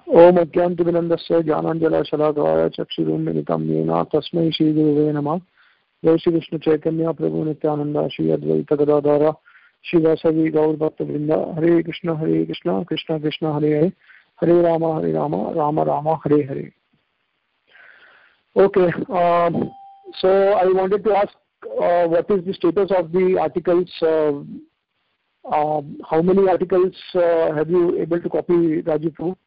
ओम अज्ञानतिमिरन्दस्य ज्ञानाञ्जनशलाकया चक्षुरुन्मिलितं येन तस्मै श्रीगुरुवे नमः। जय श्री कृष्ण चैतन्य प्रभु नित्यानंद श्री अद्वैत गदाधर शिवासवी गौरभक्तवृंद। हरे कृष्ण कृष्ण कृष्ण हरे हरे, हरे Ram Ram Ram Hare Hare. Okay, so I wanted to ask what is the status of the articles? How many articles have you able to copy, Rajiv Prabhu?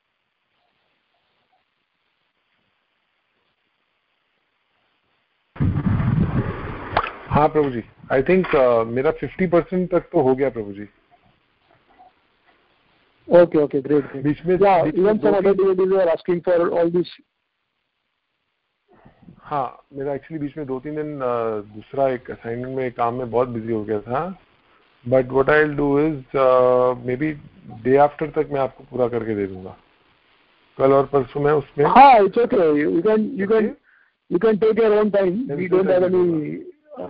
हाँ प्रभु जी, I think मेरा 50% तक तो हो गया प्रभु जी। Okay, okay, great. बीच में even some other devotees are asking for all this. हाँ, मेरा actually बीच में 2-3 दिन दूसरा एक असाइनमेंट में काम में बहुत बिजी हो गया था, but what I will do is maybe day after तक मैं आपको पूरा करके दे दूंगा, कल और परसों में उसमें। हाँ, it's okay, you can take your own time. We don't have any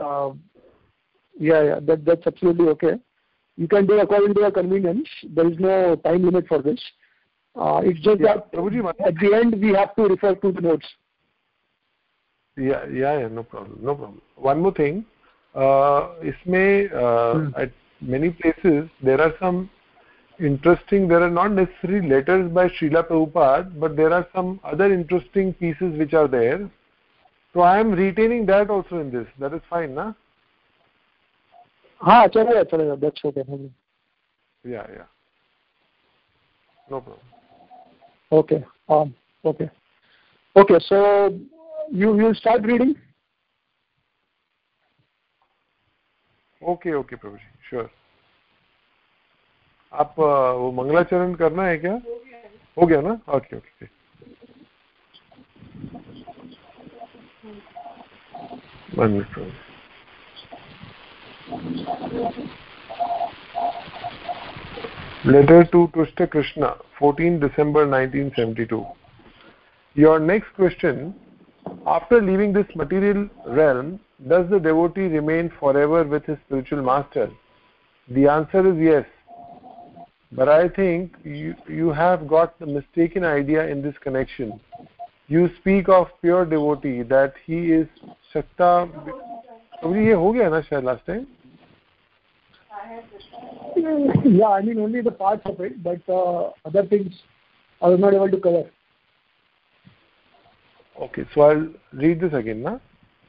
that's absolutely okay. You can do according to your convenience. There is no time limit for this. It's just that at the end we have to refer to the notes. Yeah, no problem. One more thing, इसमें at many places there are some interesting, there are not necessarily letters by Srila Prabhupada, but there are some other interesting pieces which are there. So I am retaining that also in this. That is fine, na? हाँ, चलेगा, that's okay. Yeah. No problem. Okay. Okay. So you start reading. Okay, Prabhu ji, sure. आप वो मंगलाचरण करना है क्या? हो गया ना? Okay. Wonderful. Letter to Tushta Krishna, 14 December 1972. Your next question: after leaving this material realm, does the devotee remain forever with his spiritual master? The answer is yes. But I think you have got the mistaken idea in this connection. You speak of pure devotee, that he is Shakta. ये हो गया ना शायद last time? Yeah, I mean only the parts of it, but other things I was not able to cover. Okay, so I'll read this again, na?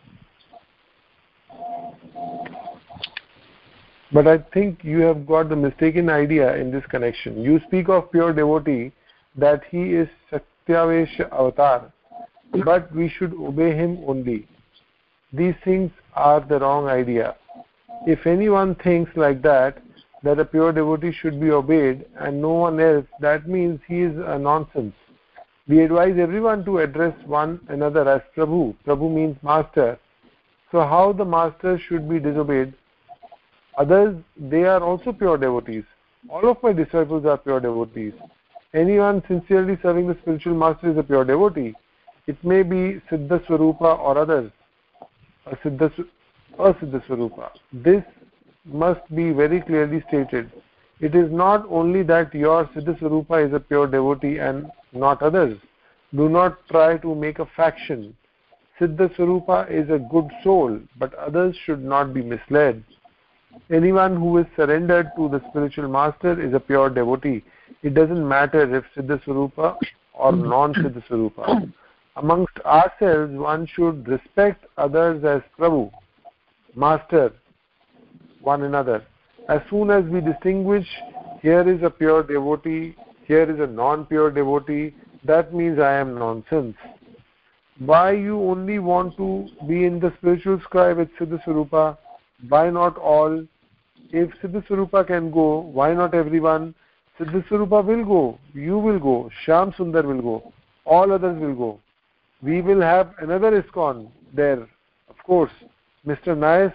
But I think you have got the mistaken idea in this connection. You speak of pure devotee, that he is Satyavesha avatar, but we should obey him only. These things are the wrong idea. If anyone thinks like that a pure devotee should be obeyed and no one else, that means he is a nonsense. We advise everyone to address one another as Prabhu. Prabhu means master. So how the master should be disobeyed? Others, they are also pure devotees. All of my disciples are pure devotees. Anyone sincerely serving the spiritual master is a pure devotee. It may be Siddha Swarupa or others. A Siddha Swarupa. This must be very clearly stated. It is not only that your Siddha Swarupa is a pure devotee and not others. Do not try to make a faction. Siddha Swarupa is a good soul, but others should not be misled. Anyone who is surrendered to the spiritual master is a pure devotee. It doesn't matter if Siddha Swarupa or non-Siddha Swarupa. Amongst ourselves, one should respect others as Prabhu, master, one another. As soon as we distinguish, here is a pure devotee, here is a non-pure devotee, that means I am nonsense. Why you only want to be in the spiritual sky with Siddha Swarupa? Why not all? If Siddha Swarupa can go, why not everyone? Siddha Swarupa will go, you will go, Shyam Sundar will go, all others will go. We will have another ISKCON there, of course. Mr.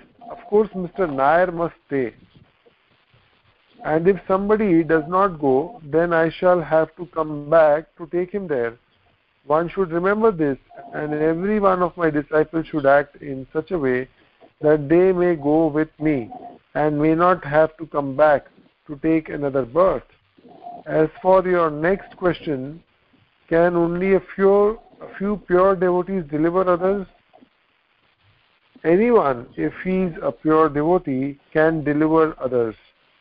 Nair must stay. And if somebody does not go, then I shall have to come back to take him there. One should remember this, and every one of my disciples should act in such a way that they may go with me and may not have to come back to take another birth. As for your next question, Can only a few pure devotees deliver others? Anyone, if he is a pure devotee, can deliver others.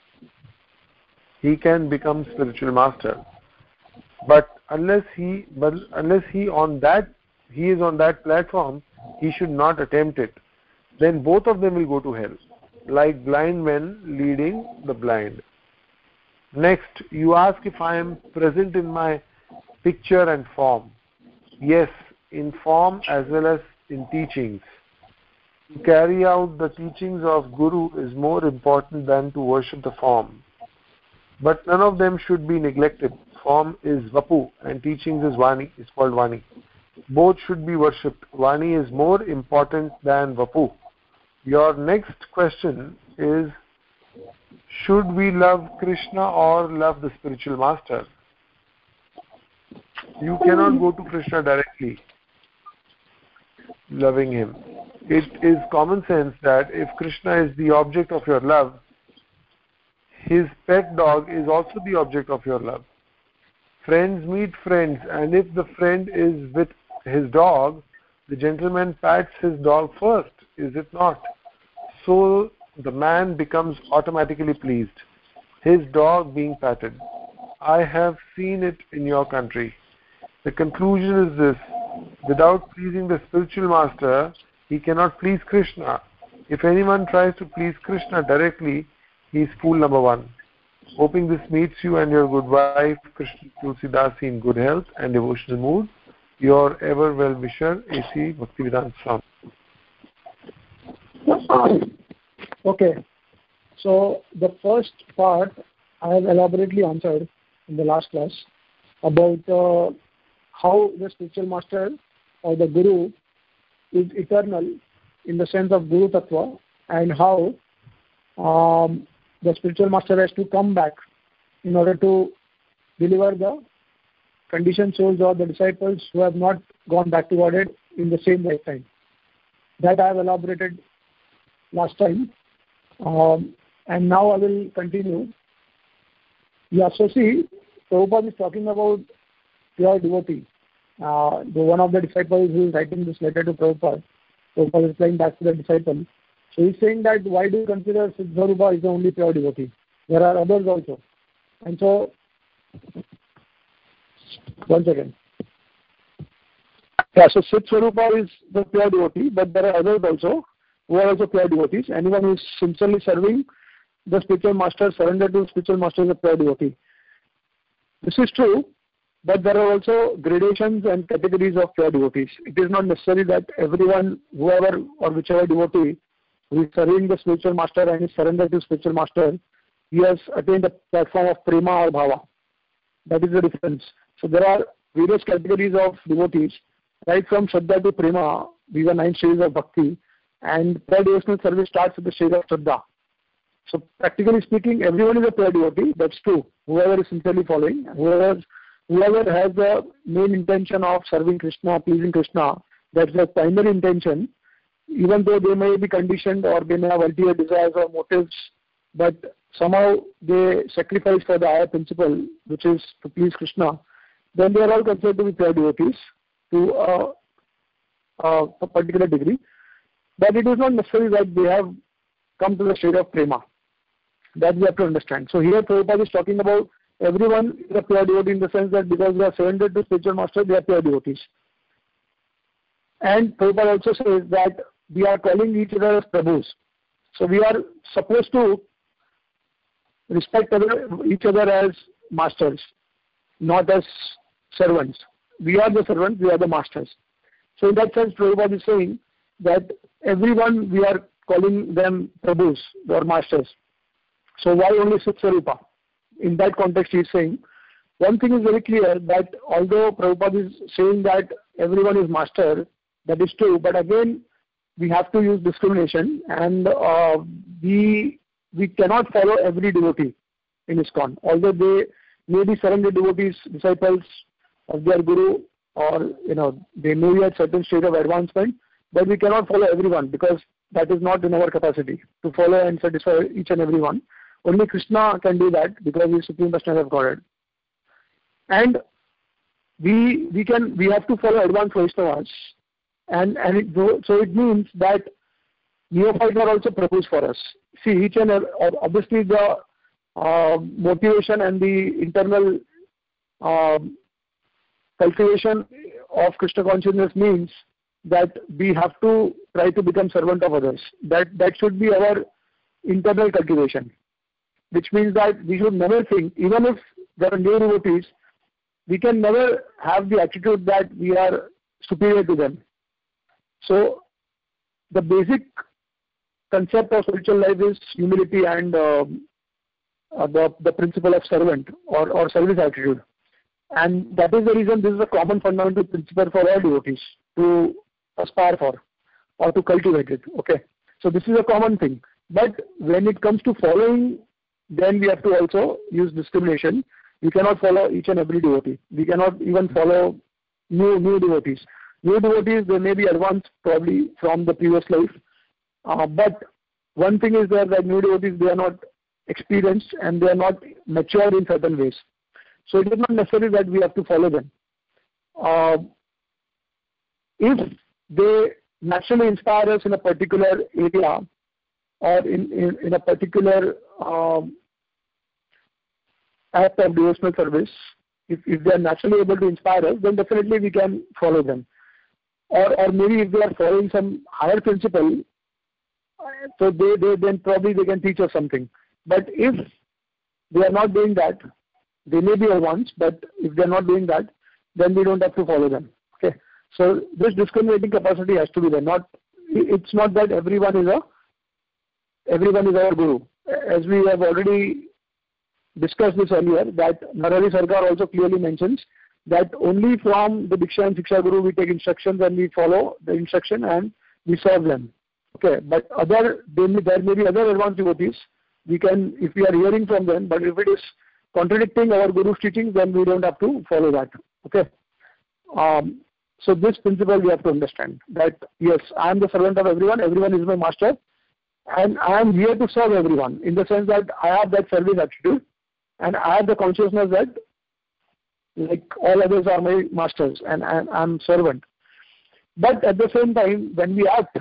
He can become spiritual master. But unless he is on that platform, he should not attempt it. Then both of them will go to hell, like blind men leading the blind. Next, you ask if I am present in my picture and form. Yes, in form as well as in teachings. To carry out the teachings of Guru is more important than to worship the form. But none of them should be neglected. Form is Vapu and teachings is Vani, is called Vani. Both should be worshipped. Vani is more important than Vapu. Your next question is, should we love Krishna or love the spiritual master? You cannot go to Krishna directly loving him. It is common sense that if Krishna is the object of your love, his pet dog is also the object of your love. Friends meet friends, and if the friend is with his dog, the gentleman pats his dog first, is it not? So the man becomes automatically pleased, his dog being patted. I have seen it in your country. The conclusion is this: without pleasing the spiritual master, he cannot please Krishna. If anyone tries to please Krishna directly, he is fool number one. Hoping this meets you and your good wife, Krishna Tulsidasi, in good health and devotional mood. Your ever well-wisher, A.C. Bhaktivedanta Swami. Okay. So the first part I have elaborately answered in the last class about how the spiritual master or the Guru is eternal in the sense of Guru Tattva, and how the spiritual master has to come back in order to deliver the conditioned souls or the disciples who have not gone back to Godhead in the same lifetime. That I have elaborated last time, and now I will continue. Yeah, so see, Prabhupada is talking about pure devotee. One of the disciples who is writing this letter to Prabhupada is replying back to the disciple. So he's saying that why do you consider Siddharupa is the only pure devotee? There are others also. And so, one second. Yeah, so Siddharupa is the pure devotee, but there are others also who are also pure devotees. Anyone who is sincerely serving the spiritual master, surrender to the spiritual master, is a pure devotee. This is true, but there are also gradations and categories of pure devotees. It is not necessary that everyone, whoever or whichever devotee who is serving the spiritual master and is surrendered to spiritual master, he has attained the platform of prema or bhava. That is the difference. So there are various categories of devotees, right from Shraddha to prema. These are 9 stages of bhakti, and pure devotional service starts at the stage of Shraddha. So practically speaking, everyone is a pure devotee. That's true. Whoever is sincerely following, whoever has the main intention of serving Krishna, pleasing Krishna, that's the primary intention. Even though they may be conditioned or they may have ulterior desires or motives, but somehow they sacrifice for the higher principle, which is to please Krishna, then they are all considered to be pure devotees to a particular degree. But it is not necessary that they have come to the state of prema. That we have to understand. So here Prabhupada is talking about everyone is a pure devotee in the sense that because they are surrendered to spiritual master, they are pure devotees. And Prabhupada also says that we are calling each other as Prabhus. So we are supposed to respect each other as masters, not as servants. We are the servants, we are the masters. So in that sense, Prabhupada is saying that everyone we are calling them Prabhus or masters. So why only Siddharupa? In that context, he is saying, one thing is very clear, that although Prabhupada is saying that everyone is master, that is true, but again, we have to use discrimination, and we cannot follow every devotee in ISKCON. Although they may be surrendered devotees, disciples of their Guru, or they may be at certain state of advancement, but we cannot follow everyone because that is not in our capacity to follow and satisfy each and every one. Only Krishna can do that because he is Supreme Personality of Godhead. And we have to follow advanced Vaishnavas, and so it means that neophytes are also Prabhus for us. See, each and obviously the motivation and the internal cultivation of Krishna consciousness means that we have to try to become servant of others. That should be our internal cultivation, which means that we should never think, even if there are new devotees, we can never have the attitude that we are superior to them. So the basic concept of spiritual life is humility and the principle of servant or service attitude. And that is the reason this is a common fundamental principle for all devotees to aspire for or to cultivate it. Okay. So this is a common thing. But when it comes to following, then we have to also use discrimination. We cannot follow each and every devotee. We cannot even follow new devotees. New devotees, they may be advanced probably from the previous life. But one thing is that new devotees, they are not experienced and they are not mature in certain ways. So it is not necessary that we have to follow them. If they naturally inspire us in a particular area or in a particular act of devotional service, if they are naturally able to inspire us, then definitely we can follow them. Or maybe if they are following some higher principle, so then probably they can teach us something. But if they are not doing that, they may be advanced, but if they are not doing that, then we don't have to follow them. Okay. So this discriminating capacity has to be there. It's not that everyone is our guru. As we have already discussed this earlier, that Narahari Sarkar also clearly mentions that only from the Diksha and Shiksha Guru we take instructions and we follow the instruction and we serve them. Okay, but there may be other advanced devotees. We can, if we are hearing from them, but if it is contradicting our Guru's teachings, then we don't have to follow that. Okay. So this principle we have to understand, that yes, I am the servant of everyone is my master, and I am here to serve everyone, in the sense that I have that service attitude, and I have the consciousness that like all others are my masters and I am servant. But at the same time, when we act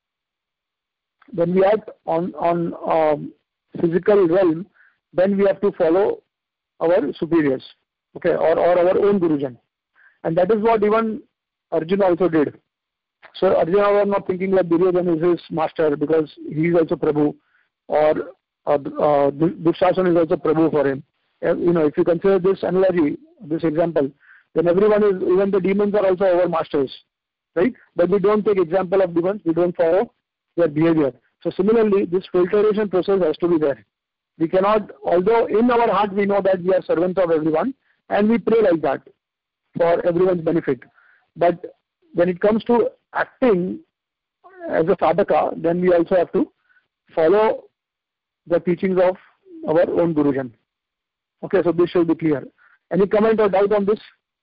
on physical realm, then we have to follow our superiors, okay, or our own Gurujan. And that is what even Arjuna also did. So Arjuna was not thinking that Duryodhana is his master because he is also Prabhu, or Dushasana is also Prabhu for him. If you consider this analogy, this example, then everyone is, even the demons are also our masters, right? But we don't take example of demons, we don't follow their behavior. So similarly, this filtration process has to be there. We cannot, although in our heart we know that we are servants of everyone, and we pray like that for everyone's benefit. But when it comes to acting as a sadhaka, then we also have to follow the teachings of our own Gurujan. Okay, so this should be clear. Any comment or doubt on this?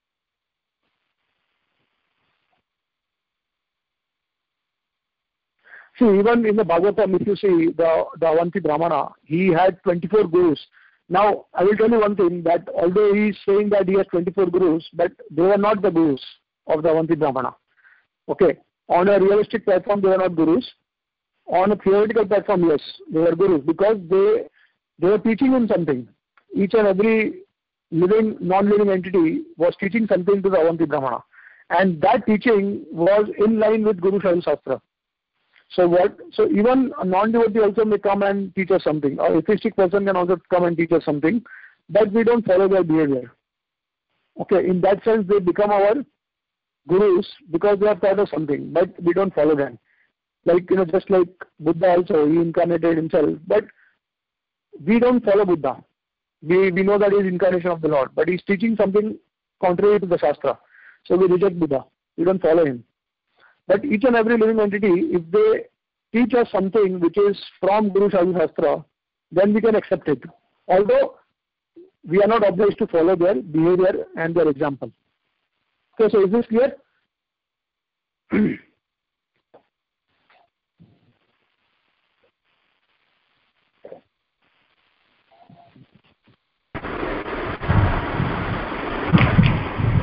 See, even in the Bhagavatam, if you see the Avanti Brahmana, he had 24 gurus. Now, I will tell you one thing, that although he is saying that he has 24 gurus, but they were not the gurus of the Avanti Brahmana. Okay, on a realistic platform, they were not gurus. On a theoretical platform, yes, they were gurus, because they were teaching him something. Each and every living, non-living entity was teaching something to the Avanti Brahmana. And that teaching was in line with Guru Shaiva Shastra. So even a non-devotee also may come and teach us something. Or atheistic person can also come and teach us something, but we don't follow their behavior. Okay, in that sense, they become our gurus because they have taught us something, but we don't follow them. Like, just like Buddha also, he incarnated himself, but we don't follow Buddha. We know that he is incarnation of the Lord, but he is teaching something contrary to the Shastra. So we reject Buddha. We don't follow him. But each and every living entity, if they teach us something which is from Guru Shaiva Shastra, then we can accept it. Although we are not obliged to follow their behavior and their example. Okay, so is this clear?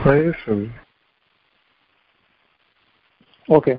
Yes, Swami. Okay.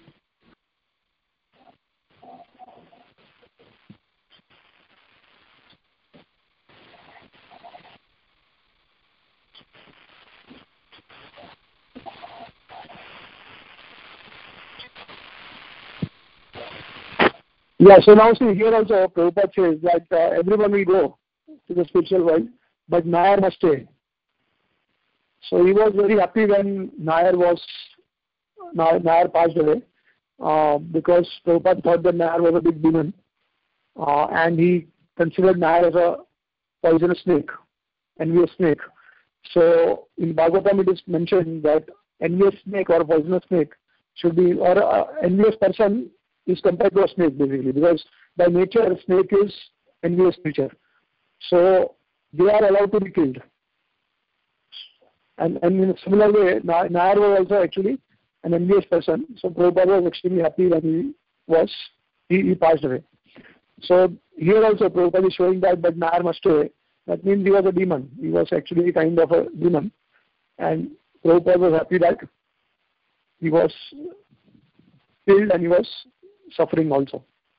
Yeah, so now see here also Prabhupada says that everyone will go to the spiritual world, but Nayar must stay. So he was very happy when Nayar passed away, because Prabhupada thought that Nayar was a big demon, and he considered Nayar as a poisonous snake, envious snake. So in Bhagavatam it is mentioned that envious snake or poisonous snake should be, or envious person is compared to a snake basically, because by nature a snake is envious creature. So they are allowed to be killed. And in a similar way, Nayar was also actually an envious person. So Prabhupada was extremely happy when he passed away. So here also Prabhupada is showing that Nayar must stay. That means he was a demon. He was actually kind of a demon. And Prabhupada was happy that he was killed and he was suffering also.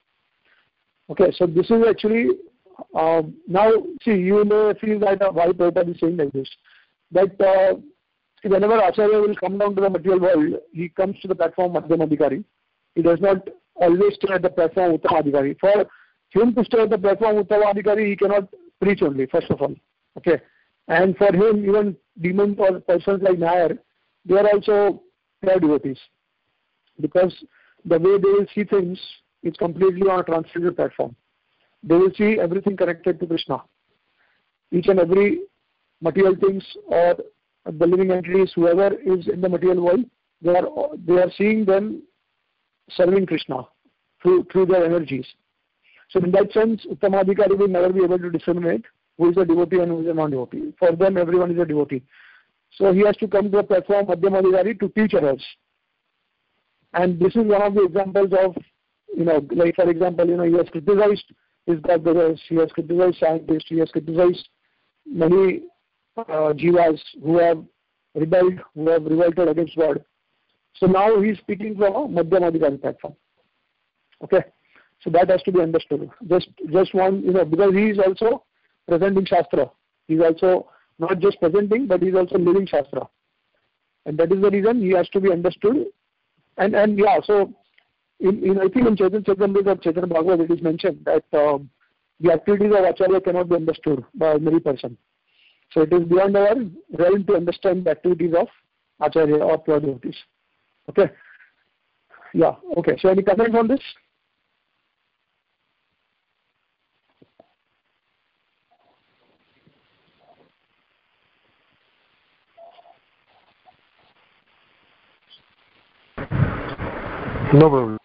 Okay, so this is actually, now see, you may feel that why Prabhupada is saying like this. But whenever Acharya will come down to the material world, he comes to the platform Madhyamadhikari. He does not always stay at the platform Uttamadhikari. For him to stay at the platform Uttamadhikari, he cannot preach only, first of all. Okay. And for him, even demons or persons like Nayar, they are also pure devotees. Because the way they will see things is completely on a transcendental platform. They will see everything connected to Krishna. Each and every material things or the living entities, whoever is in the material world, they are seeing them serving Krishna through their energies. So in that sense, Uttamadhikari will never be able to discriminate who is a devotee and who is a non-devotee. For them, everyone is a devotee. So he has to come to a platform Madhyamadhikari to teach others. And this is one of the examples of, like for example, he has criticized his God brothers, he has criticized scientists, he has criticized many jivas who have revolted against God. So now he is speaking from a Madhyamadhikari platform. Okay, so that has to be understood. Just one, because he is also presenting Shastra. He is also not just presenting, but he is also living Shastra. And that is the reason he has to be understood. And yeah, so I think in Chaitanya Charitamrita or Chaitanya Bhagavad it is mentioned that the activities of Acharya cannot be understood by ordinary person. So it is beyond our realm to understand the activities of Acharya or pure devotees. Okay. Yeah. Okay. So any comments on this? No problem.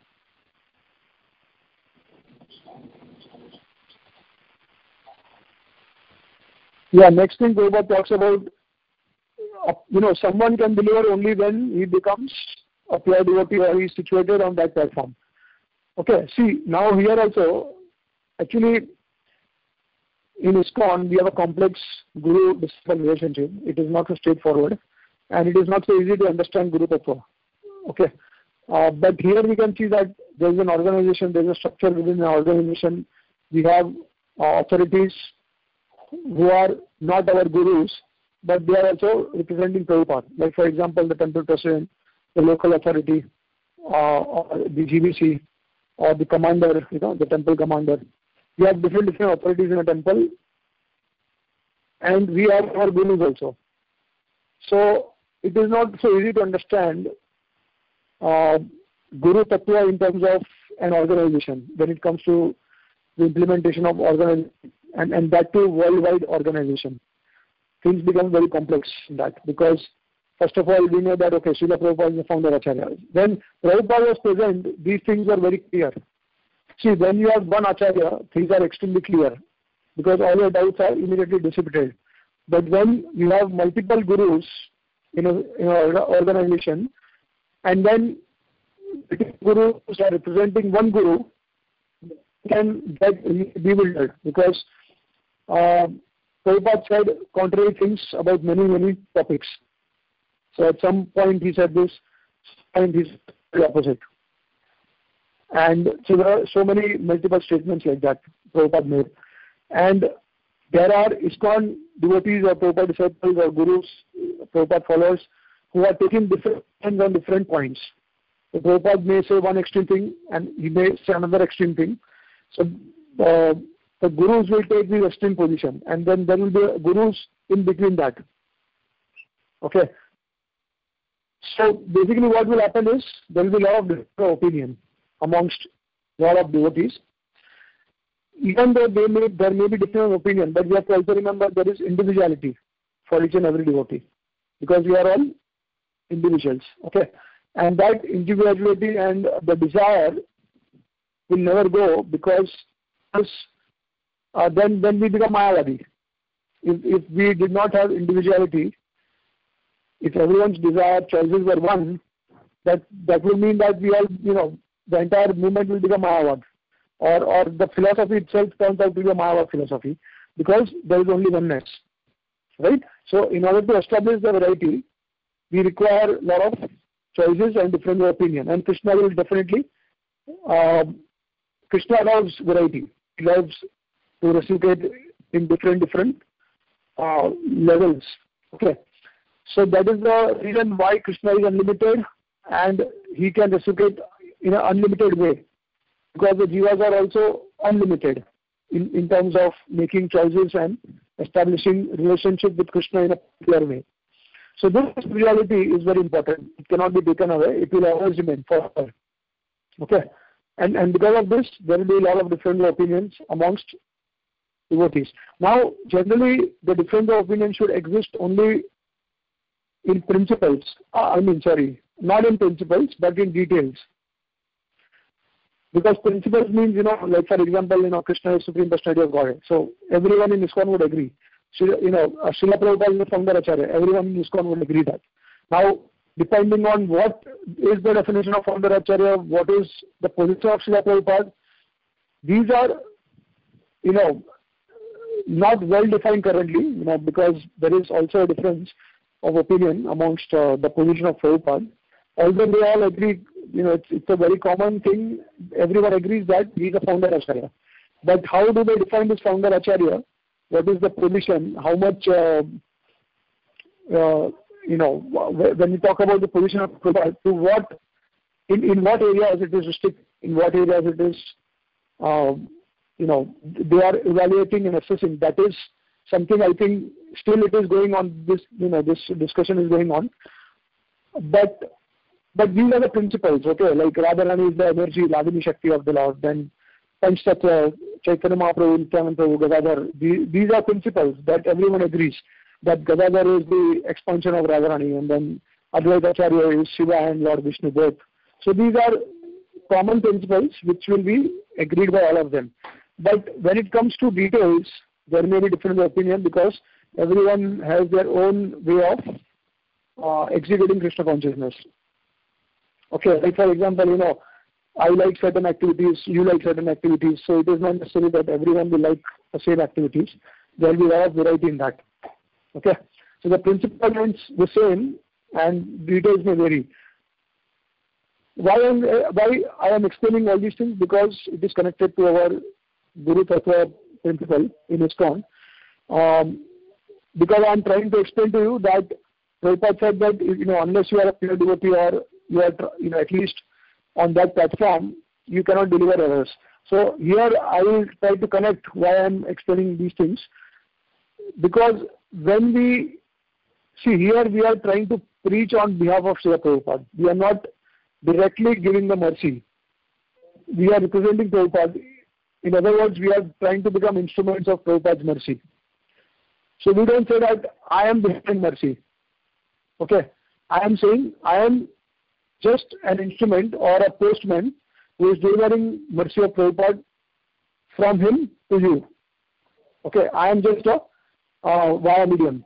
Yeah, next thing Prabhupada talks about, someone can deliver only when he becomes a pure devotee or he is situated on that platform. Okay, see, now here also, actually, in ISKCON, we have a complex guru-disciple relationship. It is not so straightforward, and it is not so easy to understand Guru Tattva. Okay, but here we can see that there is an organization, there is a structure within the organization. We have authorities who are not our gurus, but they are also representing Prabhupada. Like for example, the temple president, the local authority, or the GBC, or the commander, the temple commander. We have different authorities in a temple, and we have our gurus also. So it is not so easy to understand Guru Tattva in terms of an organization when it comes to the implementation of organization, and that too worldwide organization. Things become very complex in that, because first of all we know that Srila Prabhupada is the founder Acharya. When Prabhupada was present, these things were very clear. See, when you have one Acharya, things are extremely clear, because all your doubts are immediately dissipated. But when you have multiple gurus in an organization, and then gurus are representing one guru, can get bewildered, because Prabhupada said contrary things about many topics. So at some point he said this, and he said the opposite. And so there are so many multiple statements like that Prabhupada made. And there are ISKCON devotees or Prabhupada disciples or gurus, Prabhupada followers, who are taking different hands on different points. So Prabhupada may say one extreme thing and he may say another extreme thing. So the gurus will take the extreme position, and then there will be gurus in between that. Okay. So basically what will happen is there will be a lot of different opinion amongst a lot of devotees. Even though there may be different opinion, but we have to also remember there is individuality for each and every devotee, because we are all individuals. Okay. And that individuality and the desire will never go, because then we become Mayavadi. If we did not have individuality, if everyone's desire, choices were one, that will mean that we all, the entire movement will become Mayavad. Or the philosophy itself turns out to be a Mayavad philosophy, because there is only oneness. Right? So in order to establish the variety, we require a lot of choices and different opinion. And Krishna will definitely, Krishna loves variety. He loves to reciprocate in different levels. Okay. So that is the reason why Krishna is unlimited, and he can reciprocate in an unlimited way, because the jivas are also unlimited in terms of making choices and establishing relationship with Krishna in a particular way. So this reality is very important. It cannot be taken away. It will always remain forever. Okay. And because of this, there will be a lot of different opinions amongst devotees. Now, generally, the different opinions should exist only in principles. Not in principles, but in details. Because principles means, like for example, Krishna is Supreme Personality of Godhead. So everyone in ISKCON would agree. Srila Prabhupada is the founder Acharya. Everyone in ISKCON would agree that. Now, depending on what is the definition of founder Acharya, what is the position of Srila Prabhupada, these are, not well defined currently, because there is also a difference of opinion amongst the position of Prabhupada. Although they all agree, it's a very common thing. Everyone agrees that he is a founder Acharya. But how do they define this founder Acharya? What is the position? How much, when we talk about the position of Prabhupada, to what, in what areas it is restricted, in what areas it is, they are evaluating and assessing. That is something I think still it is going on. This discussion is going on. But these are the principles, okay? Like Radharani is the energy, Ladini Shakti of the Lord. Then Panch Tattva, Chaitanya Mahaprabhu, Nityananda Prabhu, Gadadhar. These are principles that everyone agrees. That Gadadhar is the expansion of Radharani, and then Advaita Acharya is Shiva and Lord Vishnu both. So these are common principles which will be agreed by all of them. But when it comes to details, there may be different opinion, because everyone has their own way of executing Krishna consciousness. Okay, like for example, I like certain activities, you like certain activities, so it is not necessary that everyone will like the same activities. There will be a lot of variety in that. Okay, so the principle remains the same and details may vary. Why I am explaining all these things? Because it is connected to our Guru Tattva principle in ISKCON. Because I am trying to explain to you that Prabhupada said that unless you are a pure devotee or you are at least on that platform, you cannot deliver errors. So here I will try to connect why I am explaining these things. Because when we see here, we are trying to preach on behalf of Srila Prabhupada. We are not directly giving the mercy. We are representing Prabhupada. In other words, we are trying to become instruments of Prabhupada's mercy. So we don't say that I am behind mercy. Okay. I am saying I am just an instrument or a postman who is delivering mercy of Prabhupada from him to you. Okay. I am just a via medium.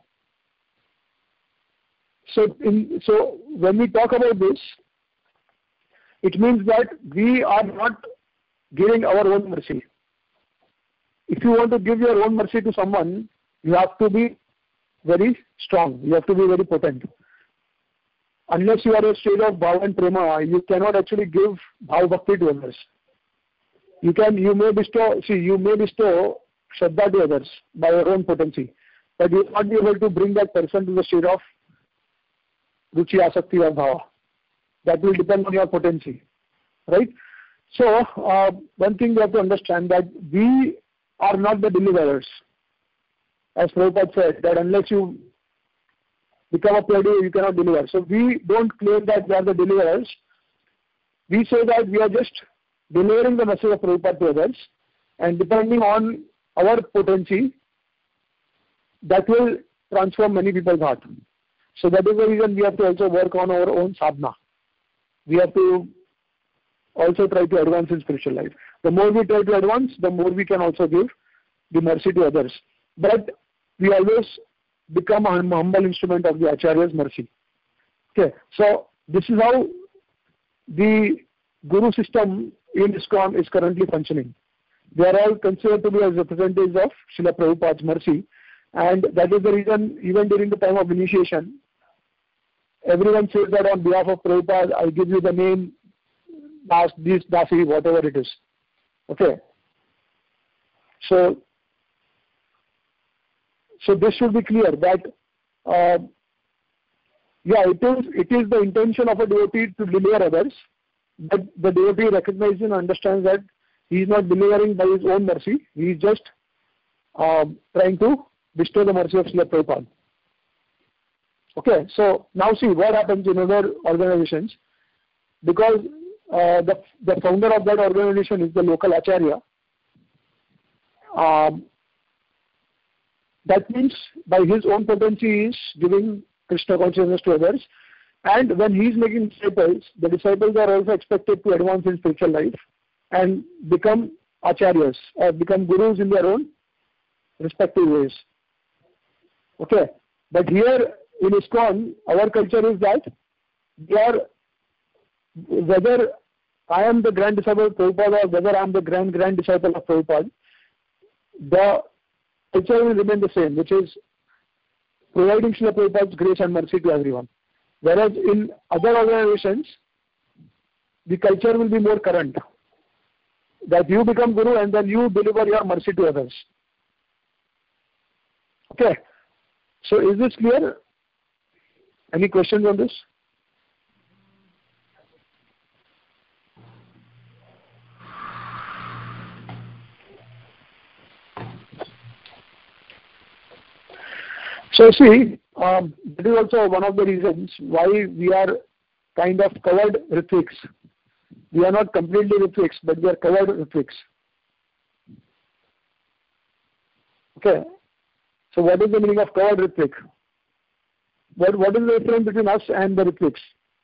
So when we talk about this, it means that we are not giving our own mercy. If you want to give your own mercy to someone, you have to be very strong. You have to be very potent. unless you are a state of bhav and prema, you cannot actually give bhav bhakti to others. You may bestow shraddha to others by your own potency, but you will not be able to bring that person to the state of ruchi, asakti or bhava. That will depend on your potency, right? So one thing we have to understand, that we are not the deliverers. As Prabhupada said, that unless you become a Pleiadiya, you cannot deliver. So we don't claim that we are the deliverers. We say that we are just delivering the message of Prabhupada to others, and depending on our potency, that will transform many people's heart. So that is the reason we have to also work on our own sadhana. We have to also try to advance in spiritual life. The more we try to advance, the more we can also give the mercy to others. But we always become a humble instrument of the Acharya's mercy. Okay, so this is how the Guru system in ISKCON is currently functioning. They are all considered to be as representatives of Srila Prabhupada's mercy, and that is the reason even during the time of initiation, everyone says that on behalf of Prabhupada, I give you the name Dasi, whatever it is. Okay. So this should be clear that, it is the intention of a devotee to deliver others, but the devotee recognizes and understands that he is not delivering by his own mercy. He is just trying to bestow the mercy of Srila Prabhupada. Okay, so now see what happens in other organizations, because the founder of that organization is the local Acharya. That means by his own potency he is giving Krishna consciousness to others, and when he is making disciples, the disciples are also expected to advance in spiritual life and become Acharyas or become Gurus in their own respective ways. Okay, but here in ISKCON, our culture is that whether I am the grand disciple of Prabhupada or whether I am the grand disciple of Prabhupada, the culture will remain the same, which is providing Srila Prabhupada's grace and mercy to everyone. Whereas in other organizations, the culture will be more current, that you become Guru and then you deliver your mercy to others. Okay, so is this clear? Any questions on this? So see, that is also one of the reasons why we are kind of covered Ritviks. We are not completely Ritviks, but we are covered Ritviks. Okay. So what is the meaning of covered Ritvik? What is the difference between us and the Ritviks?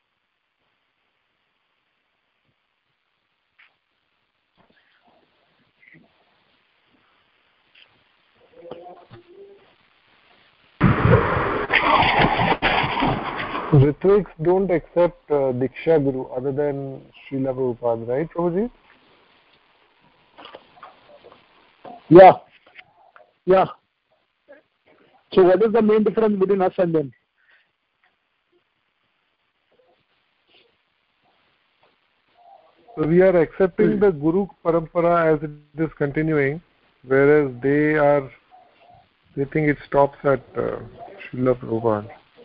Ritviks don't accept Diksha Guru other than Srila Prabhupada, right, Prabhuji? Yeah. So what is the main difference between us and them? So we are accepting the Guru Parampara as it is continuing, whereas they think it stops at Srila Prabhupada.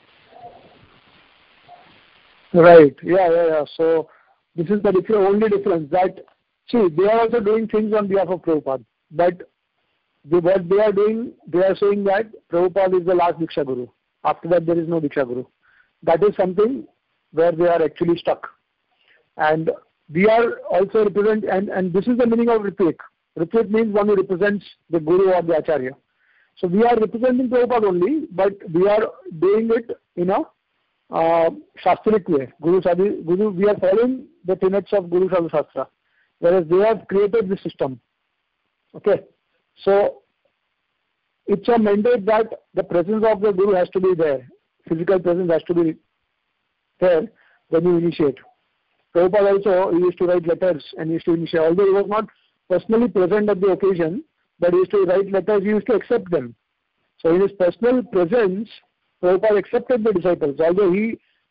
Right. Yeah. So this is the only difference. That see, they are also doing things on behalf of Prabhupada, but what they are doing, they are saying that Prabhupada is the last Diksha Guru. After that, there is no Diksha Guru. That is something where they are actually stuck. And we are also represent, and this is the meaning of Ritvik. Ritvik means one who represents the Guru or the Acharya. So we are representing Prabhupada only, but we are doing it in a Shastric way. Guru, we are following the tenets of Guru Sadhu Shastra, whereas they have created the system. Okay, so it's a mandate that the presence of the Guru has to be there. Physical presence has to be there when you initiate. Prabhupada also, he used to write letters and he used to initiate, although he was not personally present at the occasion, but he used to write letters, he used to accept them. So in his personal presence, Prabhupada accepted the disciples, although he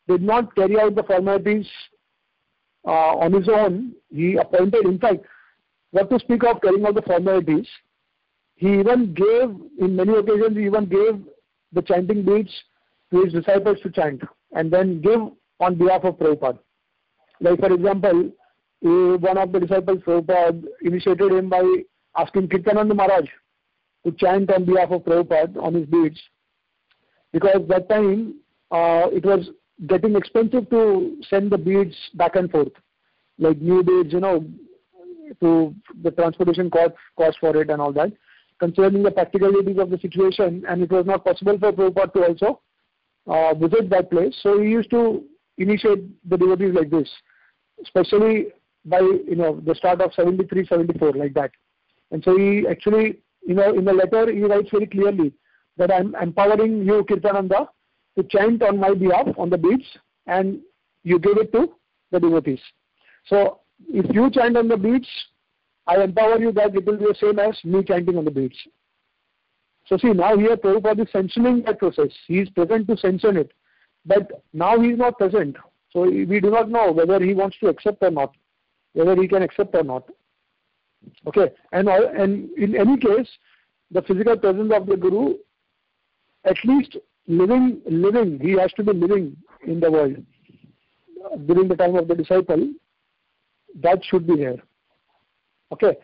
did not carry out the formalities on his own. He appointed, in fact, what to speak of carrying out the formalities, he even gave, in many occasions, he even gave the chanting beads to his disciples to chant and then give on behalf of Prabhupada. Like, for example, one of the disciples, Prabhupada, initiated him by asking Kirtananda Maharaj to chant on behalf of Prabhupada on his beads, because that time it was getting expensive to send the beads back and forth, like new beads, to the transportation cost for it and all that, concerning the practicalities of the situation, and it was not possible for Prabhupada to also visit that place. So he used to initiate the devotees like this, especially by the start of 73, 74, like that. And so he actually, in the letter, he writes very clearly that I'm empowering you, Kirtananda, to chant on my behalf on the beads, and you give it to the devotees. So if you chant on the beads, I empower you that it will be the same as me chanting on the beads. So see, now here Prabhupada is sanctioning that process. He is present to sanction it. But now he is not present. So we do not know whether he wants to accept or not, whether he can accept or not. Okay, and in any case, the physical presence of the Guru, at least living, he has to be living in the world during the time of the disciple. That should be there. Okay.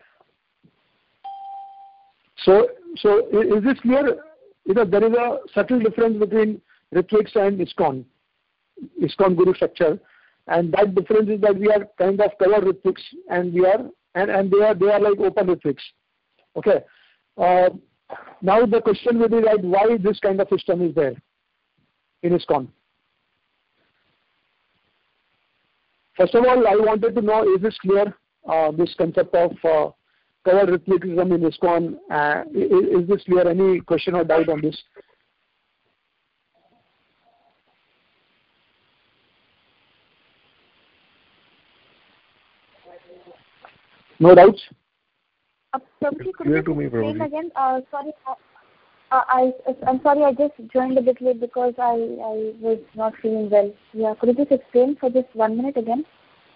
So is this clear? There is a subtle difference between Ritviks and ISKCON Guru structure, and that difference is that we are kind of covered Ritviks, and we are and they are like open Ritviks. Okay. Now the question will be that why this kind of system is there in ISKCON. First of all, I wanted to know, is this clear? This concept of covered Ritvikism in ISKCON, is this clear? Any question or doubt on this? No doubts? Prabhuji, could you explain again? Sorry, I'm sorry, I just joined a bit late because I was not feeling well. Yeah, could you just explain for just 1 minute again?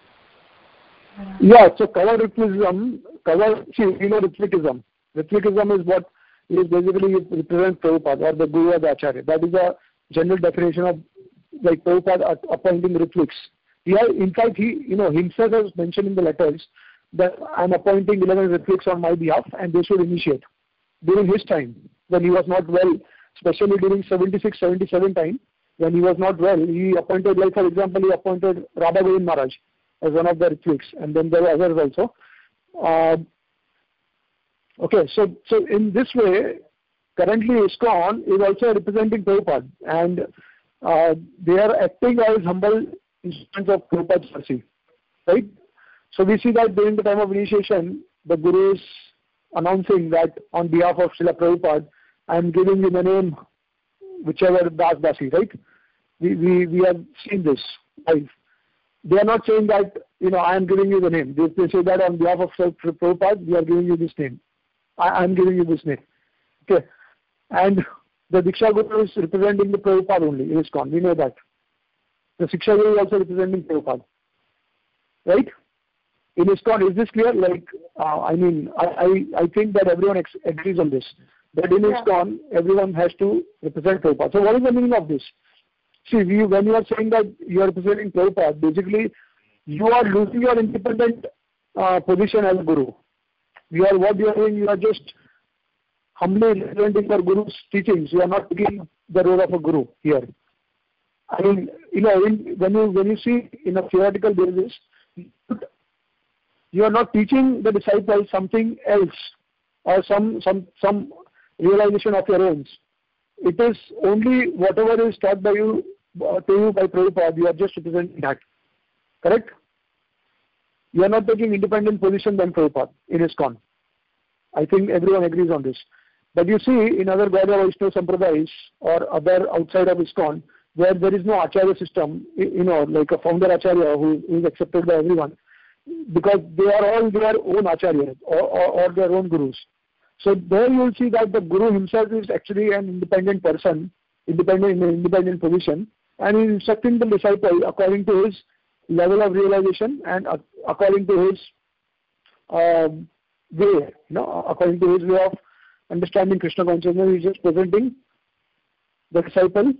Yeah, so covered Ritvikism, Ritvikism. Ritvikism is what is basically represent Prabhupada or the Guru or the Acharya. That is a general definition of like Prabhupada appointing Ritviks. In fact, he himself has mentioned in the letters that I'm appointing 11 Ritviks on my behalf and they should initiate. During his time, when he was not well, especially during 76, 77 time, when he was not well, he appointed, like for example, he appointed Radha Govind Maharaj as one of the Ritviks, and then there were others also. Okay, so in this way, currently ISKCON is also representing Prabhupada, and they are acting as humble instruments of Prabhupada's mercy, right? So we see that during the time of initiation, the Guru is announcing that on behalf of Srila Prabhupada, I am giving you the name whichever Das Dasi, right? We have seen this live. They are not saying that, I am giving you the name. They say that on behalf of Prabhupada, we are giving you this name. I am giving you this name. Okay. And the Diksha Guru is representing the Prabhupada only in ISKCON. We know that. The Shiksha Guru is also representing Prabhupada. Right? In ISKCON, is this clear? Like, I think that everyone agrees on this. That in ISKCON, everyone has to represent Prabhupada. So what is the meaning of this? See, when you are saying that you are representing Prabhupada, basically, you are losing your independent position as a Guru. What you are doing, you are just humbly representing your Guru's teachings. You are not taking the role of a Guru here. I mean, when you see in a theoretical basis, you are not teaching the disciples something else or some realization of your own. It is only whatever is taught by you to you by Prabhupada, you are just representing that. Correct? You are not taking independent position than Prabhupada in ISKCON. I think everyone agrees on this. But you see, in other Gaudiya Vaishnava Sampradayas or other outside of ISKCON, where there is no Acharya system, like a founder Acharya who is accepted by everyone, because they are all their own Acharyas or their own Gurus. So there you will see that the Guru himself is actually an independent person, in an independent position, and he is instructing the disciple according to his level of realization and according to his way, according to his way of understanding Krishna consciousness. He is just presenting the disciple.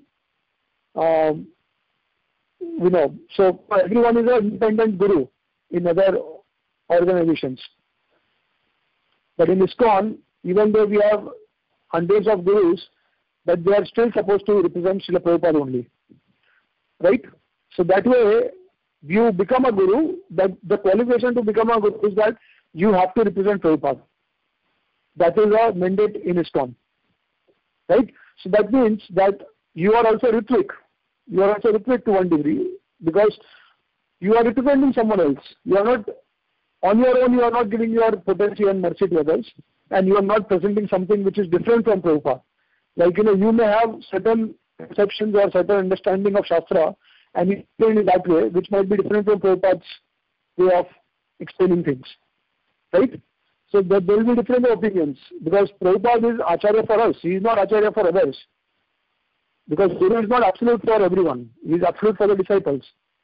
So everyone is an independent guru in other organizations. But in ISKCON, even though we have hundreds of gurus, but they are still supposed to represent Srila Prabhupada only. Right? So that way, you become a guru, but the qualification to become a guru is that you have to represent Prabhupada. That is a mandate in ISKCON. Right? So that means that you are also Ritvik. You are also Ritvik to one degree, because you are representing someone else. You are not, on your own, you are not giving your potency and mercy to others, and you are not presenting something which is different from Prabhupada. Like, you may have certain perceptions or certain understanding of Shastra, and you explain it that way, which might be different from Prabhupada's way of explaining things. Right? So there will be different opinions, because Prabhupada is Acharya for us. He is not Acharya for others. Because Guru is not absolute for everyone. He is absolute for the disciples.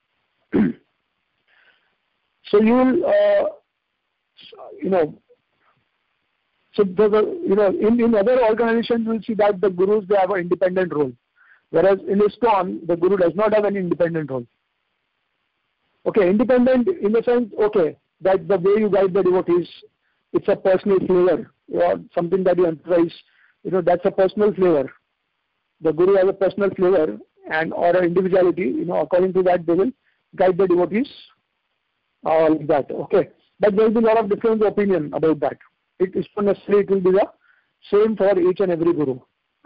So you will, in other organizations, you will see that the gurus, they have an independent role. Whereas in ISKCON, the guru does not have any independent role. Okay, independent in the sense, that the way you guide the devotees, it's a personal flavor, something that you emphasize, that's a personal flavor. The guru has a personal flavor or an individuality, according to that they will guide the devotees like that. Okay, but there will be a lot of different opinion about that. It is not necessarily it will be the same for each and every guru.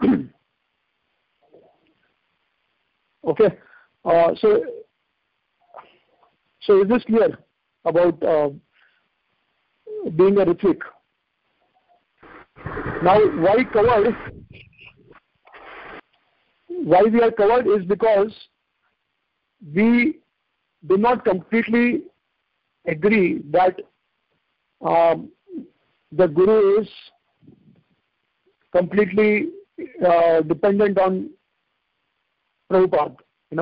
Okay, so is this clear about being a Ritvik? Now, why we are covered is because we do not completely agree that the guru is completely dependent on Prabhupada,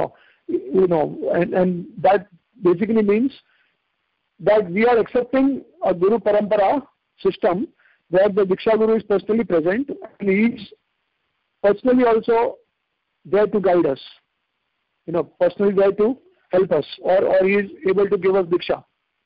and that basically means that we are accepting a Guru Parampara system where the Diksha Guru is personally present and he is personally also there to guide us, personally there to help us, or he is able to give us Diksha.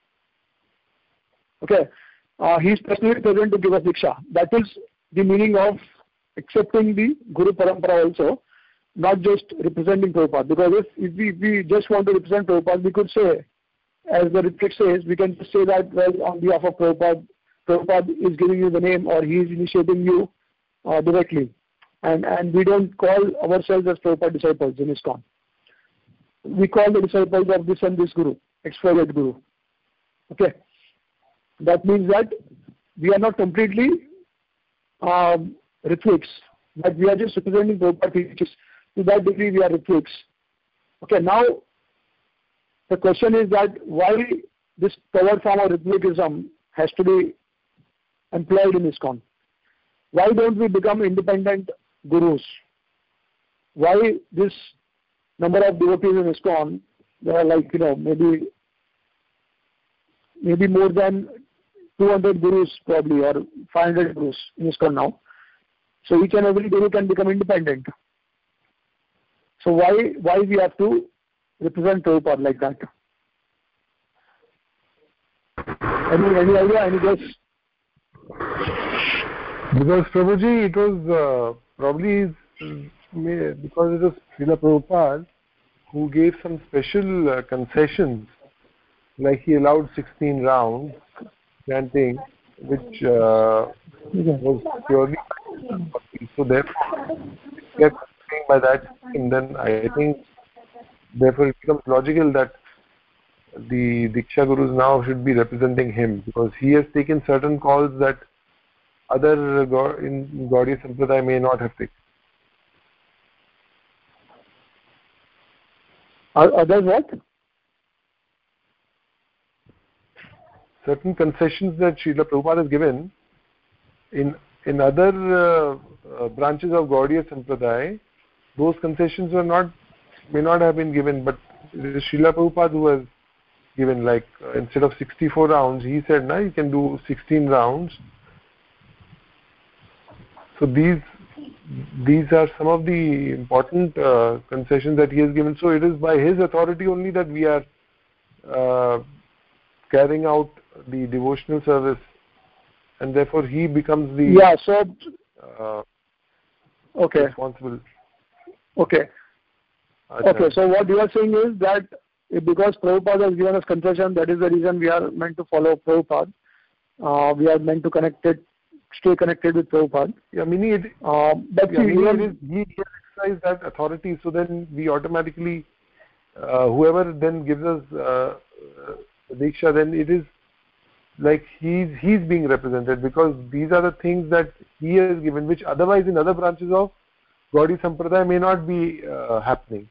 Okay, he is personally present to give us Diksha. That is the meaning of accepting the Guru Parampara also, not just representing Prabhupada. Because if we just want to represent Prabhupada, we could say, as the Ritvik says, we can just say that, well, on behalf of Prabhupada, Prabhupada is giving you the name, or he is initiating you directly. And we don't call ourselves as Prabhupada disciples in ISKCON. We call the disciples of this and this Guru, XYZ Guru. Okay. That means that we are not completely Ritviks, but we are just representing Prabhupada teachers. To that degree, we are Ritviks. Okay, now the question is that why this covered form of Ritvikism has to be employed in ISKCON? Why don't we become independent gurus? Why this number of devotees in ISKCON, there are like, maybe more than 200 gurus probably, or 500 gurus in ISKCON now. So each and every guru can become independent. So why we have to represent Prabhupada like that? Any idea? Any guess? Because Prabhuji, it was probably because it was Srila Prabhupada who gave some special concessions, like he allowed 16 rounds chanting, which was purely so therefore kept saying by that, and then I think therefore it becomes logical that the Diksha Gurus now should be representing him, because he has taken certain calls that other in Gaudiya Sampradaya may not have taken. Others what? Certain concessions that Srila Prabhupada has given in other branches of Gaudiya Sampradaya, those concessions were not may not have been given, but it is Srila Prabhupada who has given, like instead of 64 rounds, he said, "Now you can do 16 rounds." So these are some of the important concessions that he has given. So it is by his authority only that we are carrying out the devotional service, and therefore he becomes the responsible. Okay. Okay, so what you are saying is that because Prabhupada has given us concession, that is the reason we are meant to follow Prabhupada. We are meant to stay connected with Prabhupada. Yeah, meaning it. But he exercised that authority, so then we automatically, whoever then gives us Diksha, then it is like he's being represented, because these are the things that he has given, which otherwise in other branches of Gaudiya Sampradaya may not be happening.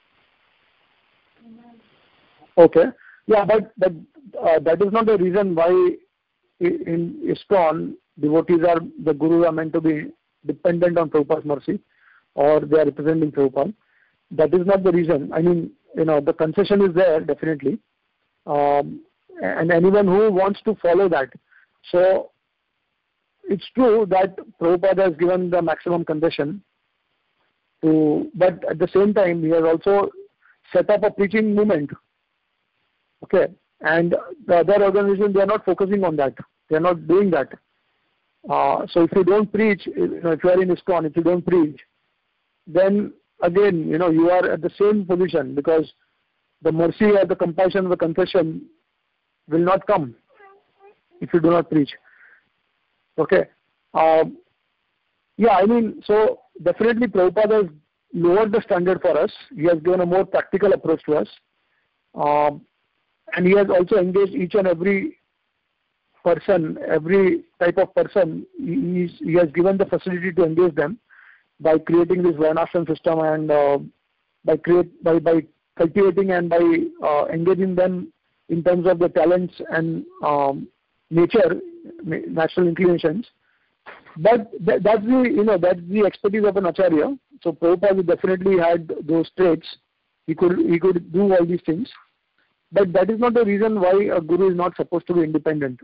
Okay. Yeah, but that is not the reason why in ISKCON the gurus are meant to be dependent on Prabhupada's mercy, or they are representing Prabhupada. That is not the reason. I mean, the concession is there definitely, and anyone who wants to follow that. So it's true that Prabhupada has given the maximum concession but at the same time he has also set up a preaching movement. Okay, and the other organizations, they are not focusing on that. They are not doing that. So if you don't preach, if you are in ISKCON, if you don't preach, then again, you are at the same position, because the mercy or the compassion or the concession will not come if you do not preach. Okay. Yeah, I mean, so definitely Prabhupada has lowered the standard for us. He has given a more practical approach to us. And he has also engaged each and every person, every type of person. He has given the facility to engage them by creating this Varnashram system, and by cultivating and by engaging them in terms of the talents and nature, natural inclinations. But that's the expertise of an acharya. So Prabhupada definitely had those traits. He could do all these things. But that is not the reason why a guru is not supposed to be independent.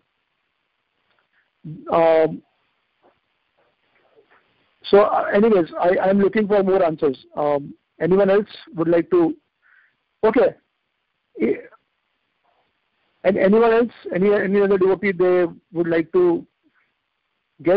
Anyways, I am looking for more answers. Anyone else would like to? Okay. And anyone else? Any other devotee they would like to guess?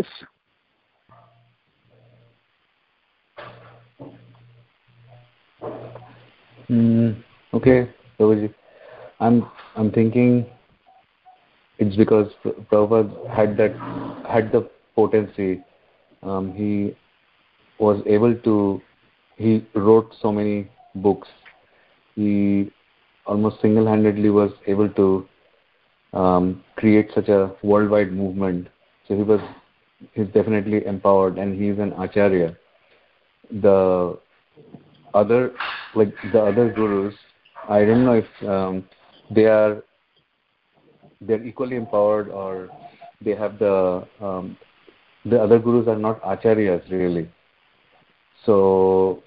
Okay, Prabhuji. I'm thinking it's because Prabhupada had the potency. He was able to. He wrote so many books. He almost single-handedly was able to create such a worldwide movement. So he's definitely empowered, and he's an acharya. The other gurus, I don't know if they're equally empowered, or they have the other gurus are not acharyas really. So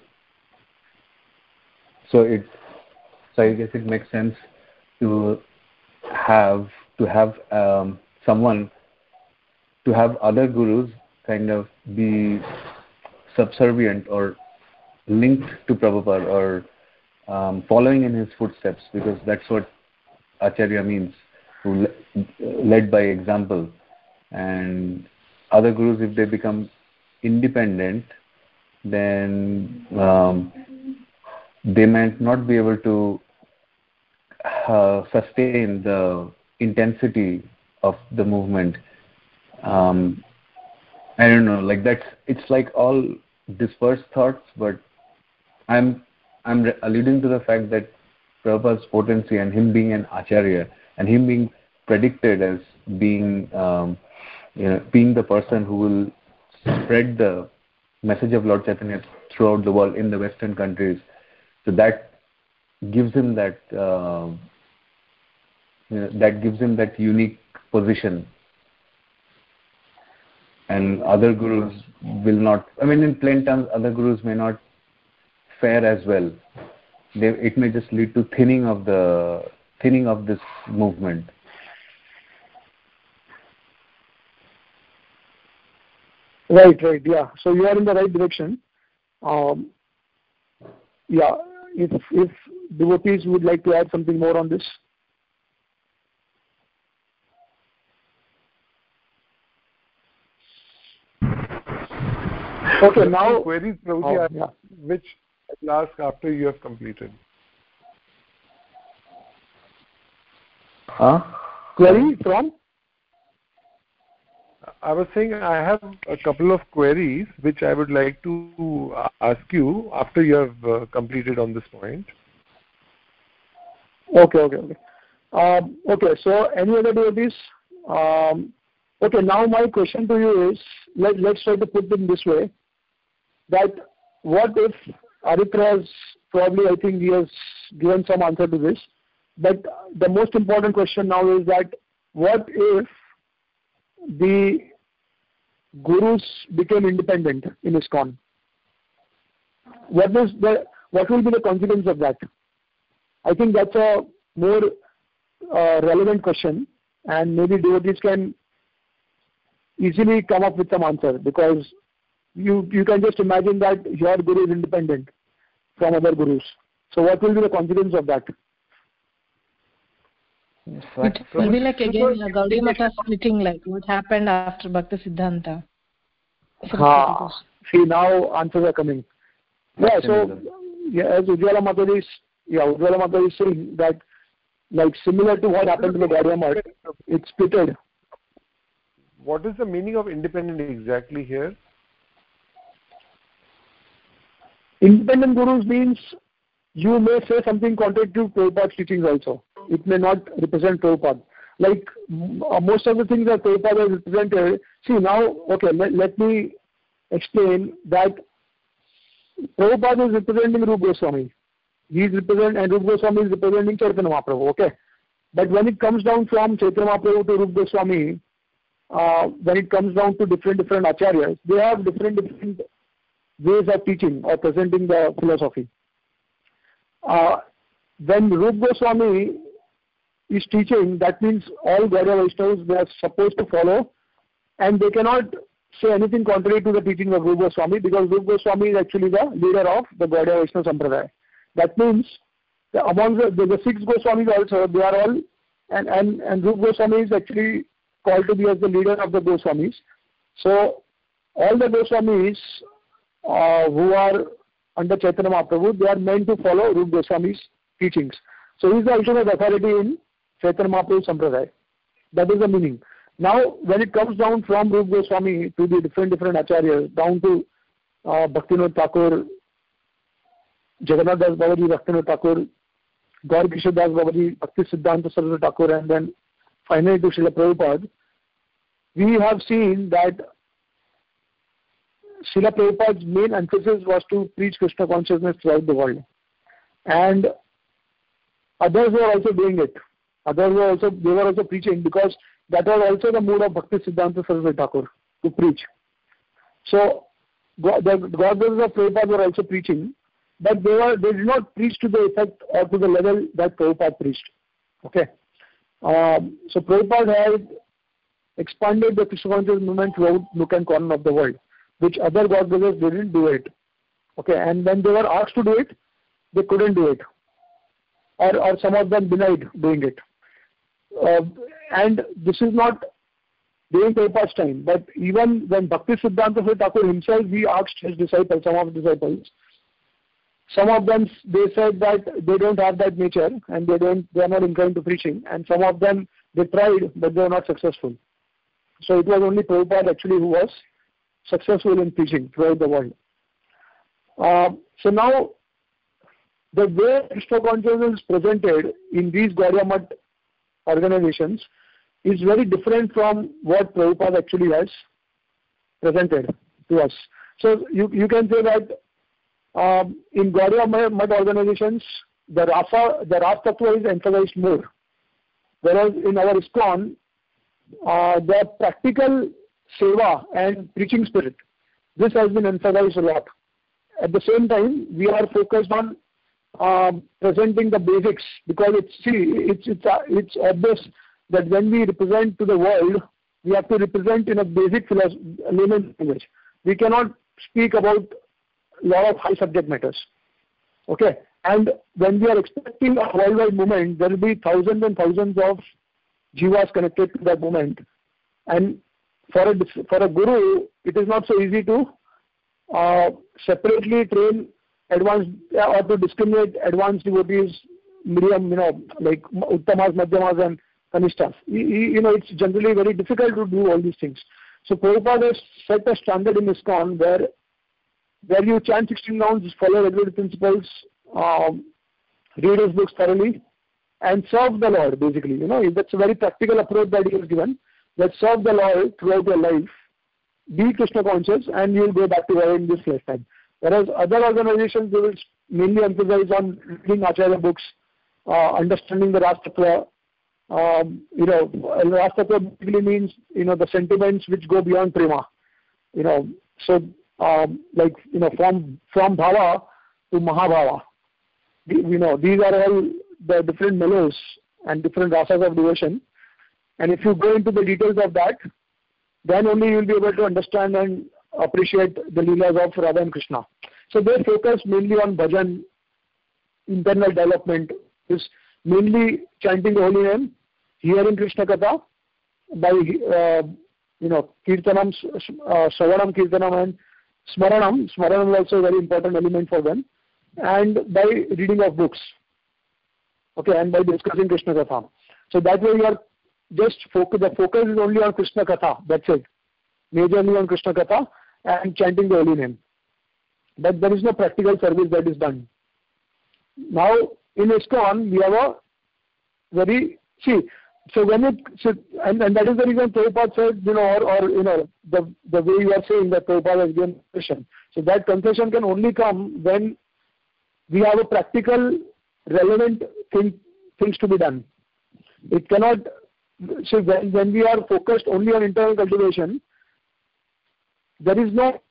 I guess it makes sense to have someone, to have other gurus kind of be subservient or linked to Prabhupada, or following in his footsteps, because that's what acharya means, who led by example. And other gurus, if they become independent, then they might not be able to sustain the intensity of the movement. I don't know, like it's like all dispersed thoughts, but I'm alluding to the fact that Prabhupada's potency, and him being an acharya, and him being predicted as being being the person who will spread the message of Lord Chaitanya throughout the world in the Western countries. So that gives him that unique position. And other gurus will not. I mean, in plain terms, other gurus may not fare as well. it may just lead to thinning of this movement. Right, yeah. So you are in the right direction. Yeah, if devotees would like to add something more on this. Okay, now queries, Prabhuji, which I'll ask after you have completed. Query from? I was saying I have a couple of queries which I would like to ask you after you have completed on this point. Okay. Okay, so any other devotees? Okay, now my question to you is, let's try to put it this way, that what if Aritra has probably, I think he has given some answer to this, but the most important question now is that what if the gurus became independent in ISKCON? What will be the consequence of that? I think that's a more relevant question, and maybe devotees can easily come up with some answer, because you can just imagine that your guru is independent from other gurus. So what will be the consequence of that? It will be like again Gaudiya Mata splitting, like what happened after Bhakti Siddhanta. See, now answers are coming. Yeah, so as Ujjwala Mataji is saying that, like similar to what happened to the Gaudiya Mata, it's splitted. What is the meaning of independent exactly here? Independent gurus means you may say something contrary to Prabhupada's teachings also. It may not represent Prabhupada. Like most of the things that Prabhupada has represented. See now, okay, let me explain that Prabhupada is representing Rupa Goswami. And Rupa Goswami is representing Chaitanya Mahaprabhu, okay? But when it comes down from Chaitanya Mahaprabhu to Rupa Goswami, when it comes down to different acharyas, they have different ways of teaching or presenting the philosophy. When Rupa Goswami is teaching, that means all Gaudiya Vaishnavas, they are supposed to follow, and they cannot say anything contrary to the teaching of Rupa Goswami, because Rupa Goswami is actually the leader of the Gaudiya Vaishnava Sampradaya. That means among the 6 Goswamis also, they are all, and Rupa Goswami is actually called to be as the leader of the Goswamis. So all the Goswamis who are under Chaitanya Mahaprabhu, they are meant to follow Rupa Goswami's teachings. So he is the ultimate authority in Chaitanya Mahaprabhu Sampradaya. That is the meaning. Now, when it comes down from Rupa Goswami to the different acharyas, down to Bhaktivinoda Thakur, Jagannath Das Babaji, Bhaktivinoda Thakur, Gaur Kishore Das Babaji, Bhakti Siddhanta Saraswati Thakur, and then finally to Srila Prabhupada, we have seen that Srila Prabhupada's main emphasis was to preach Krishna consciousness throughout the world. And others were also doing it. They were also preaching, because that was also the mood of Bhakti Siddhanta Saraswati Thakur, to preach. So the godbrothers of Prabhupada were also preaching, but they did not preach to the effect or to the level that Prabhupada preached. Okay. So Prabhupada had expanded the Krishna consciousness movement throughout nook and corner of the world, which other godbrothers didn't do it. Okay, and when they were asked to do it, they couldn't do it, or some of them denied doing it. And this is not during Prabhupada's time, but even when Bhakti Siddhanta Saraswati Thakur himself, he asked his disciples, some of his disciples, some of them, they said that they don't have that nature and they are not inclined to preaching, and some of them, they tried but they were not successful. So it was only Prabhupada actually who was successful in preaching throughout the world. So now, the way Krishna consciousness is presented in these Gaudiya Math organizations is very different from what Prabhupada actually has presented to us. So you can say that in Gaudiya Math organizations, the Rasa Tattva is emphasized more, whereas in our ISKCON, the practical seva and preaching spirit, this has been emphasized a lot. At the same time, we are focused on presenting the basics, because it's obvious that when we represent to the world, we have to represent in a basic layman's language. We cannot speak about a lot of high subject matters. Okay, and when we are expecting a worldwide movement, there will be thousands and thousands of jivas connected to that movement, and for a guru, it is not so easy to separately train advanced or to discriminate advanced devotees, medium, like uttamas, madhyamas, and kanishtas. It's generally very difficult to do all these things. So Prabhupada has set a standard in ISKCON where you chant 16 rounds, follow regular principles, read his books thoroughly, and serve the Lord, basically. That's a very practical approach that he has given. That serve the Lord throughout your life, be Krishna conscious, and you will go back to God in this lifetime. Whereas other organizations, they will mainly emphasize on reading Acharya books, understanding the Ras Tattva. Ras Tattva basically means, the sentiments which go beyond prema. So, from bhava to mahabhava. These are all the different mellows and different rasas of devotion. And if you go into the details of that, then only you will be able to understand and appreciate the Leelas of Radha and Krishna. So they focus mainly on bhajan, internal development, is mainly chanting the holy name, hearing Krishna Katha by, Kirtanam, Shravanam, Kirtanam, and Smaranam. Smaranam is also a very important element for them. And by reading of books. Okay, and by discussing Krishna Katha. So that way you are just the focus is only on Krishna Katha, that's it. Majorly on Krishna Katha and chanting the holy name. But there is no practical service that is done. Now, in ISKCON, we have a very, and that is the reason Prabhupada said, the way you are saying that Prabhupada has given concession. So that concession can only come when we have a practical, relevant things to be done. It cannot. So when we are focused only on internal cultivation, there is no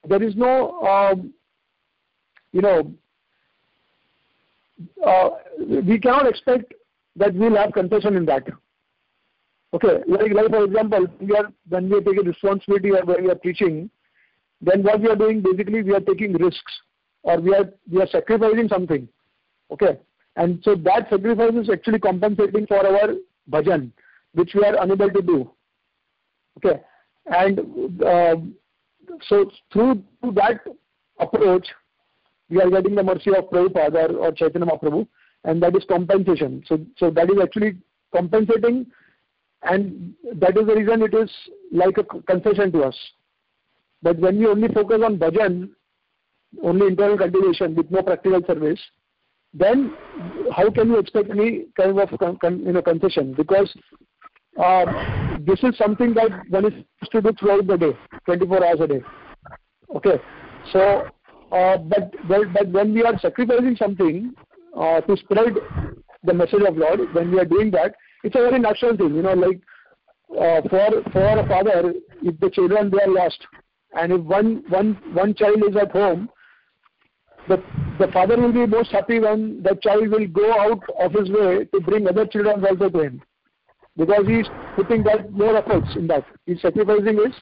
we cannot expect that we will have concession in that. Okay, like for example, when we are taking responsibility or when we are preaching, then what we are doing, basically we are taking risks, or we are sacrificing something. Okay, and so that sacrifice is actually compensating for our bhajan, which we are unable to do. Okay, and so through that approach, we are getting the mercy of Prabhupada or Chaitanya Mahaprabhu, and that is compensation. So that is actually compensating, and that is the reason it is like a concession to us. But when we only focus on bhajan, only internal cultivation with no practical service, then how can you expect any kind of concession? Because this is something that one is supposed to do throughout the day, 24 hours a day. Okay, so but when we are sacrificing something to spread the message of Lord, when we are doing that, it's a very natural thing. Like for a father, if the children, they are lost, and if one child is at home, the father will be most happy when that child will go out of his way to bring other children also to him, because he is putting that more efforts in that. He is sacrificing his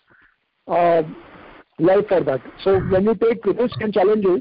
life for that. So when you take risks and challenges,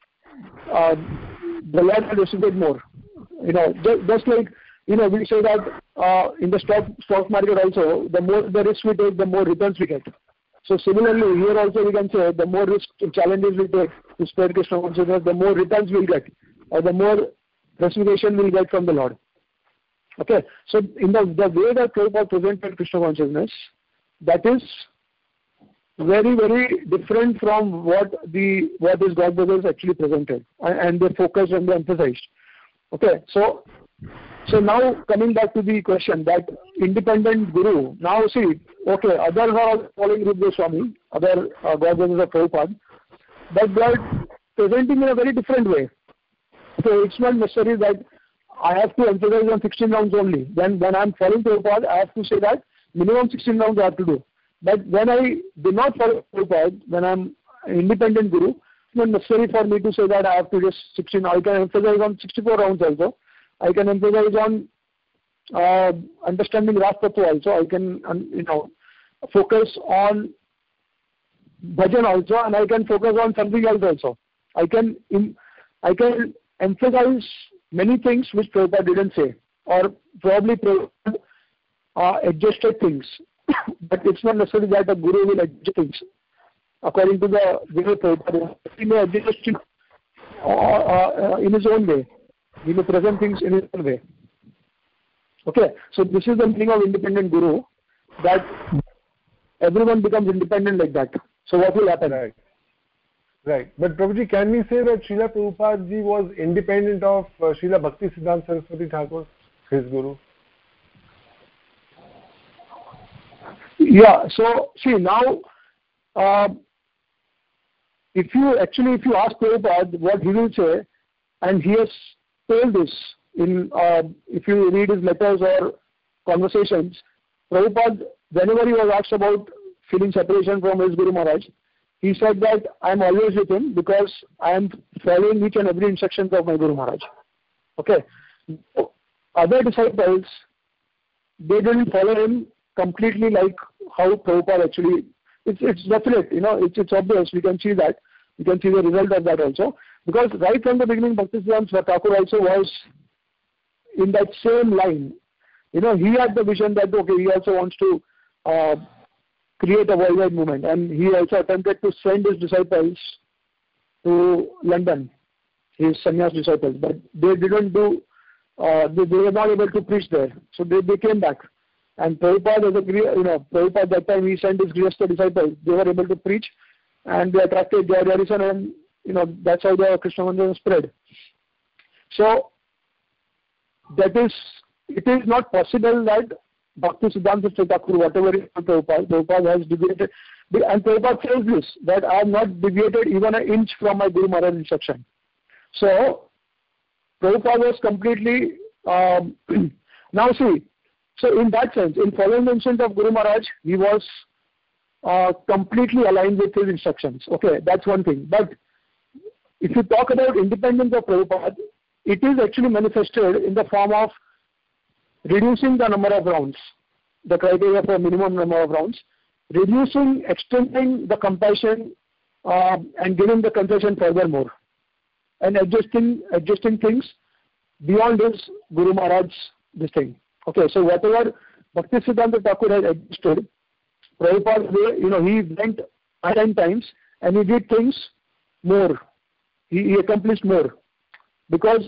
the Lord will reciprocate more. Just like we say that in the stock market also, the more the risk we take, the more returns we get. So similarly, here also we can say the more risk and challenges we take to spread Krishna consciousness, the more returns we'll get, or the more reciprocation we'll get from the Lord. Okay, so in the way that Prabhupada presented Krishna consciousness, that is very, very different from what his God brothers actually presented, and they focused and they emphasized. Okay, so now coming back to the question that independent guru. Now see, okay, others are following Rupa Goswami, other God brothers of Prabhupada, but they are presenting in a very different way. So it's not necessary that I have to emphasize on 16 rounds only. When I'm following Prabhupada, I have to say that minimum 16 rounds I have to do. But when I do not follow Prabhupada, when I'm an independent guru, not necessary for me to say that I have to just 16. I can emphasize on 64 rounds also. I can emphasize on understanding Ras Tattva also. I can focus on bhajan also, and I can focus on something else also. I can emphasize many things which Prabhupada didn't say, or probably Prabhupada adjusted things. But it's not necessary that a guru will adjust things according to the way Prabhupada. He may adjust it in his own way. He may present things in his own way. Okay, so this is the meaning of independent guru, that everyone becomes independent like that. So what will happen? Right. But Prabhuji, can we say that Srila Prabhupada ji was independent of Srila Bhakti Siddhanta Saraswati Thakur, his guru? Yeah. So see now, if you ask Prabhupada what he will say, and he has told this in if you read his letters or conversations, Prabhupada, whenever he was asked about feeling separation from his Guru Maharaj, he said that I am always with him because I am following each and every instructions of my Guru Maharaj. Okay. Other disciples, they didn't follow him completely like how Prabhupada actually. It's definite, it's obvious. We can see that. We can see the result of that also. Because right from the beginning, Bhaktisiddhanta Thakur also was in that same line. He had the vision that, okay, he also wants to create a worldwide movement. And he also attempted to send his disciples to London, his sannyas disciples. But they didn't do, they were not able to preach there. So they came back. And Prabhupada, Prabhupada that time he sent his Grihastha disciples. They were able to preach, and they attracted their adherents, and that's how the Krishna Mandiram spread. So it is not possible that Bhakti Siddhanta Thakur, whatever is Prabhupada has deviated, and Prabhupada says this, that I have not deviated even an inch from my Guru Maharaj instruction. So Prabhupada was completely now see. So in that sense, in following the instruction of Guru Maharaj, he was completely aligned with his instructions. Okay, that's one thing. But if you talk about independence of Prabhupada, it is actually manifested in the form of reducing the number of rounds, the criteria for minimum number of rounds, extending the compassion and giving the concession furthermore, and adjusting things beyond his Guru Maharaj's this thing. Okay, so whatever Bhakti Siddhanta Thakur has adjusted, Prabhupada, he went 10 times and he did things more. He accomplished more because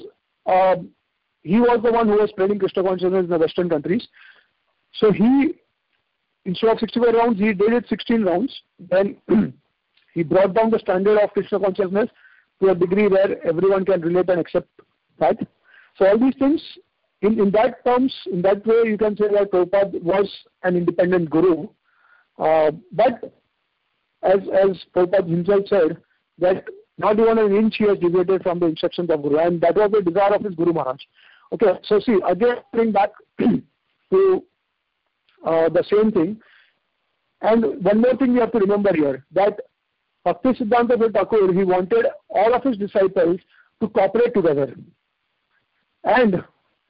he was the one who was spreading Krishna consciousness in the Western countries. So he, instead of 65 rounds, he did it 16 rounds. Then he brought down the standard of Krishna consciousness to a degree where everyone can relate and accept that. So all these things, in that terms, in that way, you can say that Prabhupada was an independent guru. But as Prabhupada himself said, that not even an inch he has deviated from the instructions of Guru, and that was the desire of his Guru Maharaj. Okay, so see, again, bring back to the same thing. And one more thing we have to remember here, that Bhakti Siddhanta Thakur, he wanted all of his disciples to cooperate together. And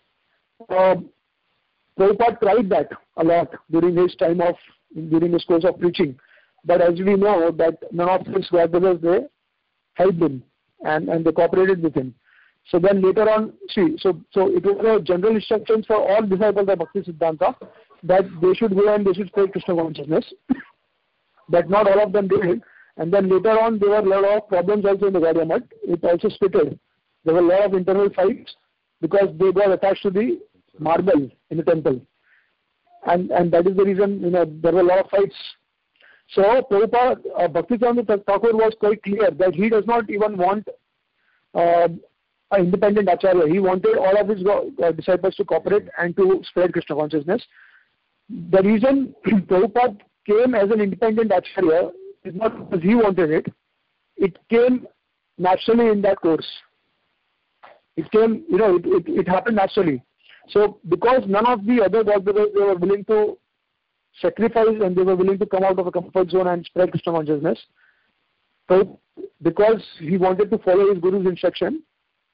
Prabhupada tried that a lot during his course of preaching. But as we know, that none of his brothers, they helped him and they cooperated with him. So then later on, see, so it was a general instructions for all disciples of Bhakti Siddhanta that they should go and they should spread Krishna consciousness. But not all of them did it. And then later on, there were a lot of problems also in the Gaudiya Math. It also splitted. There were a lot of internal fights because they got attached to the marble in the temple. And that is the reason, there were a lot of fights. So Prabhupada, Bhaktisiddhanta Thakur was quite clear that he does not even want an independent acharya. He wanted all of his disciples to cooperate and to spread Krishna consciousness. The reason Prabhupada came as an independent acharya is not because he wanted it. It came naturally in that course. It came, it happened naturally. So because none of the other godbrothers, they were willing to sacrifice and they were willing to come out of a comfort zone and spread Krishna consciousness, So because he wanted to follow his Guru's instruction,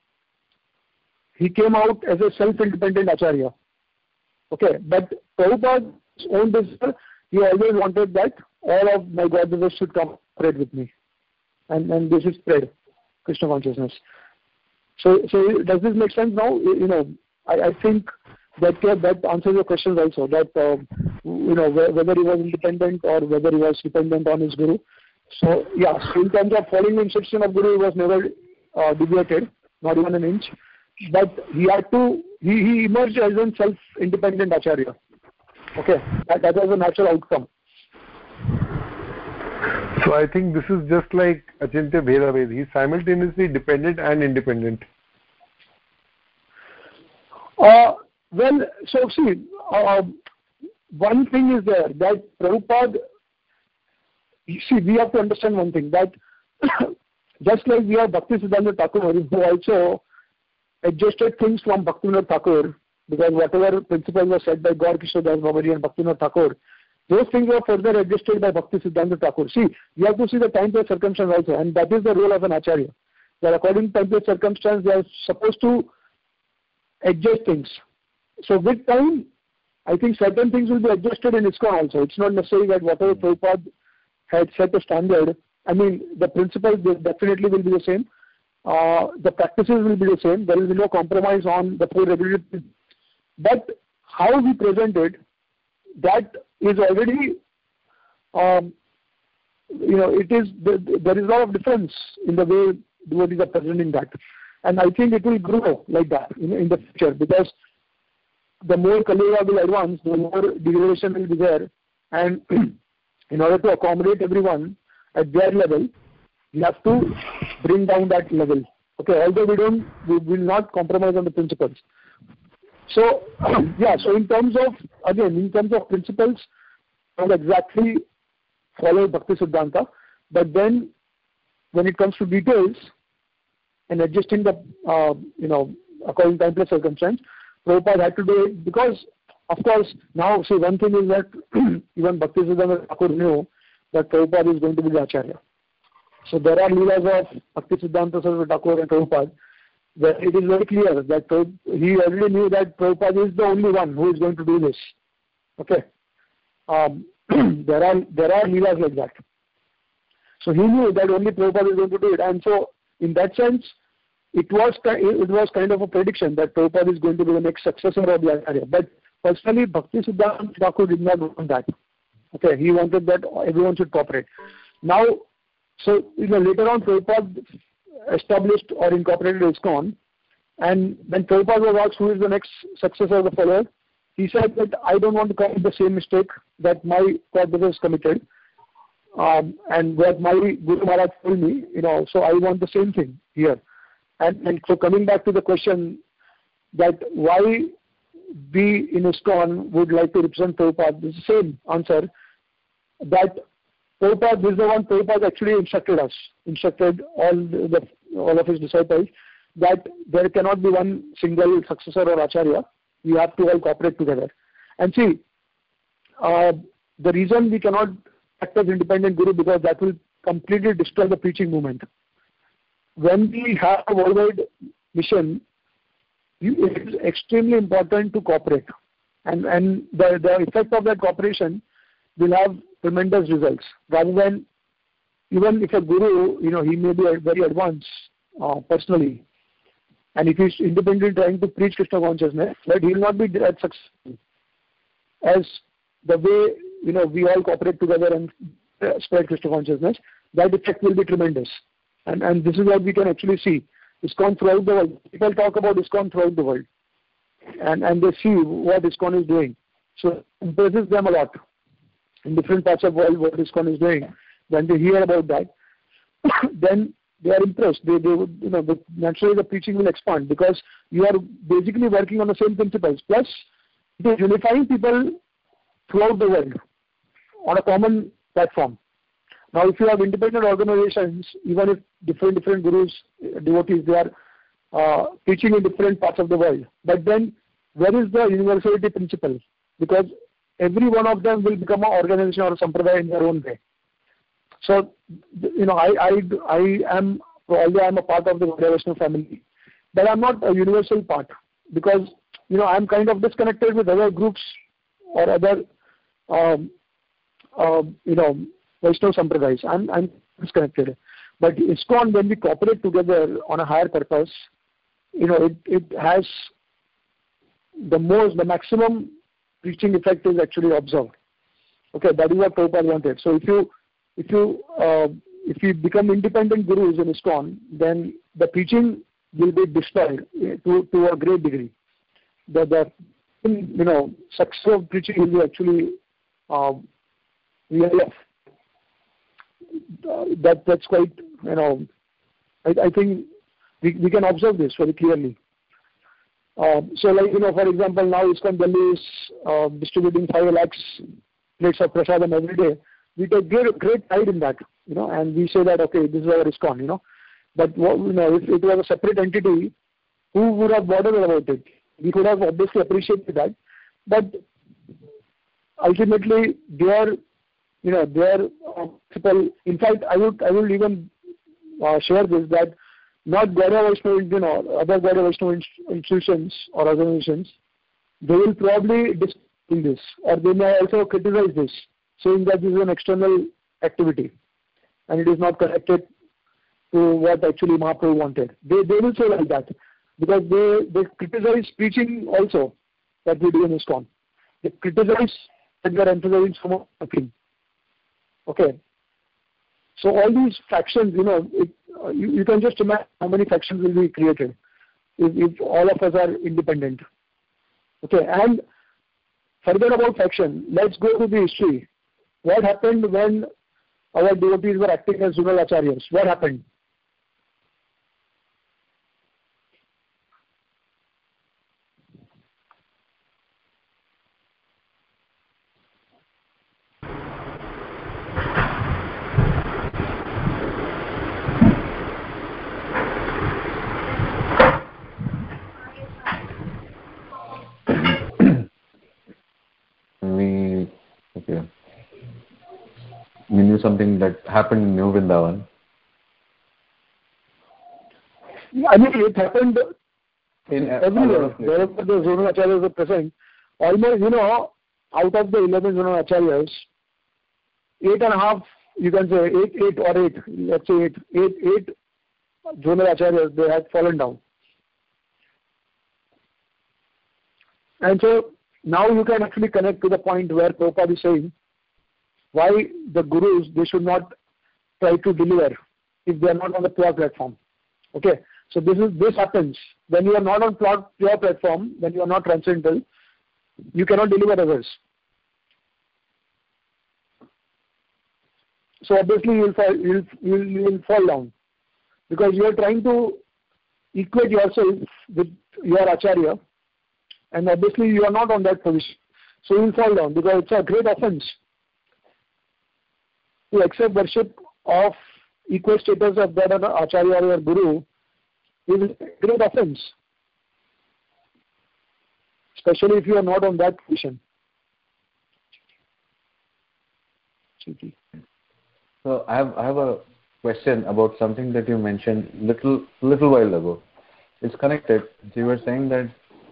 he came out as a self-independent Acharya. Okay, but Prabhupada's own desire, he always wanted that all of my God brothers should cooperate with me, and this is spread Krishna consciousness. So does this make sense now? I think that answers your questions also. That whether he was independent or whether he was dependent on his Guru. So yeah, so in terms of following the instruction of Guru, he was never deviated, not even an inch. But he emerged as a self-independent Acharya. Okay, that was a natural outcome. So I think this is just like Achintya Bheda Ved. He's simultaneously dependent and independent. Well, so see, one thing is there that Prabhupada, you see, we have to understand one thing, that just like we have Bhaktisiddhanta Thakur, who also adjusted things from Bhaktivinoda Thakur, because whatever principles were set by Gaur Kishore Das Babaji and Bhaktivinoda Thakur, those things were further adjusted by Bhaktisiddhanta Thakur. See, you have to see the time place circumstance also, and that is the role of an Acharya. That according to time place circumstance, they are supposed to adjust things. So with time, I think certain things will be adjusted in ISKCON also. It's not necessary that whatever Prabhupada had set a standard, I mean, the principles definitely will be the same. The practices will be the same. There will be no compromise on the four regulated. But how we present it, that is already, it is there is a lot of difference in the way devotees are presenting that, and I think it will grow like that in the future, because the more Kali Yuga will advance, the more degradation will be there, and in order to accommodate everyone at their level, we have to bring down that level. Okay, although we will not compromise on the principles. So yeah, so in terms of principles, I will exactly follow Bhakti Siddhanta, but then when it comes to details and adjusting the according to time place circumstance, Prabhupada had to do it, because of course now see, one thing is that even Bhakti Siddhanta Thakur knew that Prabhupada is going to be the Acharya. So there are leelas of Bhakti Siddhanta Saraswati Thakur and Prabhupada, where it is very clear that he already knew that Prabhupada is the only one who is going to do this. Okay, there are leelas like that. So he knew that only Prabhupada is going to do it, and so in that sense, it was kind of a prediction that Prabhupada is going to be the next successor of the Acharya. But personally, Bhakti Siddhanta Thakur did not want that. Okay, he wanted that everyone should cooperate. Now, so later on, Prabhupada established or incorporated ISKCON, and when Prabhupada was asked who is the next successor of the follower, he said that I don't want to commit the same mistake that my godbrothers committed, and what my Guru Maharaj told me, so I want the same thing here. And so coming back to the question that why we in ISKCON would like to represent Prabhupada, this is the same answer, that Prabhupada, this is the one Prabhupada actually instructed all of his disciples, that there cannot be one single successor or Acharya. We have to all cooperate together. And see, the reason we cannot act as independent Guru, because that will completely destroy the preaching movement. When we have a worldwide mission, it is extremely important to cooperate, and the effect of that cooperation will have tremendous results. Rather than, even if a Guru, he may be very advanced personally, and if he is independently trying to preach Krishna consciousness, but he will not be as successful as the way we all cooperate together and spread Krishna consciousness. That effect will be tremendous, and this is what we can actually see. ISKCON throughout the world. People talk about ISKCON throughout the world, and they see what ISKCON is doing. So it impresses them a lot in different parts of the world what ISKCON is doing. When they hear about that, then they are impressed. They would, naturally the preaching will expand, because you are basically working on the same principles. Plus, it is unifying people throughout the world on a common platform. Now, if you have independent organizations, even if different gurus, devotees, they are preaching in different parts of the world, but then where is the universality principle? Because every one of them will become an organization or a sampradaya in their own way. So, I am, although I'm a part of the Gaudiya Vaishnava family, but I'm not a universal part, because I'm kind of disconnected with other groups or other Vaishnava Sampradayas. I'm disconnected. But ISKCON, when we cooperate together on a higher purpose, it has the maximum preaching effect is actually observed. Okay, that is what Prabhupada wanted. So if you become independent gurus in ISKCON, then the preaching will be destroyed to a great degree. The success of preaching will be actually real. That's quite, I think we can observe this very clearly. So like, for example, now ISKCON Delhi is distributing 5 lakhs plates of prasadam every day. We take great pride in that, and we say that, okay, this is our ISKCON, But, if it was a separate entity, who would have bothered about it? We could have obviously appreciated that. But ultimately, their principle, in fact, I will even share this, that not Gaudiya Vaishnava, or other Gaudiya Vaishnava institutions or organizations, they will probably discuss this, or they may also criticize this, saying that this is an external activity and it is not connected to what actually Mahaprabhu wanted. They will say like that, because they criticize preaching also that we do in ISKCON. They criticize that we are emphasizing so much nothing. Okay. So all these factions, you can just imagine how many factions will be created if all of us are independent. Okay, and further about faction, let's go to the history. What happened when our devotees were acting as zonal acharyas? What happened? We knew something that happened in New Vrindavan. I mean, it happened in everywhere. Wherever the zonal acharyas were present, almost, out of the 11 zonal acharyas, 8.5, you can say 8 or 8, let's say 8 zonal acharyas, they had fallen down. And so now you can actually connect to the point where Prabhupada is saying why the gurus, they should not try to deliver if they are not on the pure platform. Okay, so this happens when you are not on pure platform, when you are not transcendental, you cannot deliver others. So obviously you will fall down, because you are trying to equate yourself with your acharya, and obviously you are not on that position. So you will fall down, because it's a great offense to accept worship of equal status of that acharya or guru. Is a great offense, especially if you are not on that position. So I have a question about something that you mentioned little while ago. It's connected. You were saying that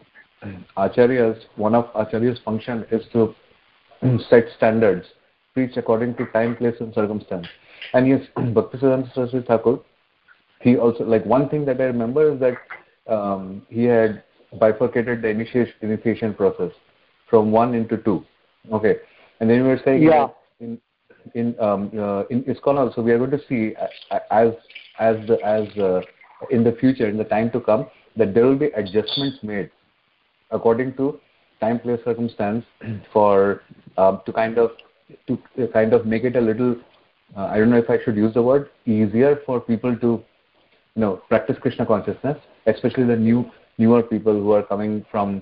one of Acharya's function is to set standards, preach according to time, place and circumstance. And yes, Bhaktisiddhanta Saraswati Thakur, he also, like, one thing that I remember is that he had bifurcated the initiation process from 1 into 2. Okay, and then you were saying that in ISKCON also we are going to see as in the future, in the time to come, that there will be adjustments made according to time, place, circumstance for to kind of make it a little I don't know if I should use the word, easier for people to practice Krishna consciousness, especially the newer people who are coming from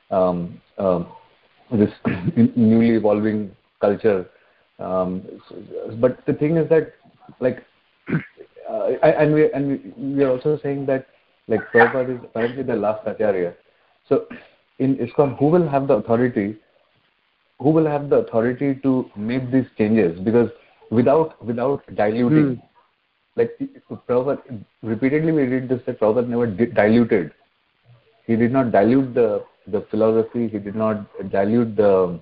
this newly evolving culture. But the thing is that, like, and we are also saying that, like, Prabhupada is apparently the last Acharya. So in ISKCON, who will have the authority to make these changes? Because without diluting. Like Prabhupada, repeatedly we read this, that Prabhupada never diluted. He did not dilute the philosophy. He did not dilute the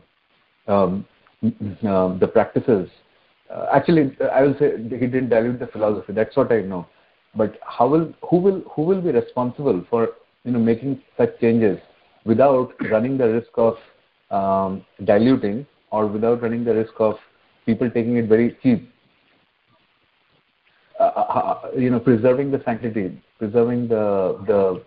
practices. Actually, I will say he didn't dilute the philosophy. That's what I know. But who will be responsible for making such changes without running the risk of diluting, or without running the risk of people taking it very cheap? Preserving the sanctity, preserving the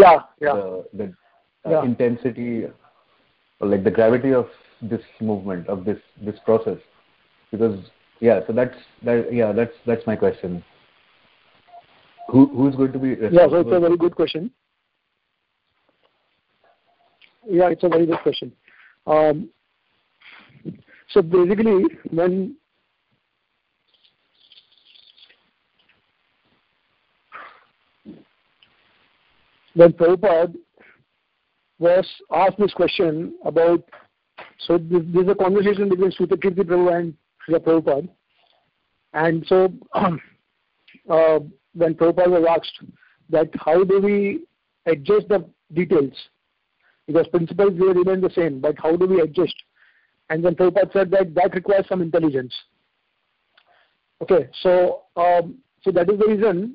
intensity, or like the gravity of this movement, of this process. Because so that's my question. Who's going to be responsible? Yeah, so it's a very good question. Yeah, it's a very good question. So basically, when Prabhupada was asked this question about, so this is a conversation between Sutakirti Prabhu and Srila Prabhupada, and so when Prabhupada was asked that how do we adjust the details, because principles will remain the same, but how do we adjust? And then Prabhupada said that requires some intelligence. Okay, so that is the reason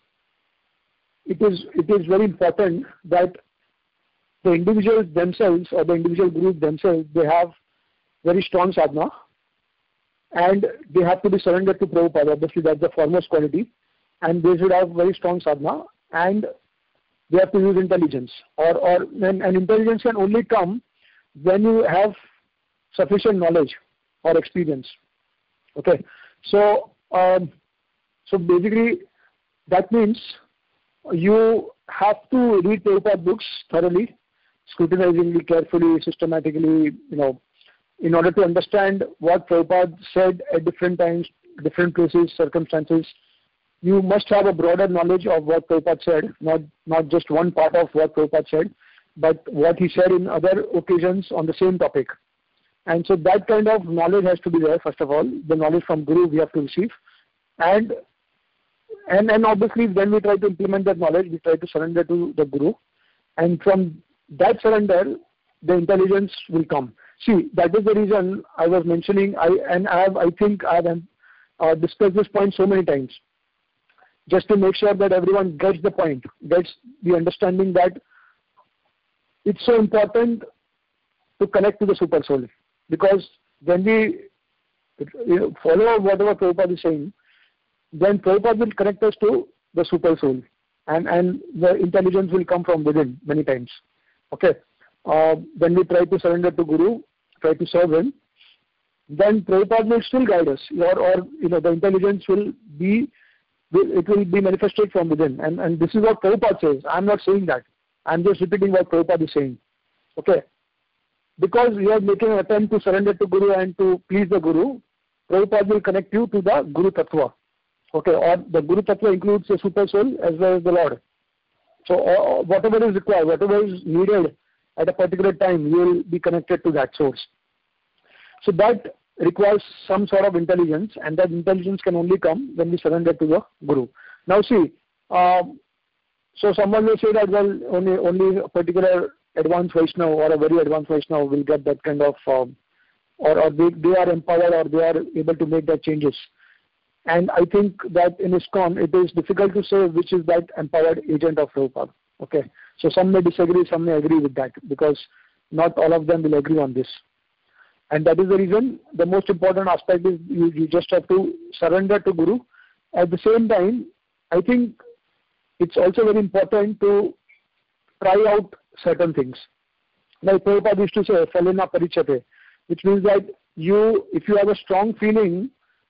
it is very important that the individuals themselves, or the individual group themselves, they have very strong sadhana, and they have to be surrendered to Prabhupada. Obviously, that's the foremost quality, and they should have very strong sadhana, and they have to use intelligence. And intelligence can only come when you have sufficient knowledge or experience. Okay, so basically that means you have to read Prabhupada books thoroughly, scrutinizingly, carefully, systematically, in order to understand what Prabhupada said at different times, different places, circumstances. You must have a broader knowledge of what Prabhupada said, not just one part of what Prabhupada said, but what he said in other occasions on the same topic. And so that kind of knowledge has to be there, first of all. The knowledge from Guru we have to receive. And obviously when we try to implement that knowledge, we try to surrender to the Guru. And from that surrender, the intelligence will come. See, that is the reason I was mentioning, I think I have discussed this point so many times, just to make sure that everyone gets the point, gets the understanding that it's so important to connect to the Super Soul. Because when we follow whatever Prabhupada is saying, then Prabhupada will connect us to the Super Soul, and the intelligence will come from within many times. Okay, when we try to surrender to Guru, try to serve him, then Prabhupada will still guide us, or the intelligence will be manifested from within. And this is what Prabhupada says. I'm not saying that. I'm just repeating what Prabhupada is saying. Okay. Because you are making an attempt to surrender to Guru and to please the Guru, Prabhupada will connect you to the Guru Tattva. Okay, or the Guru Tattva includes the Super Soul as well as the Lord. So whatever is required, whatever is needed at a particular time, you will be connected to that source. So that requires some sort of intelligence, and that intelligence can only come when we surrender to the Guru. Now see, so someone may say that, well, only a particular advanced Vaishnava or a very advanced Vaishnava will get that kind of, or they are empowered, or they are able to make that changes. And I think that in ISKCON, it is difficult to say which is that empowered agent of Prabhupada. Okay, so some may disagree, some may agree with that, because not all of them will agree on this. And that is the reason the most important aspect is you just have to surrender to Guru. At the same time, I think it's also very important to try out certain things. Like Prabhupada used to say, Phalena Parichate, which means that if you have a strong feeling,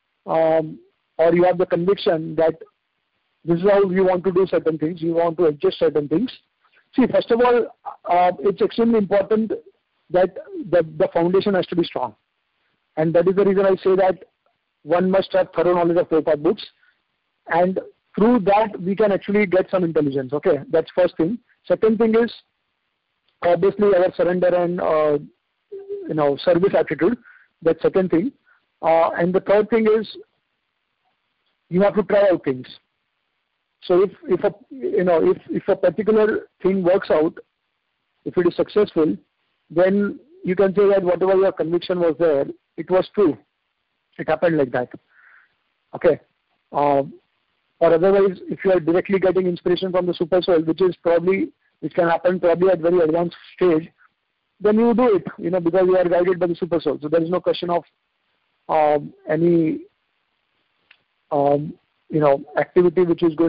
or you have the conviction that this is how you want to do certain things, you want to adjust certain things. See, first of all, it's extremely important that the foundation has to be strong. And that is the reason I say that one must have thorough knowledge of Prabhupada books. And through that, we can actually get some intelligence. Okay, that's first thing. Second thing is, obviously, our surrender and service attitude. That's second thing. And the third thing is you have to try out things. So if a particular thing works out, if it is successful, then you can say that whatever your conviction was there, it was true. It happened like that. Okay. Or otherwise, if you are directly getting inspiration from the super soul, which can happen probably at very advanced stage, then you do it, because you are guided by the super soul. So there is no question of any activity which will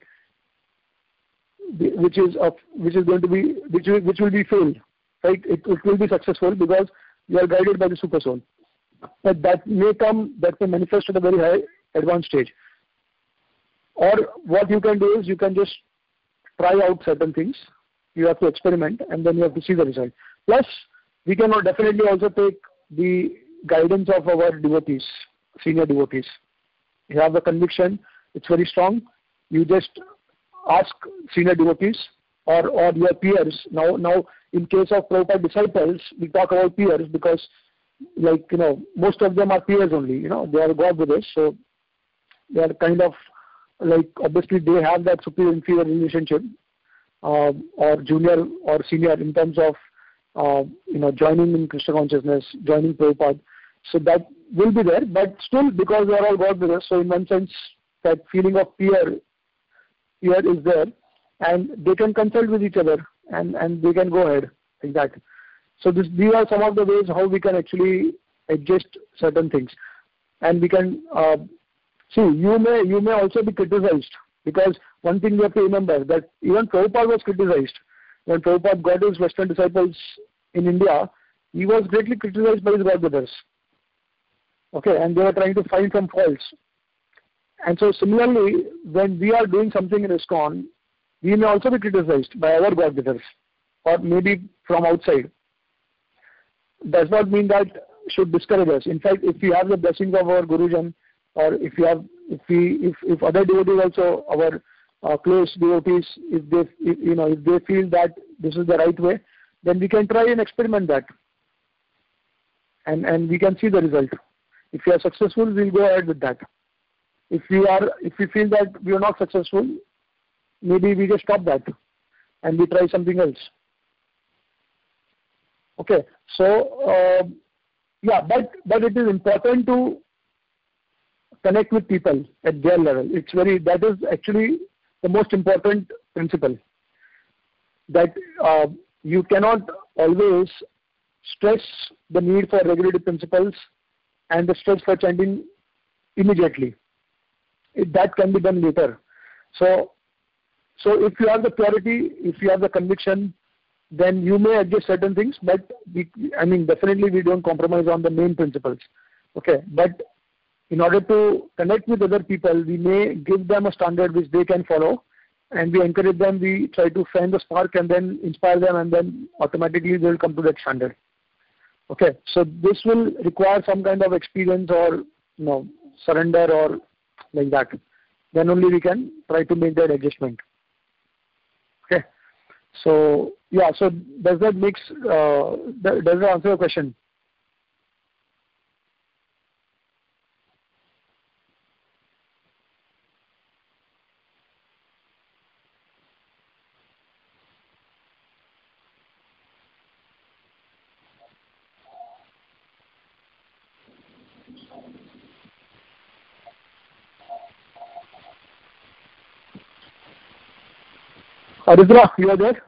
be failed, right? It will be successful because you are guided by the super soul. But that may manifest at a very high advanced stage. Or what you can do is you can just try out certain things. You have to experiment and then you have to see the result. Plus, we can definitely also take the guidance of our devotees, senior devotees. You have the conviction, it's very strong. You just ask senior devotees or your peers. Now, in case of Prabhupada disciples, we talk about peers because, most of them are peers only. They are God with us, so they are kind of obviously they have that superior inferior relationship, or junior or senior in terms of joining in Krishna consciousness, joining Prabhupada. So that will be there, but still because they are all God with us, so in one sense that feeling of peer is there, and they can consult with each other and they can go ahead like that. So these are some of the ways how we can actually adjust certain things, and we can see. You may also be criticized, because one thing you have to remember that even Prabhupada was criticized. When Prabhupada got his Western disciples in India, he was greatly criticized by his God brothers. Okay, and they were trying to find some faults. And so similarly, when we are doing something in ISKCON, we may also be criticized by our God brothers, or maybe from outside. Does not mean that should discourage us. In fact, if we have the blessings of our Gurujan, or if other devotees also, our close devotees, if they feel that this is the right way, then we can try and experiment that, and we can see the result. If we are successful, we'll go ahead with that. If we feel that we are not successful, maybe we just stop that and we try something else. Okay, so but it is important to connect with people at their level. That is actually the most important principle. That you cannot always stress the need for regulative principles and the stress for chanting immediately. That can be done later. So if you have the purity, if you have the conviction, then you may adjust certain things, but definitely we don't compromise on the main principles. Okay, but in order to connect with other people, we may give them a standard which they can follow, and we encourage them, we try to fan the spark and then inspire them, and then automatically they will come to that standard. Okay, so this will require some kind of experience or surrender or like that. Then only we can try to make that adjustment. Okay, so so does that answer your question? Aridra, you are there?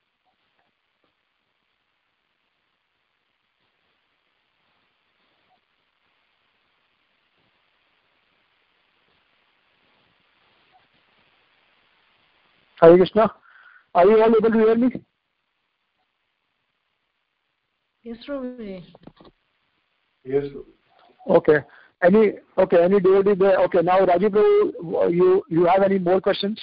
Hare Krishna. Are you all able to hear me? Yes, Ravi. Yes. Okay. Any devotee there? Okay. Now, Rajiv, you have any more questions?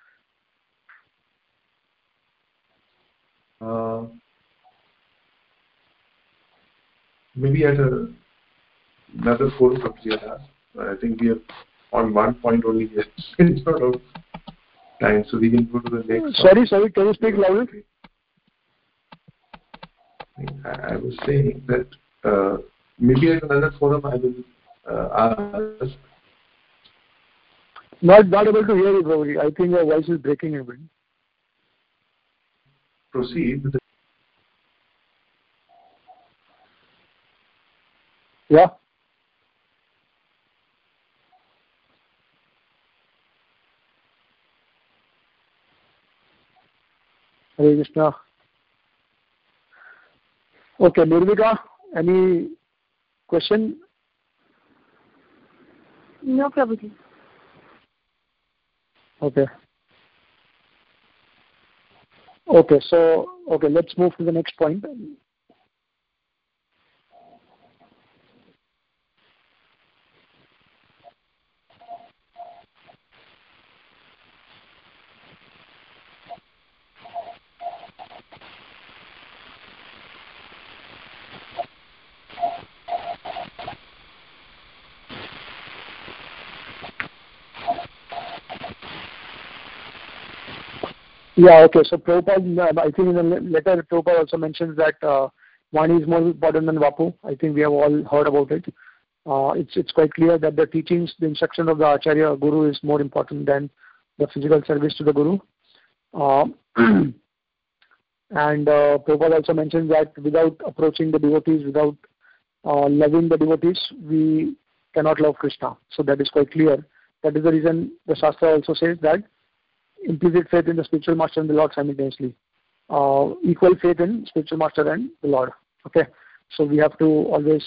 Maybe at another forum of Jira. I think we are on one point only yet. It's sort of time, so we can go to the next. Sorry, can you speak louder? I was saying that Maybe at another forum I will ask. Not able to hear you, Prabhuji. I think your voice is breaking a bit. Proceed with the... Yeah. Hare Krishna. Okay, Nirvika, any question? No, Prabhuji. Okay. Okay, so let's move to the next point. Yeah, okay. So Prabhupada, I think in the letter, Prabhupada also mentions that Vani is more important than Vapu. I think we have all heard about it. It's quite clear that the teachings, the instruction of the Acharya Guru is more important than the physical service to the Guru. And Prabhupada also mentions that without approaching the devotees, without loving the devotees, we cannot love Krishna. So that is quite clear. That is the reason the Shastra also says that implicit faith in the spiritual master and the Lord simultaneously. Equal faith in spiritual master and the Lord. Okay, so we have to always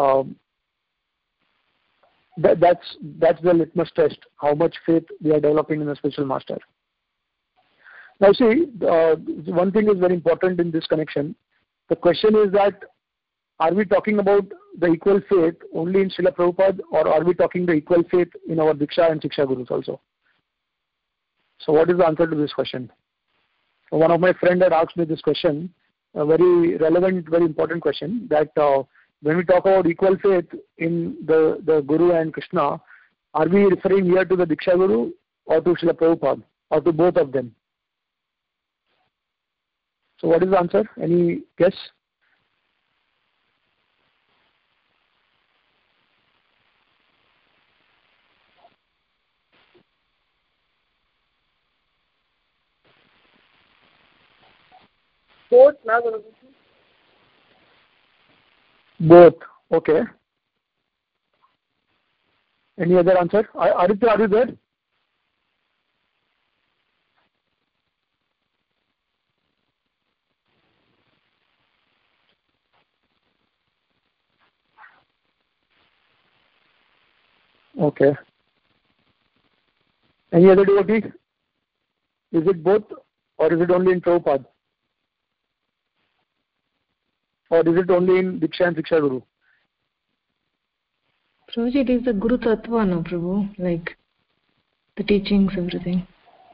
that's the litmus test, how much faith we are developing in the spiritual master. Now see, one thing is very important in this connection. The question is that are we talking about the equal faith only in Srila Prabhupada, or are we talking the equal faith in our Diksha and Shiksha Gurus also? So what is the answer to this question? So one of my friends had asked me this question, a very relevant, very important question, that when we talk about equal faith in the Guru and Krishna, are we referring here to the Diksha Guru or to Srila Prabhupada or to both of them? So what is the answer? Any guess? Both, na Guruji. Both. Okay. Any other answer? Aditya, are you there? Okay. Any other devotee? Is it both, or is it only in Prabhupada? Or is it only in Diksha and Shiksha Guru? Prabhuji, it is the Guru Tattva, no, Prabhu? Like the teachings, everything.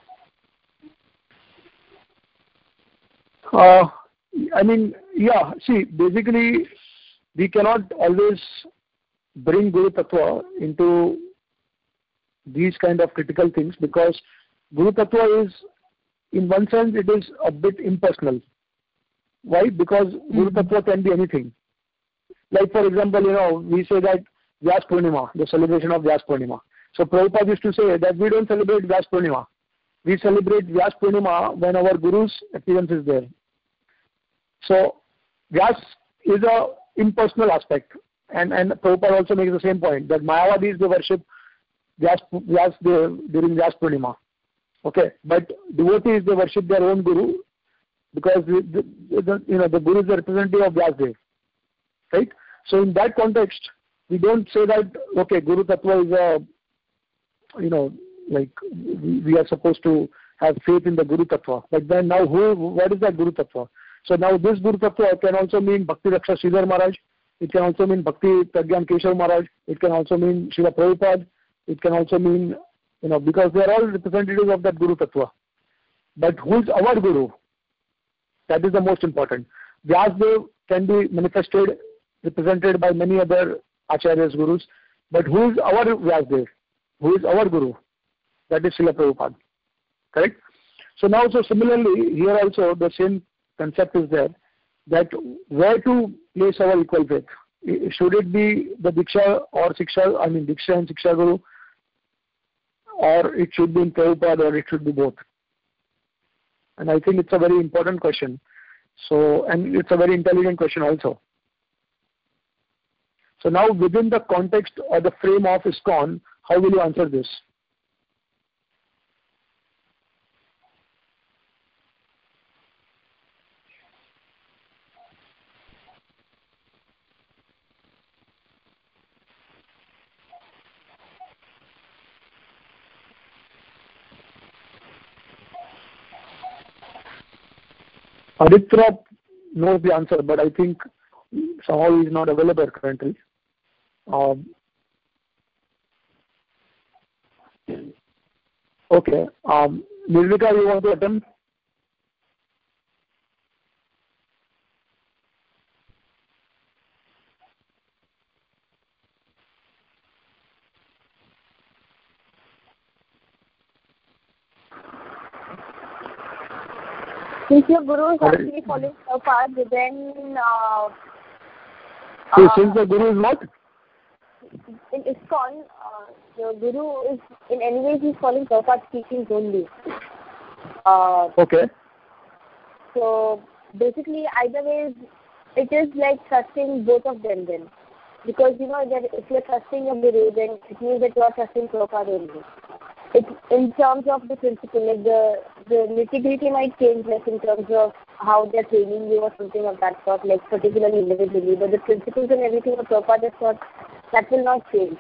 I mean, yeah, see, basically, we cannot always bring Guru Tattva into these kind of critical things, because Guru Tattva is, in one sense, it is a bit impersonal. Why? Because Guru Tattva can be anything. Like, for example, we say that Vyas Purnima, the celebration of Vyas Purnima. So Prabhupada used to say that we don't celebrate Vyas Purnima. We celebrate Vyas Purnima when our Guru's appearance is there. So Vyas is a impersonal aspect. And Prabhupada also makes the same point, that Mayavadis, they worship Vyas during Vyas Purnima. Okay, but devotees, they worship their own Guru, because the Guru is the representative of Vyasdev, right? So in that context, we don't say that, okay, Guru Tattva is like we are supposed to have faith in the Guru Tattva. But then now what is that Guru Tattva? So now this Guru Tattva can also mean Bhakti Raksha Sridhar Maharaj, it can also mean Bhakti Pragyan Keshav Maharaj, it can also mean Srila Prabhupada, it can also mean, because they are all representatives of that Guru Tattva. But who is our Guru? That is the most important. Vyasdev can be manifested, represented by many other Acharyas, Gurus. But who is our Vyasdev? Who is our Guru? That is Srila Prabhupada. Correct? So now, similarly, here also the same concept is there, that where to place our equal faith. should it be the Diksha or Siksha, I mean Diksha and Siksha Guru, or it should be in Prabhupada, or it should be both? And I think it's a very important question. So, and it's a very intelligent question also. So now within the context or the frame of ISKCON, how will you answer this? Aditra knows the answer, but I think somehow he is not available currently. Okay. Nirvika, you want to attempt? Since your Guru is actually following Prabhupada, then... since the Guru is what? In ISKCON, the Guru is, in any way, he's following Prabhupada's teachings only. Okay. So, basically, either way, it is like trusting both of them then. Because, that if you're trusting your Guru, then it means that you are trusting Prabhupada only. It's in terms of the principle, like the nitty-gritty might change, like in terms of how they're training you or something of that sort, like particularly individually, but the principles and everything of Prabhupada sort, that will not change.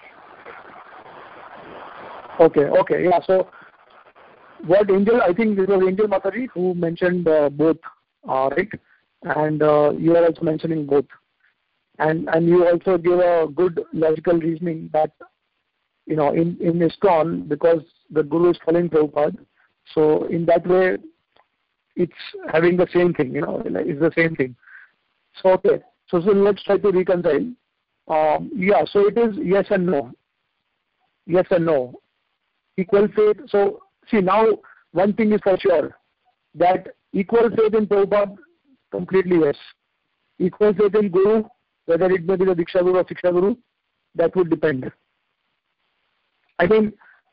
Okay, yeah. So, what Angel, I think this was Angel Mataji who mentioned both, right? And you are also mentioning both. And you also give a good logical reasoning that, in ISKCON, because the Guru is following Prabhupada, so in that way, it's having the same thing, it's the same thing. So, okay. So let's try to reconcile. Yeah, so it is yes and no. Yes and no. Equal faith. So, see, now one thing is for sure, that equal faith in Prabhupada, completely yes. Equal faith in Guru, whether it may be the Diksha Guru or Siksha Guru, that would depend. I think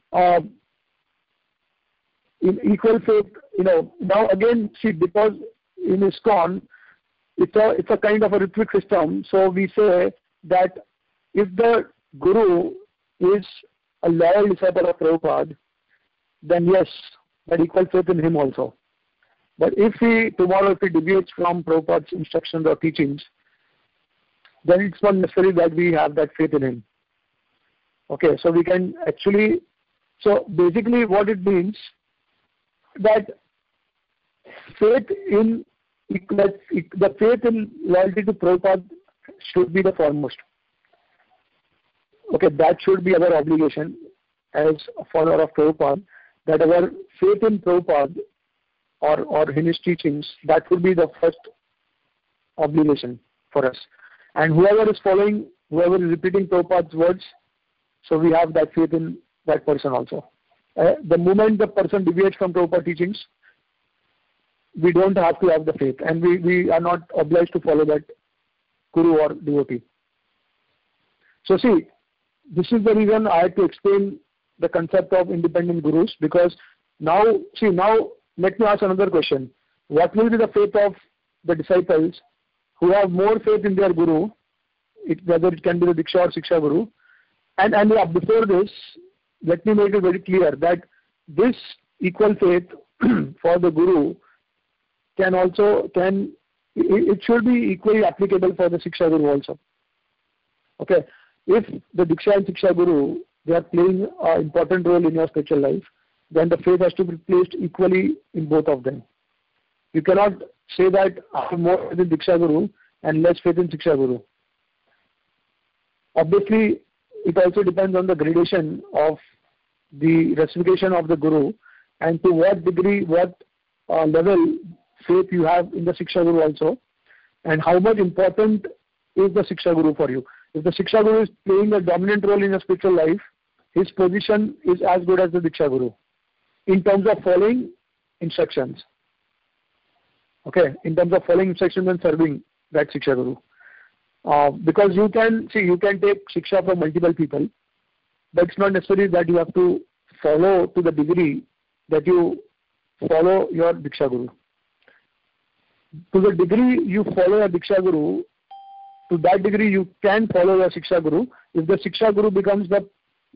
in equal faith, now again, see, because in ISKCON, it's a kind of a ritual system. So we say that if the Guru is a loyal disciple of Prabhupada, then yes, that equal faith in him also. But if he deviates from Prabhupada's instructions or teachings, then it's not necessary that we have that faith in him. Okay, so we can actually, so basically what it means, that faith in, the faith in loyalty to Prabhupada should be the foremost. Okay, that should be our obligation as a follower of Prabhupada, that our faith in Prabhupada or in his teachings, that would be the first obligation for us. And whoever is repeating Prabhupada's words, so we have that faith in that person also. The moment the person deviates from Prabhupada teachings, we don't have to have the faith, and we are not obliged to follow that Guru or devotee. So see, this is the reason I had to explain the concept of independent gurus, because now let me ask another question. What will be the faith of the disciples who have more faith in their Guru, whether it can be the Diksha or Siksha Guru? And yeah, before this, let me make it very clear that this equal faith for the Guru it should be equally applicable for the Siksha Guru also. Okay, if the Diksha and Siksha Guru, they are playing an important role in your spiritual life, then the faith has to be placed equally in both of them. You cannot say that I have more faith in Diksha Guru and less faith in Siksha Guru. Obviously, it also depends on the gradation of the reciprocation of the Guru, and to what degree, what level faith you have in the Siksha Guru also, and how much important is the Siksha Guru for you. If the Siksha Guru is playing a dominant role in your spiritual life, his position is as good as the Diksha Guru in terms of following instructions. Okay, in terms of following instructions and serving that Siksha Guru. Because you can take Shiksha from multiple people, but it's not necessary that you have to follow to the degree that you follow your Diksha Guru. To the degree you follow your Diksha Guru, to that degree you can follow your Shiksha Guru. If the Shiksha Guru becomes the,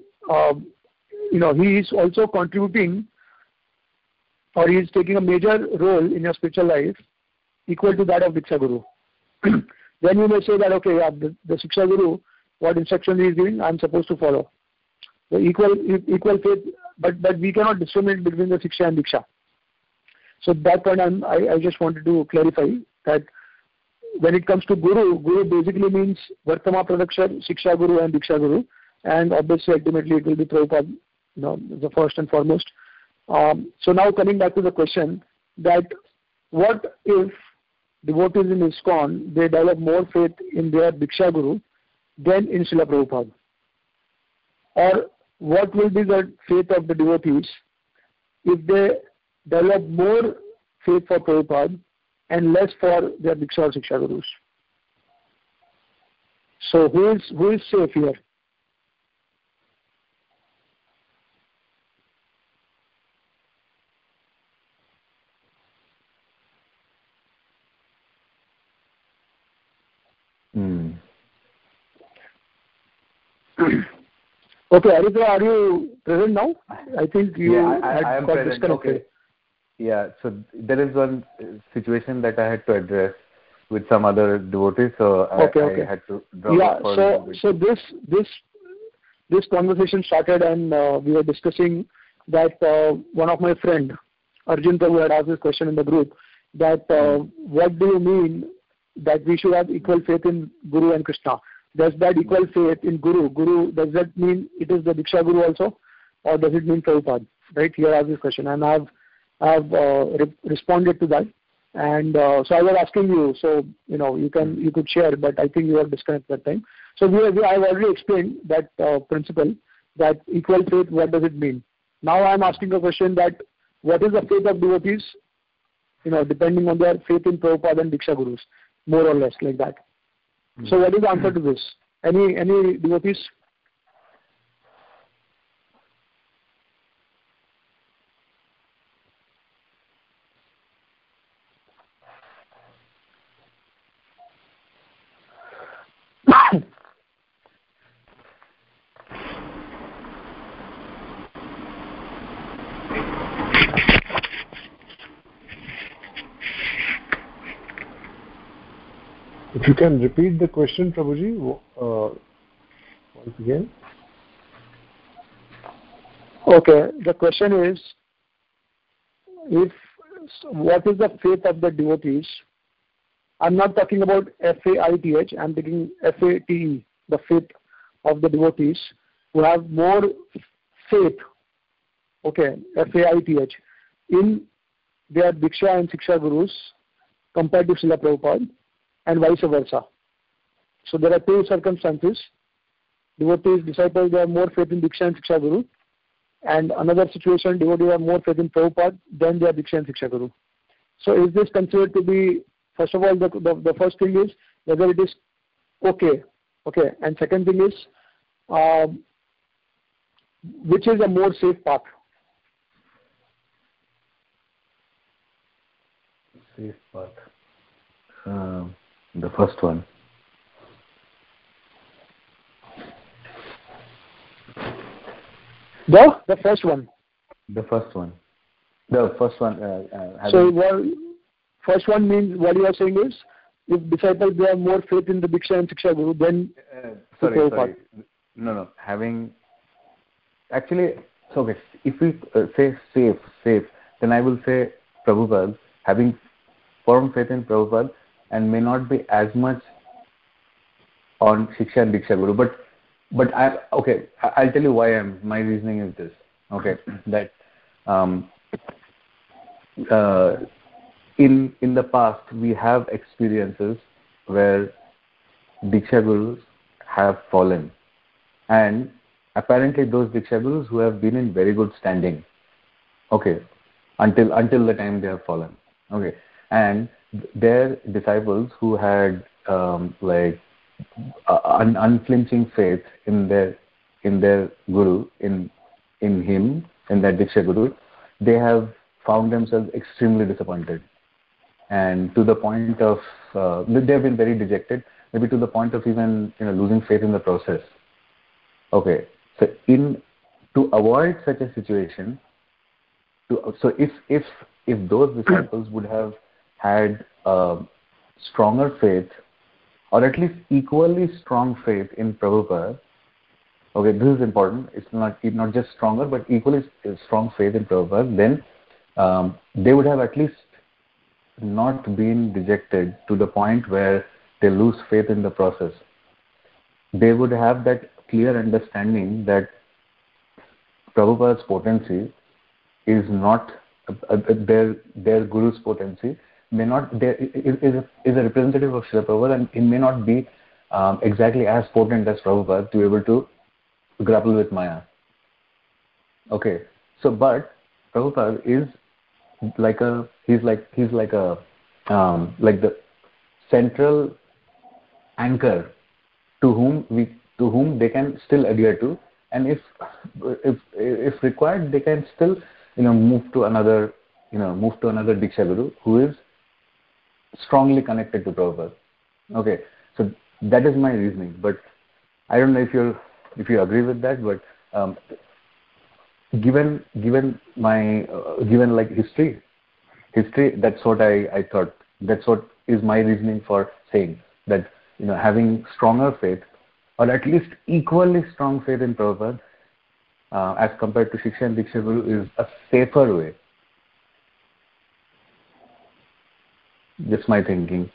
he is also contributing, or he is taking a major role in your spiritual life equal to that of Diksha Guru. Then you may say that, okay, yeah, the Shiksha Guru, what instruction he is giving, I am supposed to follow. The equal faith, but we cannot discriminate between the Shiksha and Diksha. So that point I just wanted to clarify that when it comes to Guru basically means Vartama Pradakshar, Shiksha Guru and Diksha Guru, and obviously ultimately it will be Prabhupada, the first and foremost. So now coming back to the question that what if devotees in ISKCON, they develop more faith in their Diksha Guru than in Srila Prabhupada? Or what will be the faith of the devotees if they develop more faith for Prabhupada and less for their Diksha or Shiksha Gurus? So who is safe here? Okay, Aritra, are you present now? I think you I am got present. disconnected. Okay. Yeah, so there is one situation that I had to address with some other devotees, so I had to drop off for a little bit. So this conversation started, and we were discussing that one of my friend, Arjun Prabhu, had asked this question in the group that what do you mean that we should have equal faith in Guru and Krishna? Does that equal faith in Guru, does that mean it is the Diksha Guru also, or does it mean Prabhupada? Right, here I asked this question, and I have responded to that, and so I was asking you, so you could share, but I think you were disconnected that time. So I have already explained that principle, that equal faith, what does it mean? Now I am asking a question that what is the faith of devotees, depending on their faith in Prabhupada and Diksha Gurus, more or less like that. So what is the answer to this? Any devotees? If you can repeat the question, Prabhuji, once again. Okay, the question is, what is the faith of the devotees? I'm not talking about FAITH, I'm taking FATE, the faith of the devotees who have more faith, okay, FAITH, in their Diksha and Shiksha Gurus compared to Srila Prabhupada, and vice versa. So there are two circumstances. Devotees, disciples, they have more faith in Diksha and Shiksha Guru, and another situation, devotees have more faith in Prabhupada than their Diksha and Shiksha Guru. So is this considered to be, first of all, the first thing is whether it is okay, and second thing is which is a more safe path? Safe path. The first one. The first one. The first one. The first one. So first one means what you are saying is, if disciples they have more faith in the Diksha and Shiksha Guru, then sorry. No. Actually, so okay. If we say safe, then I will say Prabhupada, having firm faith in Prabhupada, and may not be as much on Shiksha and Diksha Guru. But I'll tell you why my reasoning is this. Okay, that in the past we have experiences where Diksha Gurus have fallen, and apparently those Diksha Gurus who have been in very good standing, okay, until the time they have fallen, okay, and their disciples who had unflinching faith in their guru, in him, in that Diksha Guru, they have found themselves extremely disappointed, and to the point of they have been very dejected, maybe to the point of even losing faith in the process. Okay, so to avoid such a situation, so if those disciples would have had stronger faith, or at least equally strong faith in Prabhupada, okay, this is important. It's not just stronger, but equally strong faith in Prabhupada, then they would have at least not been dejected to the point where they lose faith in the process. They would have that clear understanding that Prabhupada's potency is not their guru's potency. May not is a representative of Srila Prabhupada, and it may not be exactly as potent as Prabhupada to be able to grapple with Maya. Okay, so but Prabhupada is like the central anchor to whom they can still adhere to, and if required, they can still move to another Diksha Guru who is strongly connected to Prabhupada. Okay, so that is my reasoning, but I don't know if you agree with that, but given like history, that's what I thought. That's what is my reasoning for saying that having stronger faith, or at least equally strong faith in Prabhupada as compared to Shiksha and Diksha Guru, is a safer way. Just my thinking.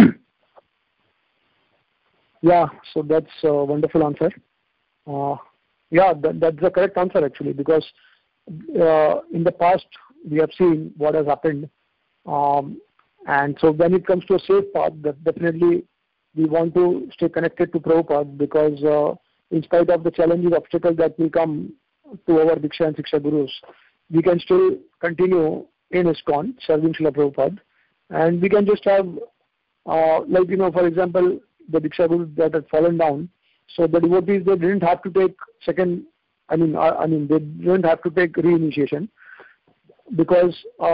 Yeah, so that's a wonderful answer. Yeah, that's the correct answer actually, because in the past we have seen what has happened, and so when it comes to a safe path, definitely we want to stay connected to Prabhupada, because in spite of the challenging obstacles that will come to our Diksha and Shiksha Gurus, we can still continue in ISKCON serving Srila Prabhupada, and we can just have for example, the Diksha Gurus that had fallen down, so the devotees, they didn't have to take they didn't have to take reinitiation, because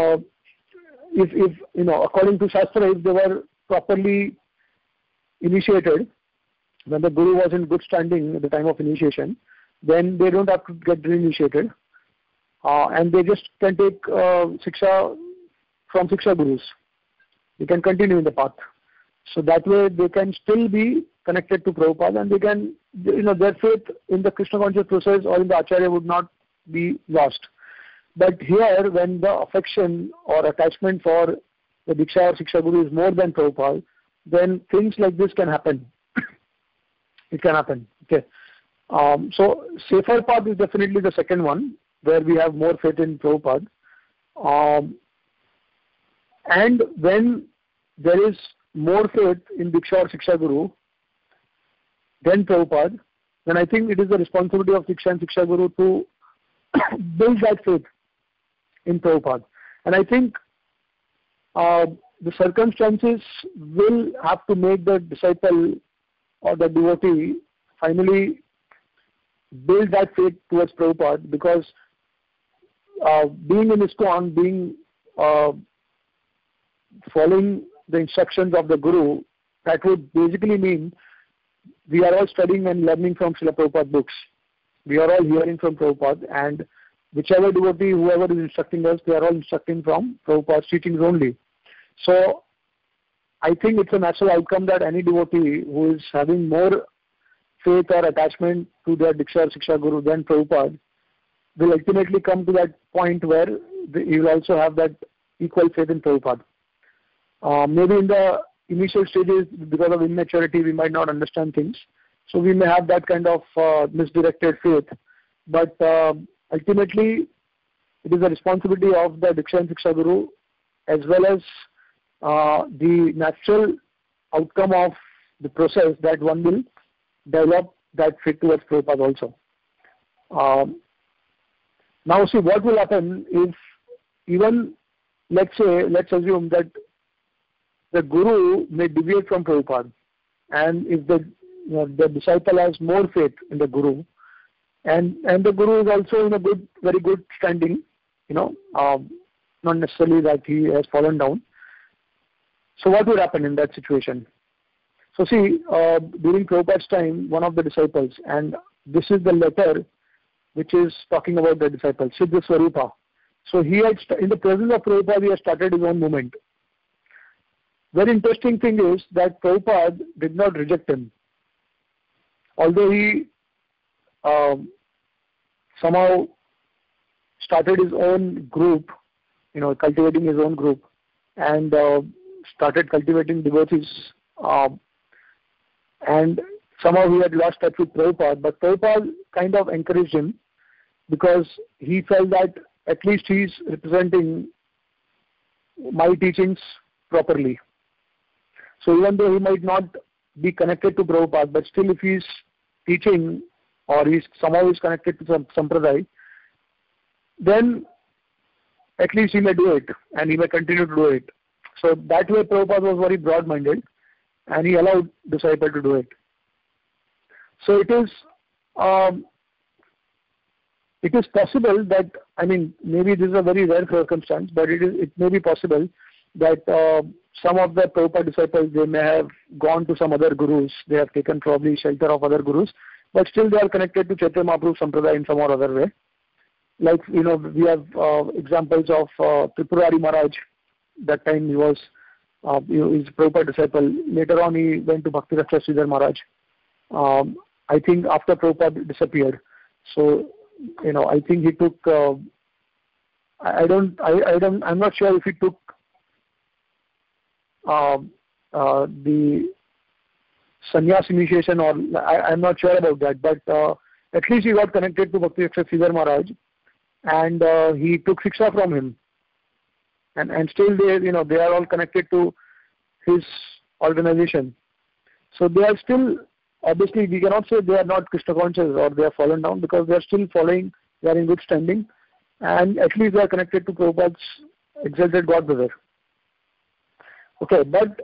if according to Shastra, if they were properly initiated when the Guru was in good standing at the time of initiation, then they don't have to get reinitiated, and they just can take Shiksha from Shiksha Gurus. They can continue in the path. So that way they can still be connected to Prabhupada, and they can, their faith in the Krishna conscious process or in the Acharya would not be lost. But here, when the affection or attachment for the Diksha or Shiksha Guru is more than Prabhupada, then things like this can happen. It can happen. Okay. So safer path is definitely the second one, where we have more faith in Prabhupada. And when there is more faith in Diksha or Shiksha Guru than Prabhupada, then I think it is the responsibility of Diksha and Shiksha Guru to build that faith in Prabhupada. And I think the circumstances will have to make the disciple or the devotee finally build that faith towards Prabhupada, because being in ISKCON, following the instructions of the Guru, that would basically mean we are all studying and learning from Srila Prabhupada books. We are all hearing from Prabhupada, and whichever devotee, whoever is instructing us, they are all instructing from Prabhupada's teachings only. So I think it's a natural outcome that any devotee who is having more faith or attachment to their Diksha or Shiksha Guru than Prabhupada will ultimately come to that point where he will also have that equal faith in Prabhupada. Maybe in the initial stages, because of immaturity, we might not understand things, so we may have that kind of misdirected faith. But ultimately, it is the responsibility of the Diksha and Shiksha Guru, as well as the natural outcome of the process, that one will develop that faith towards Prabhupada also. Now see, what will happen if even, let's assume that the Guru may deviate from Prabhupada, and if the the disciple has more faith in the guru, and the guru is also in a very good standing, not necessarily that he has fallen down. So what would happen in that situation? So see, during Prabhupada's time, one of the disciples, and this is the letter which is talking about the disciple, Siddha Swarupa. So he had, in the presence of Prabhupada, he had started his own movement. Very interesting thing is that Prabhupada did not reject him. Although he somehow started his own group, cultivating his own group, and started cultivating devotees, and somehow he had lost touch with Prabhupada, but Prabhupada kind of encouraged him because he felt that at least he is representing my teachings properly. So even though he might not be connected to Prabhupada, but still if he is teaching or he somehow is connected to some Sampradaya, then at least he may do it and he may continue to do it. So that way Prabhupada was very broad-minded and he allowed disciple to do it. So it is possible that, maybe this is a very rare circumstance, but it may be possible that some of the Prabhupada disciples, they may have gone to some other gurus, they have taken probably shelter of other gurus, but still they are connected to Chaitanya Mahaprabhu Sampradaya in some or other way. Like, we have examples of Tripurari Maharaj. That time he was his Prabhupada disciple. Later on he went to Bhakti Raksha Sridhar Maharaj. I think after Prabhupada disappeared. So, I think he took, I'm not sure if he took the sannyas initiation, or I'm not sure about that, but at least he got connected to Bhakti Raksha Sridhar Maharaj, and he took Shiksha from him, and still they are all connected to his organization. So they are still, obviously we cannot say they are not Krishna conscious or they have fallen down, because they are still following, they are in good standing, and at least they are connected to Prabhupada's exalted God brother. Okay, but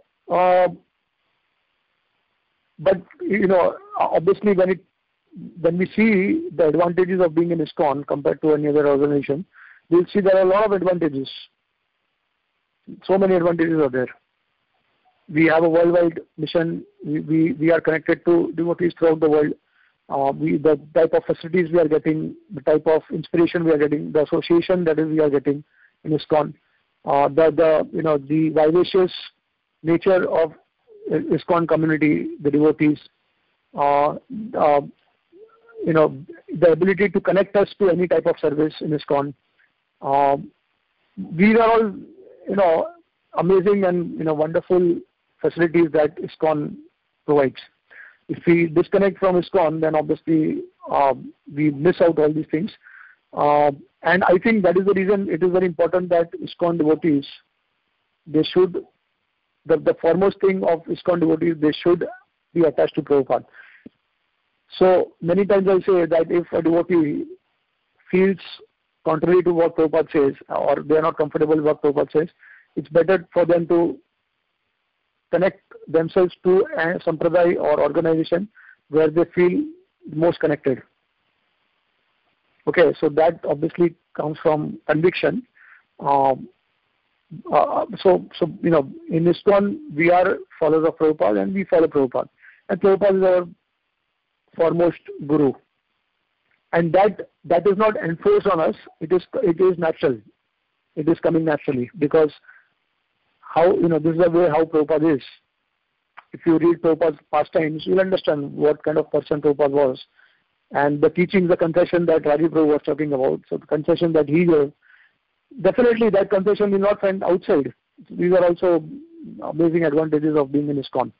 obviously when we see the advantages of being in ISKCON compared to any other organization, we'll see there are a lot of advantages. So many advantages are there. We have a worldwide mission. We are connected to devotees throughout the world. The type of facilities we are getting, the type of inspiration we are getting, the association that we are getting in ISKCON, the vivacious nature of ISKCON community, the devotees, the ability to connect us to any type of service in ISKCON. These are all, amazing and, wonderful facilities that ISKCON provides. If we disconnect from ISKCON, then obviously we miss out all these things. And I think that is the reason it is very important that ISKCON devotees, they should, the foremost thing of ISKCON devotees, they should be attached to Prabhupada. So many times I say that if a devotee feels contrary to what Prabhupada says, or they are not comfortable with what Prabhupada says, it's better for them to connect themselves to a sampradaya or organization where they feel most connected. Okay, so that obviously comes from conviction. In ISKCON we are followers of Prabhupada and we follow Prabhupada. And Prabhupada is our foremost guru. And that is not enforced on us. It is natural. It is coming naturally, because this is the way how Prabhupada is. If you read Prabhupada's pastimes, you'll understand what kind of person Prabhupada was. And the teachings, the concession that Rajiv Prabhu was talking about, so the concession that he gave, definitely that concession will not find outside. These are also amazing advantages of being in ISKCON.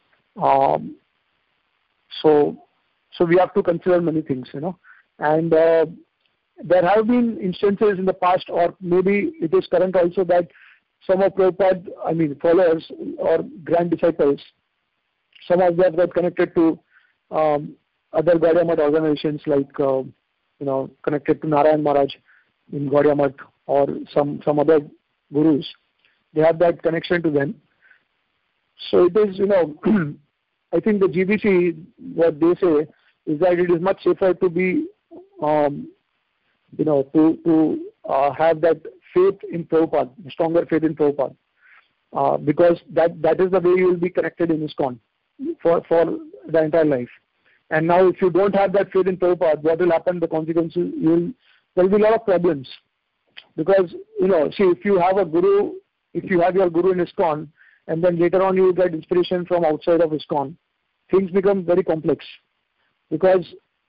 So we have to consider many things, And there have been instances in the past, or maybe it is current also, that some of Prabhupada, followers or grand disciples, some of them got connected to other Gaudiya Math organizations, like, connected to Narayan Maharaj in Gaudiya Math, or some other gurus. They have that connection to them. So it is, I think the GBC, what they say is that it is much safer to be, have that faith in Prabhupada, stronger faith in Prabhupada, because that is the way you will be connected in ISKCON for the entire life. And now if you don't have that faith in Prabhupada, what will happen, the consequences, there will be a lot of problems. Because, see, if you have a guru, if you have your guru in ISKCON, and then later on you get inspiration from outside of ISKCON, things become very complex. Because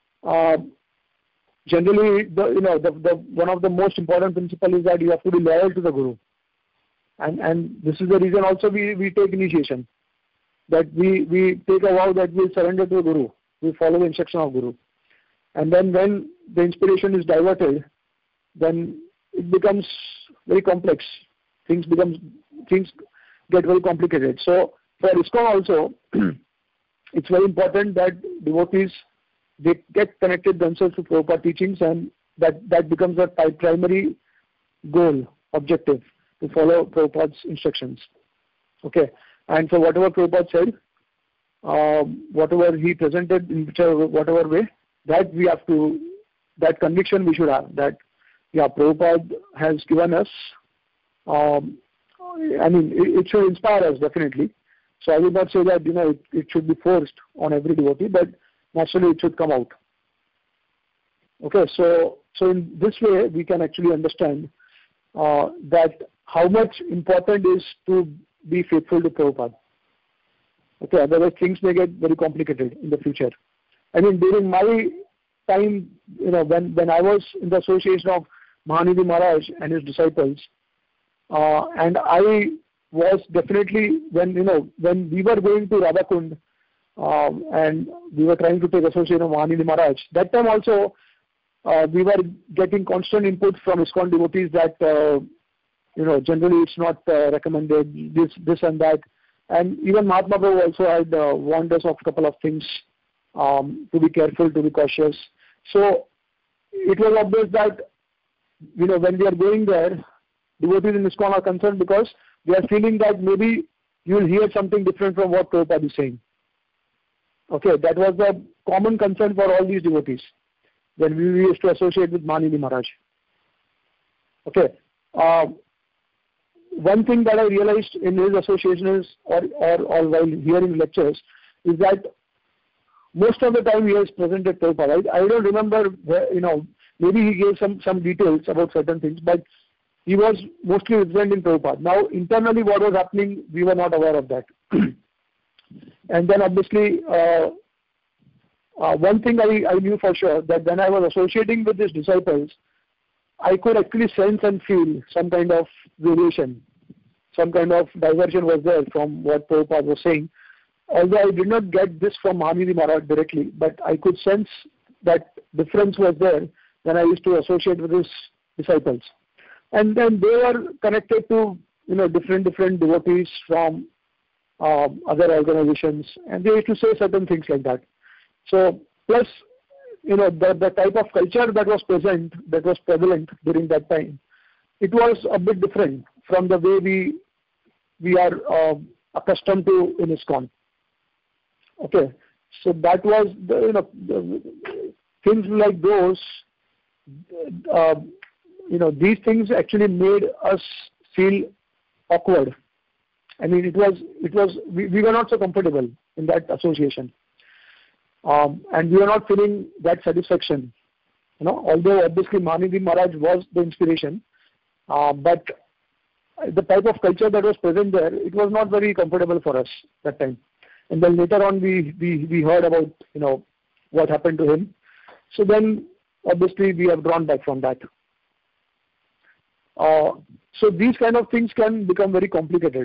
generally, one of the most important principles is that you have to be loyal to the guru. And this is the reason also we take initiation. That we take a vow that we will surrender to the guru. We follow the instruction of guru. And then when the inspiration is diverted, then it becomes very complex. Things get very complicated. So for ISKCON also, it's very important that devotees, they get connected themselves to Prabhupada teachings, and that becomes a primary goal, objective, to follow Prabhupada's instructions. Okay. And so whatever Prabhupada said, whatever he presented in whatever way, that conviction we should have, that Prabhupada has given us, it should inspire us definitely. So I would not say that, it should be forced on every devotee, but naturally it should come out. Okay, so in this way we can actually understand that how much important is to be faithful to Prabhupada. Okay, otherwise things may get very complicated in the future. During my time, when I was in the association of Mahanidhi Maharaj and his disciples, and I was definitely, when we were going to Radhakund, and we were trying to take association of Mahanidhi Maharaj, that time also we were getting constant input from ISKCON devotees that generally it's not recommended, this and that. And even Mahatma Prabhu also had warned us of a couple of things, to be careful, to be cautious. So it was obvious that, when we are going there, devotees in ISKCON are concerned because they are feeling that maybe you will hear something different from what Prabhupada is saying. Okay, that was the common concern for all these devotees when we used to associate with Mahanidhi Maharaj. Okay. One thing that I realized in his association is, or while hearing lectures, is that most of the time he has presented Prabhupada. I don't remember, maybe he gave some details about certain things, but he was mostly representing Prabhupada. Now, internally what was happening, we were not aware of that. And then obviously, one thing I knew for sure, that when I was associating with his disciples, I could actually sense and feel some kind of variation, some kind of diversion was there from what Prabhupada was saying. Although I did not get this from Mahanidhi Maharaj directly, but I could sense that difference was there when I used to associate with his disciples. And then they were connected to different devotees from other organizations, and they used to say certain things like that. So plus the type of culture that was prevalent during that time, it was a bit different from the way we are accustomed to in ISKCON. Okay, so that was the things like those. These things actually made us feel awkward. We were not so comfortable in that association, and we were not feeling that satisfaction. Although obviously Mahanidhi Maharaj was the inspiration, but the type of culture that was present there, it was not very comfortable for us that time. And then later on we heard about what happened to him. So then obviously we have drawn back from that. So these kind of things can become very complicated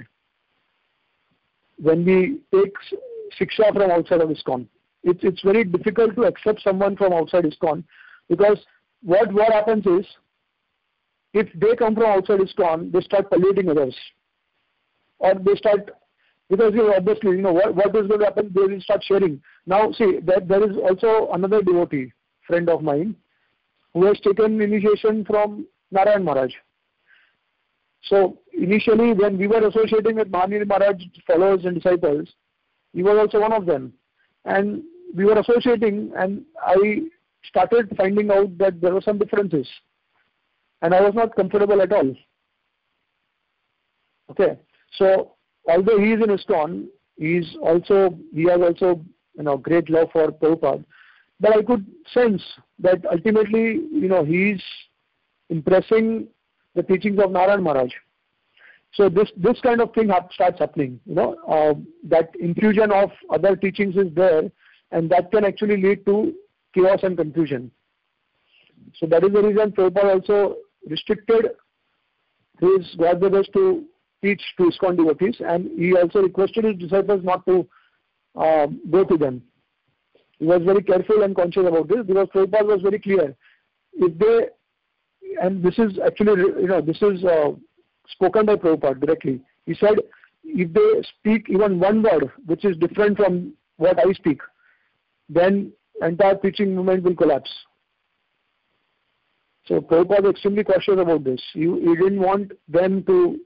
when we take Shiksha from outside of ISKCON. It's very difficult to accept someone from outside ISKCON, because what happens is, if they come from outside ISKCON, they start polluting others. Or they start, because obviously, what is going to happen, they will start sharing. Now see, there is also another devotee, friend of mine, who has taken initiation from Narayan Maharaj. So initially when we were associating with Mahanidhi Maharaj followers and disciples, he was also one of them. And we were associating, and I started finding out that there were some differences. And I was not comfortable at all. Okay. So, although he is in ISKCON, he has also great love for Prabhupada. But I could sense that ultimately, he is impressing the teachings of Narayan Maharaj. So this kind of thing starts happening, that infusion of other teachings is there, and that can actually lead to chaos and confusion. So that is the reason Prabhupada also restricted his Godbrothers to teach to ISKCON devotees, and he also requested his disciples not to go to them. He was very careful and conscious about this, because Prabhupada was very clear. If they, and this is actually, this is spoken by Prabhupada directly. He said, if they speak even one word which is different from what I speak, then entire teaching movement will collapse. So Prabhupada was extremely cautious about this. He didn't want them to,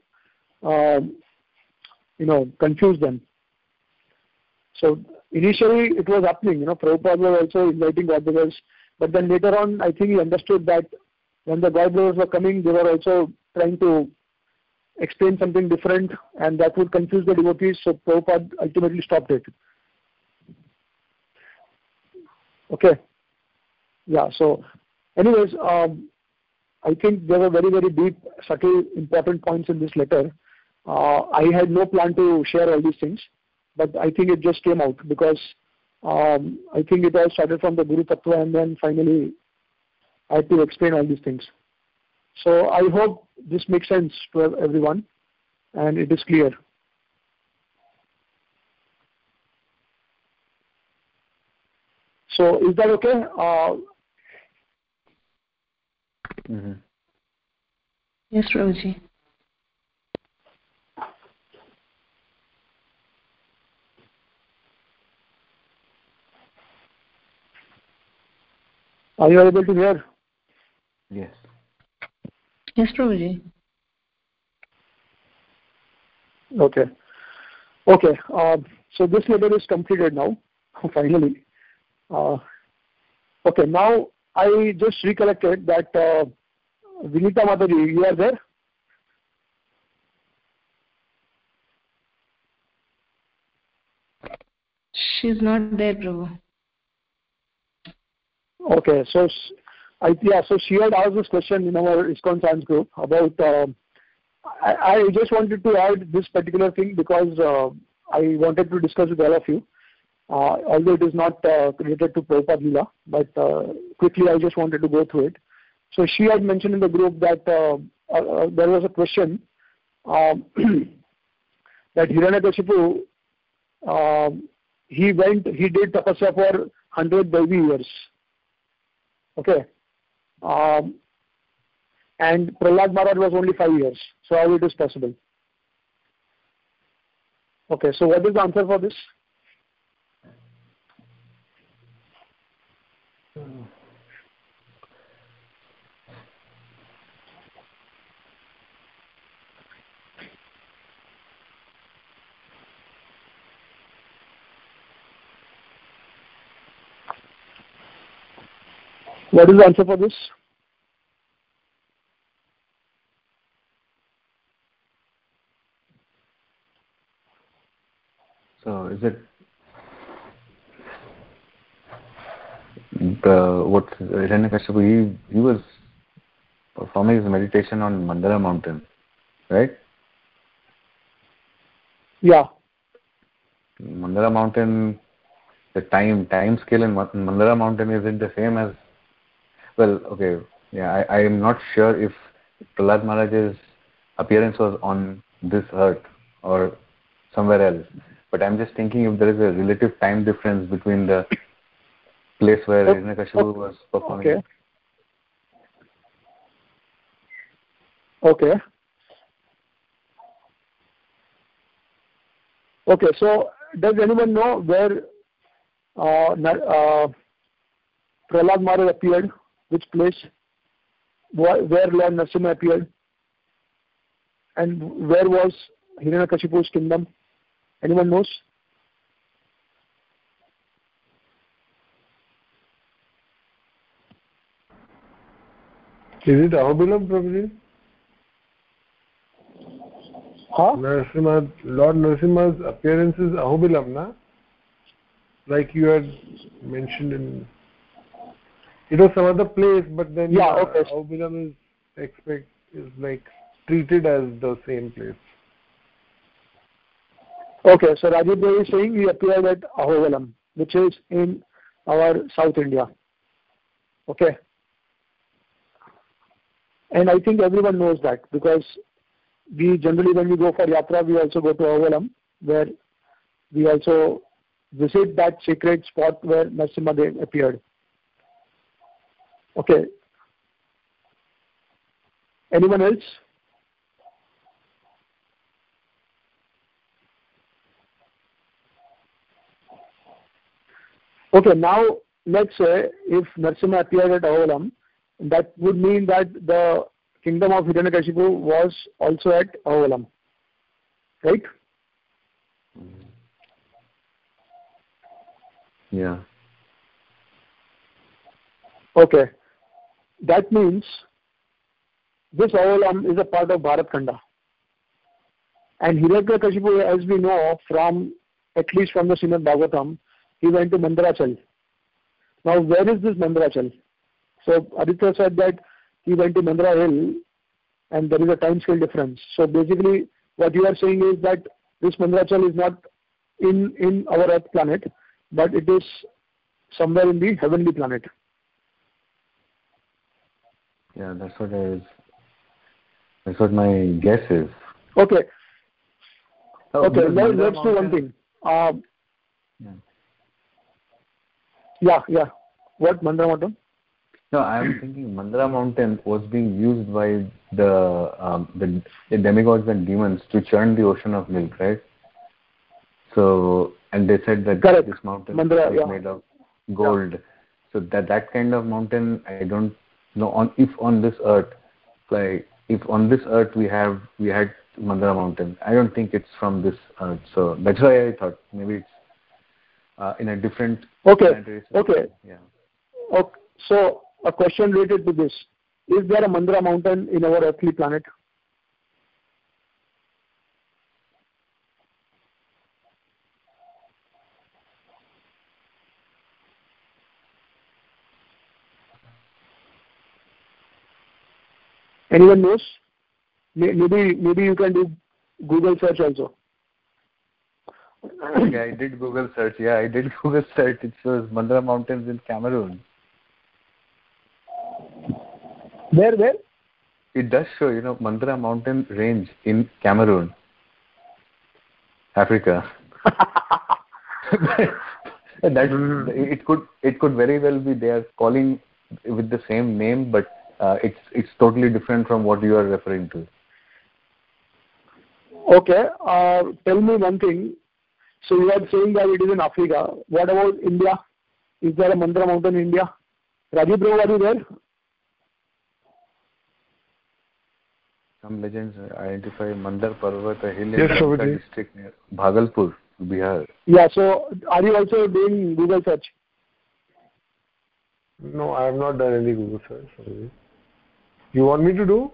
confuse them. So initially it was happening, Prabhupada was also inviting Godbrothers, but then later on I think he understood that when the Godbrothers were coming, they were also trying to explain something different, and that would confuse the devotees, so Prabhupada ultimately stopped it. Okay. Yeah, so anyways, I think there were very, very deep, subtle, important points in this letter. I had no plan to share all these things, but I think it just came out because I think it all started from the Guru Tattva, and then finally I had to explain all these things. So I hope this makes sense to everyone and it is clear. So is that okay? Yes, Prabhuji. Are you able to hear? Yes. Yes, Prabhuji. Okay. So this letter is completed now, finally. Okay, now I just recollected that Vinita Mataji, you are there? She's not there, Prabhu. Okay, so so she had asked this question in our ISKCON Science group about. I just wanted to add this particular thing because I wanted to discuss with all of you. Although it is not related to Prabhupada Leela, but quickly I just wanted to go through it. So she had mentioned in the group that there was a question that Hiranyakashipu, he did tapasya for 100 Devi years. Okay. And Prahlad Maharaj was only 5 years. So how it is possible? Okay, so what is the answer for this? What is the answer for this? So is it Hiranyakashipu, he was performing his meditation on Mandara mountain, right? Yeah. Mandara mountain, the time scale in Mandara mountain, is it the same as, well, okay, yeah, I am not sure if Prahlad Maharaj's appearance was on this earth or somewhere else, but I'm just thinking if there is a relative time difference between the place where Hiranyakashipu was performing. Okay, so does anyone know where Prahlad Maharaj appeared? Which place? Where Lord Narasimha appeared? And where was Hiranyakashipu's kingdom? Anyone knows? Is it Ahobilam, Prabhuji? Huh? Lord Narasimha's appearance is Ahobilam, na? Like you had mentioned in... It was some other place, but then okay. Ahobilam is like treated as the same place. Okay, so Rajiv Bhai is saying he appeared at Ahobilam, which is in our South India. Okay. And I think everyone knows that, because we generally, when we go for yatra, we also go to Ahobilam, where we also visit that sacred spot where Narasimha Dev appeared. Okay. Anyone else? Okay, now let's say if Narasimha appeared at Ahobilam, that would mean that the kingdom of Hiranyakashipu was also at Ahobilam, right? Yeah. Okay. That means this Ahobilam is a part of Bharatkhanda. And Hiranyakashipu, as we know, at least from the Srimad Bhagavatam, he went to Mandarachal. Now, where is this Mandarachal? So, Aditya said that he went to Mandara Hill, and there is a time scale difference. So, basically, what you are saying is that this Mandarachal is not in our Earth planet, but it is somewhere in the heavenly planet. Yeah, that's what my guess is. Okay. Oh, okay, let's do one thing. Yeah. What, Mandara Mountain? No, I am thinking Mandara Mountain was being used by the demigods and demons to churn the ocean of milk, right? So, and they said that Correct. this mountain Mandara, is made of gold. Yeah. So that kind of mountain, I don't know if on this earth we had Mandara Mountain. I don't think it's from this earth. So that's why I thought maybe it's in a different. Okay. Yeah. Okay. So a question related to this: is there a Mandara Mountain in our earthly planet? Anyone knows? Maybe you can do Google search also. Okay, I did Google search. Yeah, I did Google search. It shows Mandara Mountains in Cameroon. Where? It does show, Mandara Mountain range in Cameroon, Africa. It could very well be they are calling with the same name, but it's totally different from what you are referring to. Okay. Tell me one thing. So you are saying that it is in Africa. What about India? Is there a Mandara Mountain in India? Rajiv Bro, are you there? Some legends identify Mandar Parvat, a hill in Banka district near Bhagalpur, Bihar. Yeah, so are you also doing Google search? No, I have not done any Google search. You want me to do?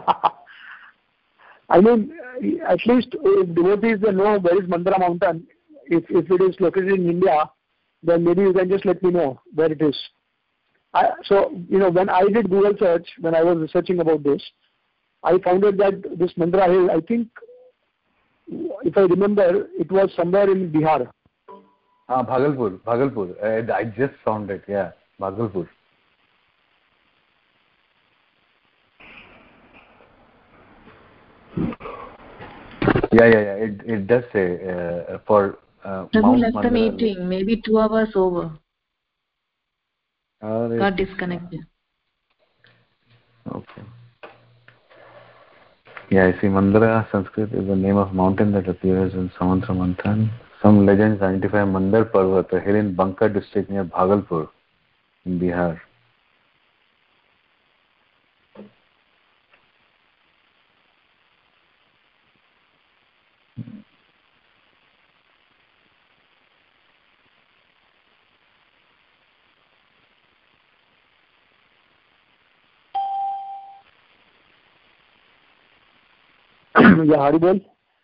I mean, at least if devotees know where is Mandara Mountain, if it is located in India, then maybe you can just let me know where it is. So, when I did Google search, when I was researching about this, I found out that this Mandara Hill, I think, if I remember, it was somewhere in Bihar. Bhagalpur. I just found it, yeah, Bhagalpur. Yeah. It does say for Mount left Mandara. The meeting, maybe 2 hours over. Got disconnected. Okay. Yeah, I see. Mandara Sanskrit is the name of mountain that appears in Samantra Manthan. Some legends identify Mandar Parvat, a hill in Banka district near Bhagalpur, in Bihar. Yeah, Haribol.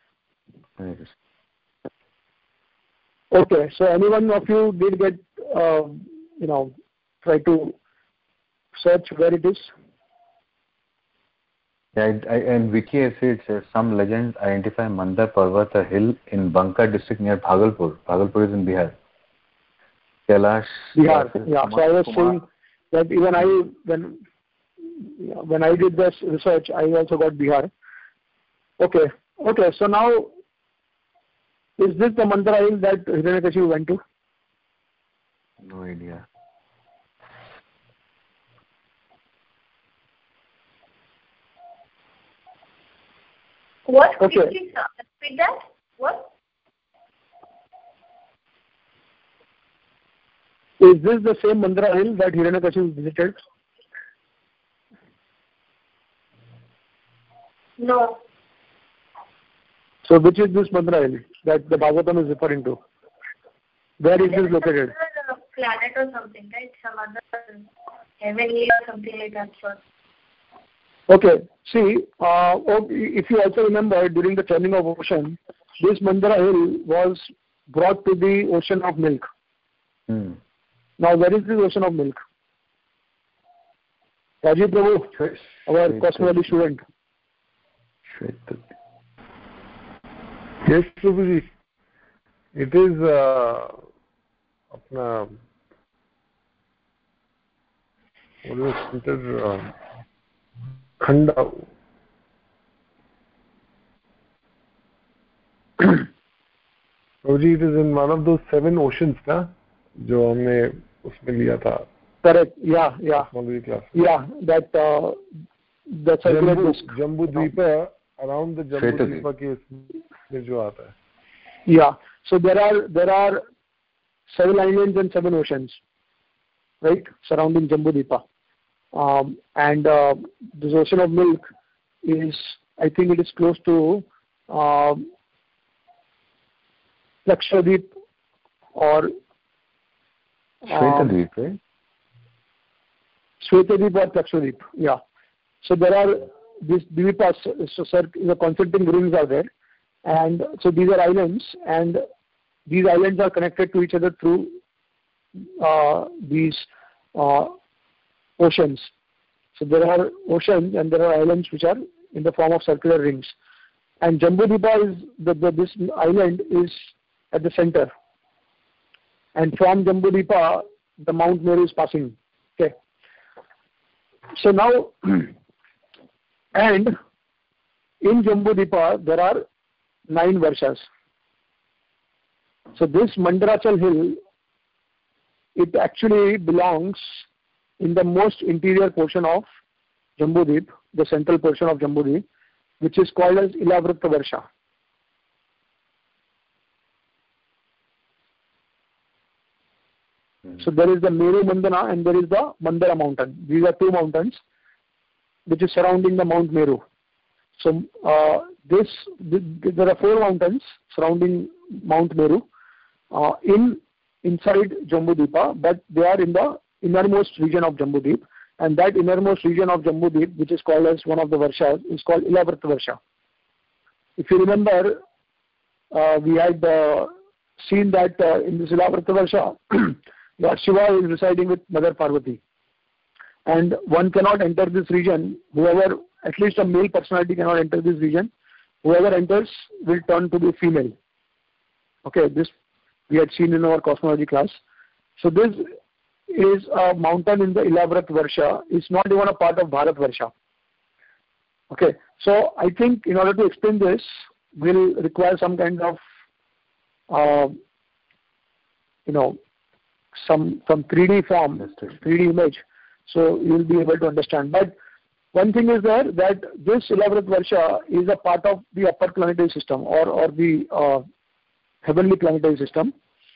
Okay, so anyone of you did get, try to search where it is? Yeah, and Wiki it says some legends identify Mandar Parvat, a hill in Banka district near Bhagalpur. Bhagalpur is in Bihar. Kailash. Bihar. Yeah. So I was saying that even when I did this research, I also got Bihar. Okay. So now, is this the Mandara hill that Hiranyakashipu went to? No idea. What? Okay. Please repeat that. What? Is this the same Mandara hill that Hiranyakashipu visited? No. So which is this Mandara hill that the Bhagavatam is referring to? Where is this located? Planet or something, right? Some other heavenly or something like that. Sure. Okay. See, if you also remember, during the turning of ocean, this Mandara hill was brought to the ocean of milk. Now, where is this ocean of milk? Rajiv Prabhu, our cosmology student. Yes, Prabhuji. It is Khanda. Prabhuji, it is in one of those 7 oceans, na? जो हमने उसमें लिया था. Correct. Yeah. Cosmology class. Yeah, that the circular disk. Jambu Dvipa, around the Jambu Dvipa के इसमें जो आता है. Yeah. So there are 7 islands and 7 oceans, right, surrounding Jambu Dvipa. And this ocean of milk is, I think it is close to Lakshadweep or Shvetadweep, right? Shvetadweep or Lakshadweep, yeah. So there are these dvipas, so concentric rings are there, and so these are islands, and these islands are connected to each other through these oceans. So there are oceans and there are islands which are in the form of circular rings. And Jambudvipa is this island is at the center. And from Jambudvipa, the Mount Meru is passing. Okay. So now, and in Jambudvipa there are 9 Varshas. So this Mandarachal hill, it actually belongs in the most interior portion of Jambudvip, the central portion of Jambudvip, which is called as Ilavrita Varsha. So there is the Meru Mandana and there is the Mandara mountain. These are 2 mountains which is surrounding the Mount Meru. So there are 4 mountains surrounding Mount Meru inside Jambudvipa, but they are in the innermost region of Jambudvip, and that innermost region of Jambudvip, which is called as one of the Varshas, is called Ilavrita Varsha. If you remember, we had seen that in this Ilavrita Varsha, Lord Shiva is residing with Mother Parvati, and one cannot enter this region. Whoever, at least a male personality, cannot enter this region. Whoever enters will turn to be female. Okay, this we had seen in our cosmology class. So this is a mountain in the Ilavrita Varsha. It's not even a part of Bharat Varsha. Okay, so I think in order to explain this, we'll require some kind of, some 3D form, 3D image, so you'll be able to understand. But one thing is there that this Ilavrita Varsha is a part of the upper planetary system or the heavenly planetary system,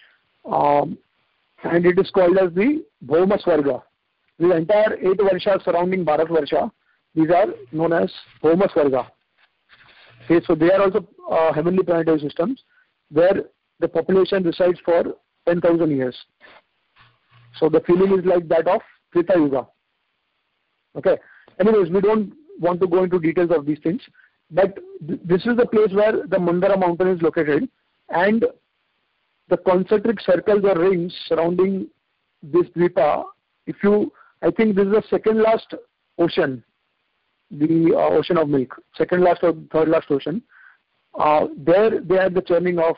and it is called as the Bhauma Swarga. The entire 8 Varshas surrounding Bharat Varsha, these are known as Bhauma Swarga. Okay, so they are also heavenly planetary systems where the population resides for 10,000 years. So the feeling is like that of Treta Yuga. Okay. Anyways, we don't want to go into details of these things. but this is the place where the Mandara mountain is located, and the concentric circles or rings surrounding this Dvipa. I think this is the second last ocean, the ocean of milk, second last or third last ocean. There they had the churning of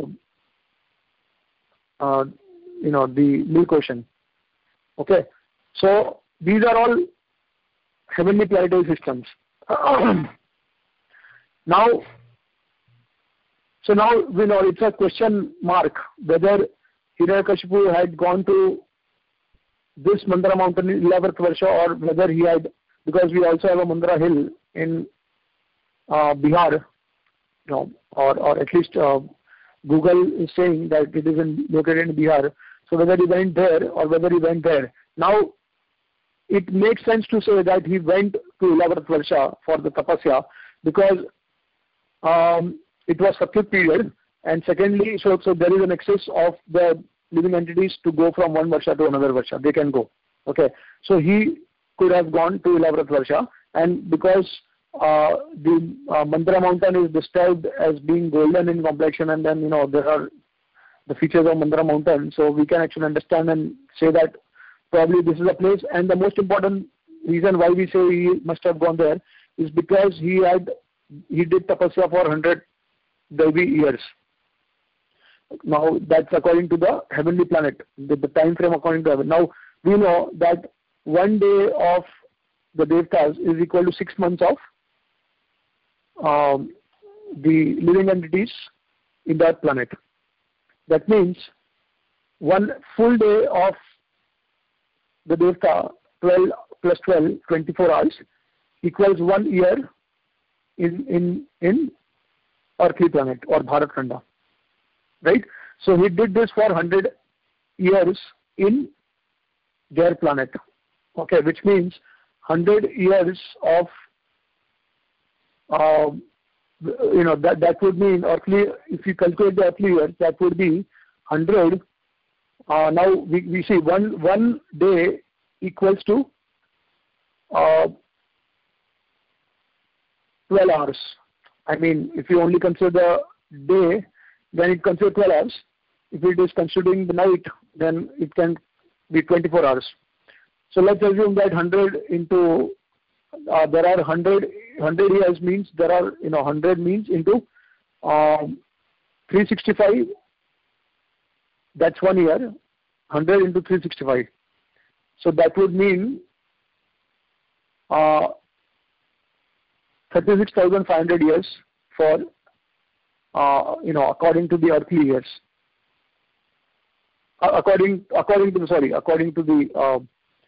the milk ocean. Okay, so these are all heavenly planetary systems. Now we know it's a question mark whether Hiranyakashipu had gone to this Mandara mountain in 11th Varsha, or whether he had, because we also have a Mandara hill in Bihar, or at least Google is saying that it is located in Bihar. So whether he went there or whether he went there. Now it makes sense to say that he went to 11th Varsha for the tapasya, because it was Satyug period, and secondly, so there is an excess of the living entities to go from one Varsha to another Varsha. They can go. Okay, so he could have gone to 11th Varsha, and because the Mandara mountain is described as being golden in complexion, and then there are the features of Mandara mountain, so we can actually understand and say that probably this is a place. And the most important reason why we say he must have gone there is because he did tapasya for 100 Devi years. Now that's according to the heavenly planet, the time frame according to heaven. Now we know that one day of the Devtas is equal to 6 months of the living entities in that planet. That means one full day of the Devta, 12 plus 12, 24 hours, equals 1 year in earthly planet or Bharat Khanda. Right? So he did this for 100 years in their planet. Okay, which means 100 years of that would mean earthly. If you calculate the earthly years, that would be 100. Now we see one day equals to 12 hours. I mean, if you only consider the day, then it considers 12 hours. If it is considering the night, then it can be 24 hours. So let's assume that 100 into there are 100 years means there are 100 means into 365. That's 1 year. 100 into 365. So that would mean 36,500 years for according to the earthly years. According to the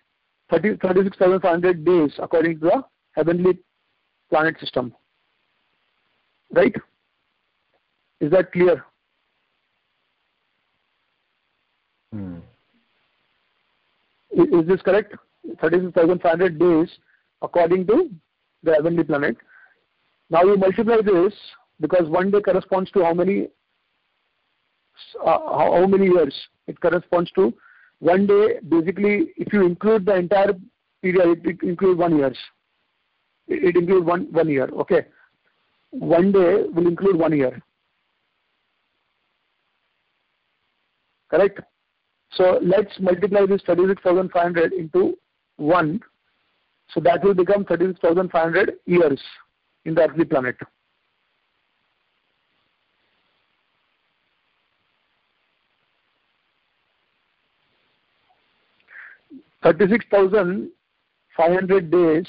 36,500 days according to the heavenly planet system. Right? Is that clear? Is this correct? 36,500 days according to the heavenly planet. Now you multiply this, because one day corresponds to how many years? It corresponds to one day. Basically, if you include the entire period, it includes 1 year. It includes one year. Okay, one day will include 1 year. Correct? So let's multiply this 36,500 into 1. So that will become 36,500 years in the earthly planet. $36,500 days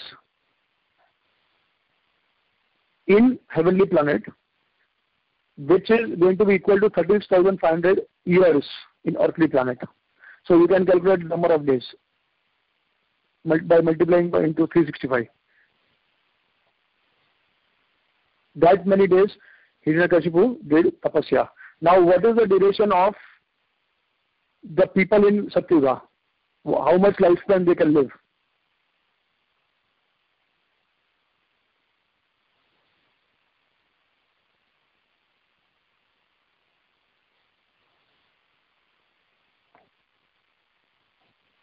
in heavenly planet, which is going to be equal to 36,500 years in earthly planet. So you can calculate the number of days by multiplying into 365. That many days Hiranyakashipu did tapasya. Now what is the duration of the people in Satyuga? How much lifespan they can live?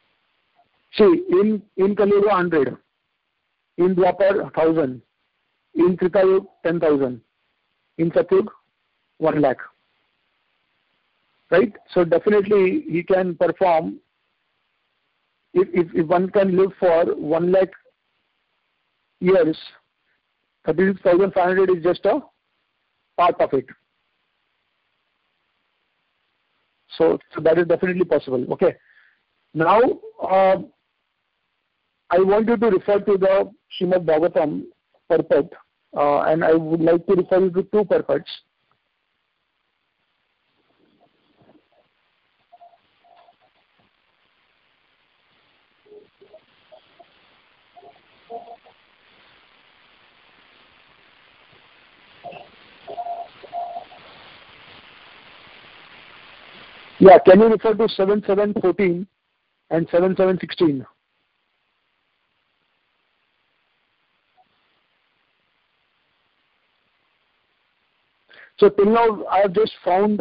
See, in Kali Yuga 100, in Dwapar 1000, in Kritayug 10,000, in Satyug 1 lakh. Right? So definitely he can perform. If one can live for 1 lakh years, 36,500 is just a part of it. So that is definitely possible. Okay. Now I want you to refer to the Srimad Bhagavatam purport, and I would like to refer you to 2 purports. Yeah, can you refer to 7.7.14 and 7.7.16? So till now, I have just formed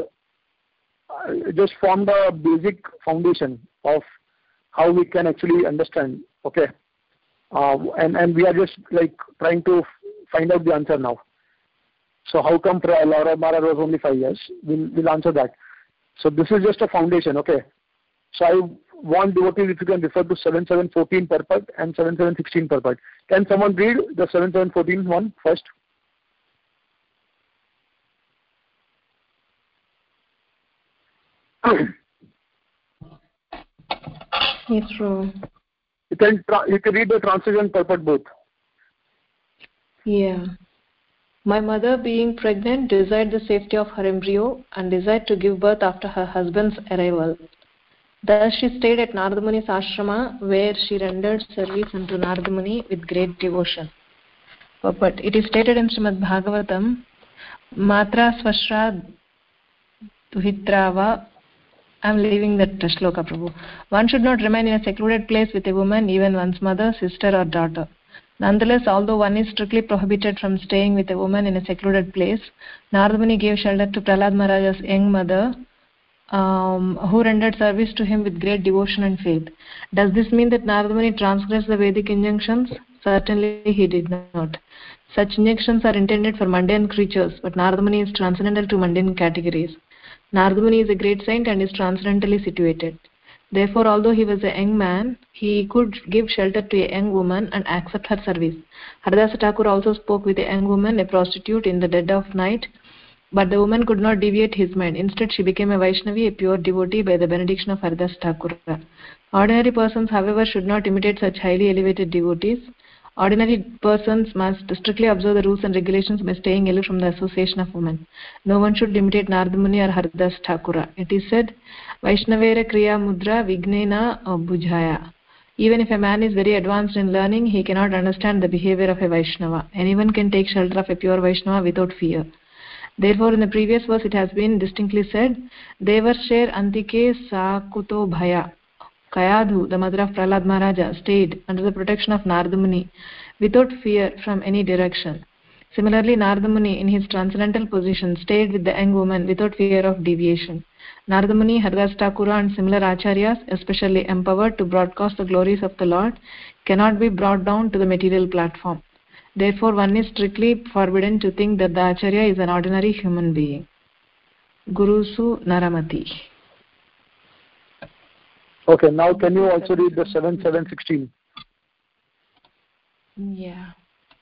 a basic foundation of how we can actually understand. Okay, and we are just like trying to find out the answer now. So how come Laura Maharaj was only 5 years? We'll answer that. So this is just a foundation. Okay. So I want devotees if you can refer to 7.7.14 purport and 7.7.16 purport. Can someone read the 7.7.14 one first? Yes, true. You can read the translation purport both. Yeah. My mother, being pregnant, desired the safety of her embryo and desired to give birth after her husband's arrival. Thus she stayed at Narada Muni's ashrama, where she rendered service unto Narada Muni with great devotion. But it is stated in Srimad Bhagavatam, Matra Swashra Duhitrava. I am leaving that shloka, Prabhu. One should not remain in a secluded place with a woman, even one's mother, sister or daughter. Nonetheless, although one is strictly prohibited from staying with a woman in a secluded place, Narada Muni gave shelter to Prahlad Maharaja's young mother, who rendered service to him with great devotion and faith. Does this mean that Narada Muni transgressed the Vedic injunctions? Certainly he did not. Such injunctions are intended for mundane creatures, but Narada Muni is transcendental to mundane categories. Narada Muni is a great saint and is transcendentally situated. Therefore, although he was a young man, he could give shelter to a young woman and accept her service. Haridasa Thakur also spoke with a young woman, a prostitute, in the dead of night, but the woman could not deviate his mind. Instead, she became a Vaishnavi, a pure devotee, by the benediction of Haridasa Thakur. Ordinary persons, however, should not imitate such highly elevated devotees. Ordinary persons must strictly observe the rules and regulations by staying away from the association of women. No one should imitate Narada Muni or Haridasa Thakur. It is said, Vaishnavera Kriya Mudra Vignena Bhujaya. Even if a man is very advanced in learning, he cannot understand the behavior of a Vaishnava. Anyone can take shelter of a pure Vaishnava without fear. Therefore, in the previous verse, it has been distinctly said, Devarsher Antike Sakuto Bhaya. Kayadhu, the mother of Prahlad Maharaja, stayed under the protection of Narada Muni without fear from any direction. Similarly, Narada Muni, in his transcendental position, stayed with the young woman without fear of deviation. Narada Muni, Haridasa Thakur and similar acharyas, especially empowered to broadcast the glories of the Lord, cannot be brought down to the material platform. Therefore, one is strictly forbidden to think that the acharya is an ordinary human being. Gurusu Naramati. Okay, now can you also read the 7.7.16? Yeah.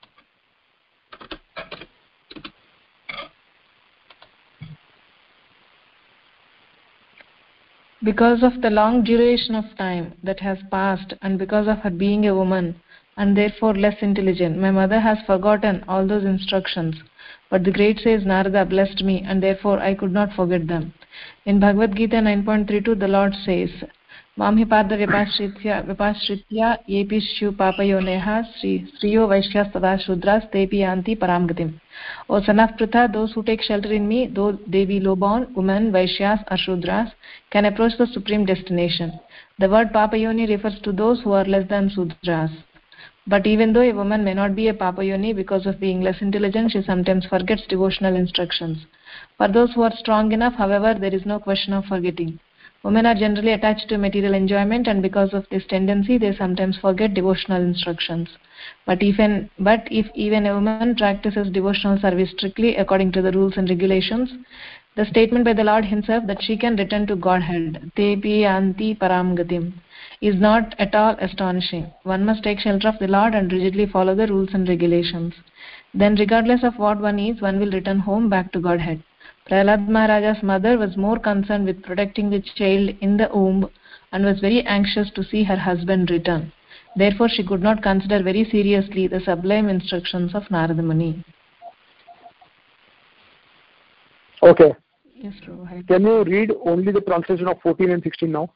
Because of the long duration of time that has passed, and because of her being a woman and therefore less intelligent, my mother has forgotten all those instructions. But the great sage Narada blessed me, and therefore I could not forget them. In Bhagavad Gita 9.32, the Lord says, Mamhi Parda Vipashritya Yepi Shu Papayoneha Sriyo Vaishyas Tada Shudras Tepi Yanti Paramgatim. O son of Pritha, those who take shelter in me, though they be low-born, women, Vaishyas or Shudras, can approach the supreme destination. The word Papayoni refers to those who are less than Shudras. But even though a woman may not be a Papayoni because of being less intelligent, she sometimes forgets devotional instructions. For those who are strong enough, however, there is no question of forgetting. Women are generally attached to material enjoyment, and because of this tendency, they sometimes forget devotional instructions. But if even a woman practices devotional service strictly according to the rules and regulations, the statement by the Lord himself that she can return to Godhead, Tepi Anti Param Gatim, is not at all astonishing. One must take shelter of the Lord and rigidly follow the rules and regulations. Then, regardless of what one is, one will return home back to Godhead. Prahlad Maharaja's mother was more concerned with protecting the child in the womb and was very anxious to see her husband return. Therefore, she could not consider very seriously the sublime instructions of Narada Muni. Okay. Yes, Prabhu. Can you read only the translation of 14 and 16 now?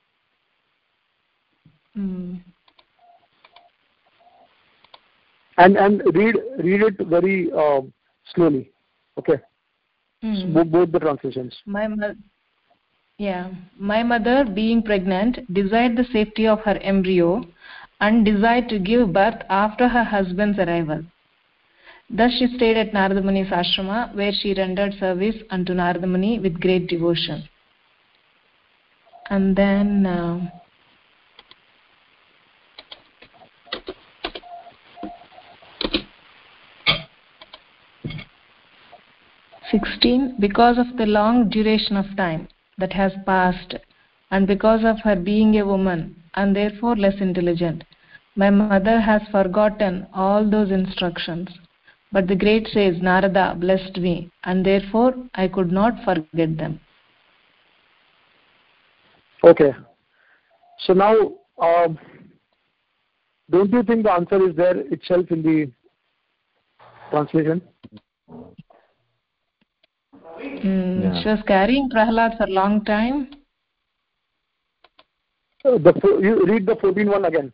And read it very slowly. Okay. Both the translations. My mother, being pregnant, desired the safety of her embryo and desired to give birth after her husband's arrival. Thus she stayed at Narada Muni's ashrama, where she rendered service unto Narada Muni with great devotion. And then 16, because of the long duration of time that has passed, and because of her being a woman and therefore less intelligent, my mother has forgotten all those instructions. But the great sage Narada blessed me, and therefore I could not forget them. Okay. So now, don't you think the answer is there itself in the translation? She was carrying Prahlad for a long time. You read the 14 one again.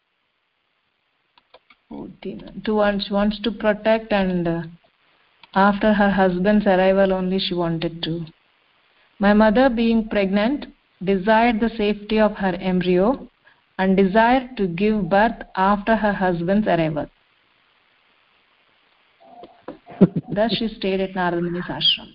14. She wants to protect, and after her husband's arrival only she wanted to. My mother, being pregnant, desired the safety of her embryo and desired to give birth after her husband's arrival. Thus she stayed at Narada Muni's ashram.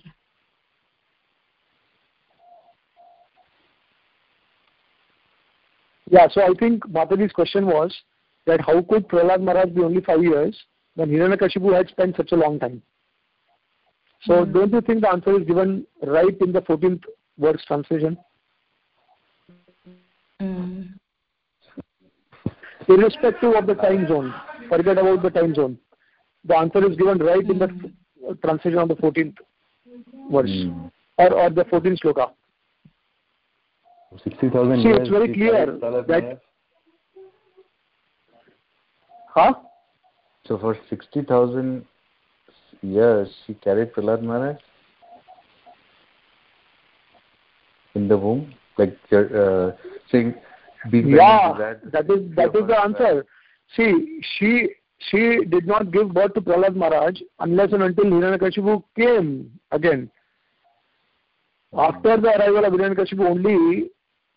Yeah, so I think Mataji's question was that how could Prahlad Maharaj be only 5 years when Hiranyakashipu had spent such a long time? So don't you think the answer is given right in the 14th verse translation? Irrespective of the time zone, forget about the time zone. The answer is given right in the translation of the 14th verse or the 14th sloka. 60,000 years. See, it's very clear that. Huh? So for 60,000 years, she carried Prahlad Maharaj in the womb, like saying. Yeah, that is the answer. See, she did not give birth to Prahlad Maharaj unless and until Hiranyakashipu came again. After the arrival of Hiranyakashipu only,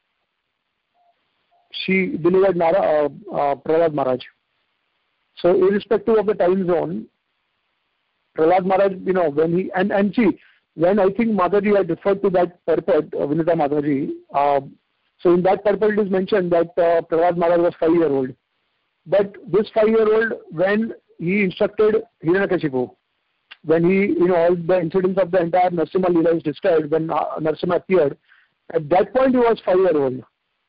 she delivered Prahlad Maharaj. So irrespective of the time zone, Prahlad Maharaj, when he and see, when I think Mataji had referred to that purport, Vinita Mataji, so in that purport it is mentioned that Prahlad Maharaj was 5-year-old. But this 5-year-old, when he instructed Hiranyakashipu, when he, all the incidents of the entire Narsimha Leela is described, when Narsimha appeared, at that point he was 5-year-old.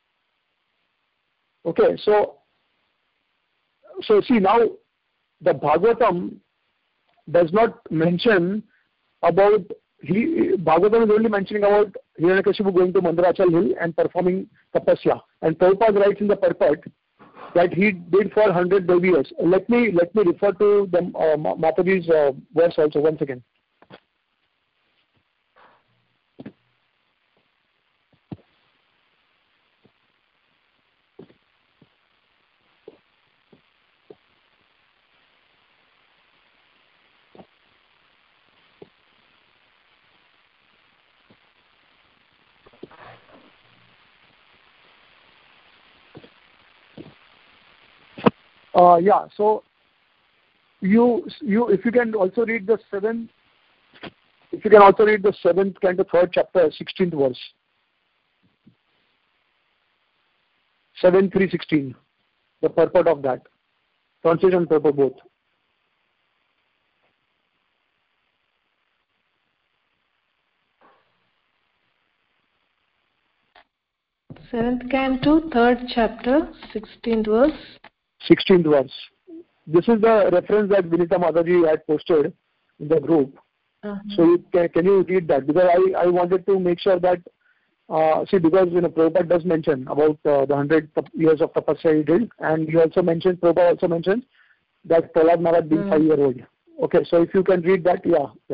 Okay, so see now, the Bhagavatam does not mention about, Bhagavatam is only mentioning about Hiranyakashipu going to Mandarachal hill and performing tapasya. And Prabhupada writes in the purport that he did for 100 baby years. Let me refer to the Mataji's verse also once again. Yeah, so you if you can also read the 7th, canto 3rd chapter 16th verse. 7:3:16. The purport of that. Translation and purport both. Seventh Canto, 3rd chapter, 16th verse. 16th verse. This is the reference that Vinita Mataji had posted in the group. So can you read that? Because I wanted to make sure that because Prabhupada does mention about the 100 years of tapasya he did, and he also mentioned, Prabhupada also mentioned that Prahlad Maharaj being 5-year-old. Okay, so if you can read that,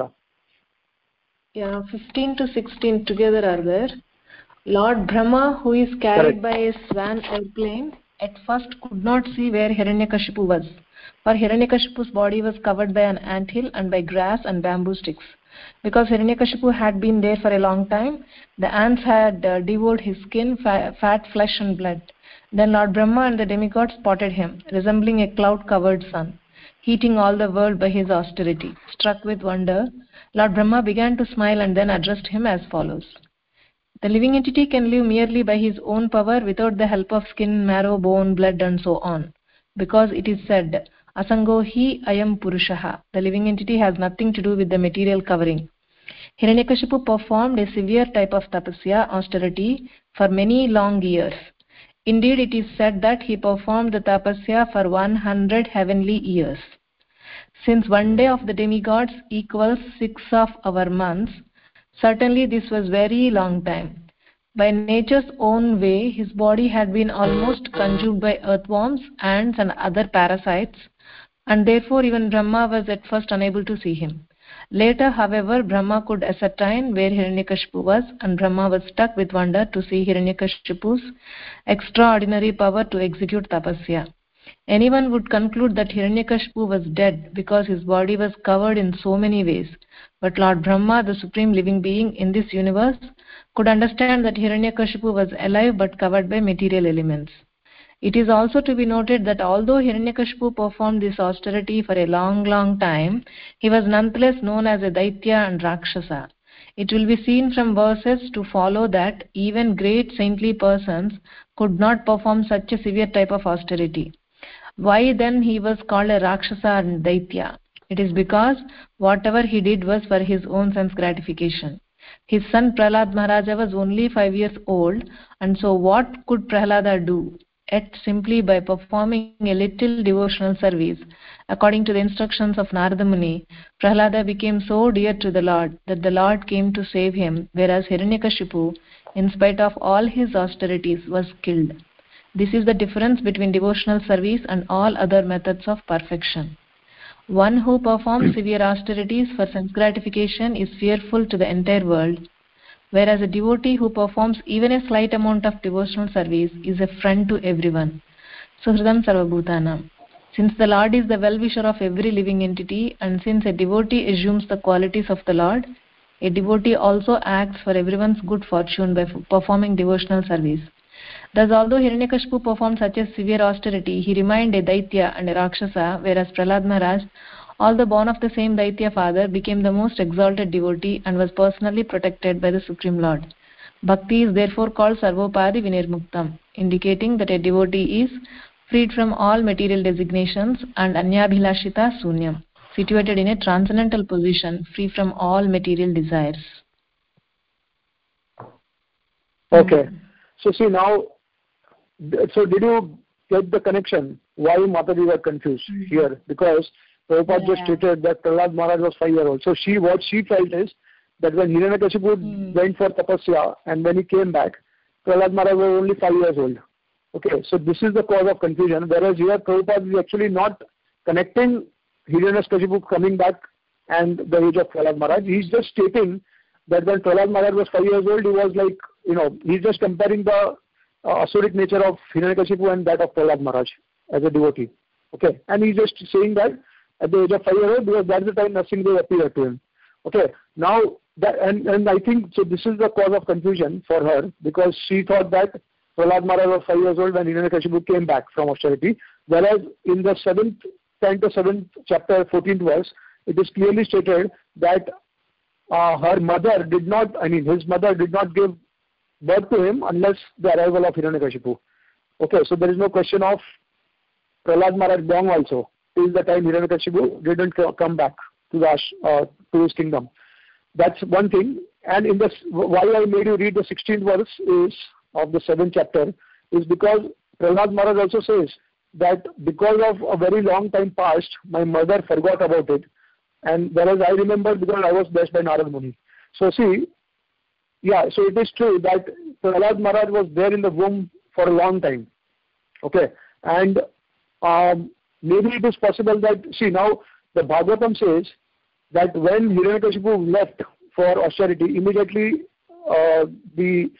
Yeah, 15 to 16 together are there. Lord Brahma, who is carried by a swan airplane, at first could not see where Hiranyakashipu was, for Hiranyakashipu's body was covered by an anthill and by grass and bamboo sticks. Because Hiranyakashipu had been there for a long time, the ants had devoured his skin, fat, flesh and blood. Then Lord Brahma and the demigods spotted him, resembling a cloud-covered sun, heating all the world by his austerity. Struck with wonder, Lord Brahma began to smile and then addressed him as follows. The living entity can live merely by his own power without the help of skin, marrow, bone, blood and so on. Because it is said, Asango hi ayam purushaha. The living entity has nothing to do with the material covering. Hiranyakashipu performed a severe type of tapasya, austerity, for many long years. Indeed, it is said that he performed the tapasya for 100 heavenly years. Since one day of the demigods equals 6 of our months, certainly this was very long time. By nature's own way, his body had been almost consumed by earthworms, ants and other parasites, and therefore even Brahma was at first unable to see him. Later, however, Brahma could ascertain where Hiranyakashipu was, and Brahma was struck with wonder to see Hiranyakashipu's extraordinary power to execute tapasya. Anyone would conclude that Hiranyakashipu was dead because his body was covered in so many ways. But Lord Brahma, the supreme living being in this universe, could understand that Hiranyakashipu was alive but covered by material elements. It is also to be noted that although Hiranyakashipu performed this austerity for a long time, he was nonetheless known as a Daitya and Rakshasa. It will be seen from verses to follow that even great saintly persons could not perform such a severe type of austerity. Why then he was called a Rakshasa and Daitya? It is because whatever he did was for his own sense gratification. His son Prahlad Maharaja was only 5 years old, and so what could Prahlada do? Yet simply by performing a little devotional service, according to the instructions of Narada Muni, Prahlada became so dear to the Lord that the Lord came to save him, whereas Hiranyakashipu, in spite of all his austerities, was killed. This is the difference between devotional service and all other methods of perfection. One who performs severe austerities for sense gratification is fearful to the entire world, whereas a devotee who performs even a slight amount of devotional service is a friend to everyone. Suhridam Sarvabhutanam. Since the Lord is the well-wisher of every living entity, and since a devotee assumes the qualities of the Lord, a devotee also acts for everyone's good fortune by performing devotional service. Thus, although Hiranyakashipu performed such a severe austerity, he remained a Daitya and a Rakshasa, whereas Prahlad Maharaj, although born of the same Daitya father, became the most exalted devotee and was personally protected by the Supreme Lord. Bhakti is therefore called Sarvopadi Vinirmuktam, indicating that a devotee is freed from all material designations and Anyabhilashita Sunyam, situated in a transcendental position, free from all material desires. Okay. So see now, so did you get the connection why Mataji was confused here? Because Prabhupada just stated that Prahlad Maharaj was 5 years old. So what she felt is that when Hiranyakashipu went for tapasya and when he came back, Prahlad Maharaj was only 5 years old. Okay, so this is the cause of confusion. Whereas here Prabhupada is actually not connecting Hiranyakashipu coming back and the age of Prahlad Maharaj. He's just stating that when Prahlad Maharaj was 5 years old, he was like, he's just comparing the asuric nature of Hiranyakashipu and that of Prahlad Maharaj as a devotee. Okay, and he's just saying that at the age of 5 years old, because that's the time Nrsimhadev appeared to him. Okay, now that and I think so. This is the cause of confusion for her, because she thought that Prahlad Maharaj was 5 years old when Hiranyakashipu came back from austerity, whereas in the 7th canto, 7th chapter, 14th verse, it is clearly stated that his mother did not give birth to him unless the arrival of Hiranyakashipu. Okay, so there is no question of Prahlad Maharaj Bong also till the time Hiranyakashipu didn't come back to his kingdom. That's one thing. And in this, why I made you read the 16th verse is of the 7th chapter is because Prahlad Maharaj also says that because of a very long time past, my mother forgot about it, and whereas I remember because I was blessed by Narad Muni. So see, yeah, so it is true that Prahlad Maharaj was there in the womb for a long time. Okay, and maybe it is possible that, see, now the Bhagavatam says that when Hiranyakashipu left for austerity, immediately the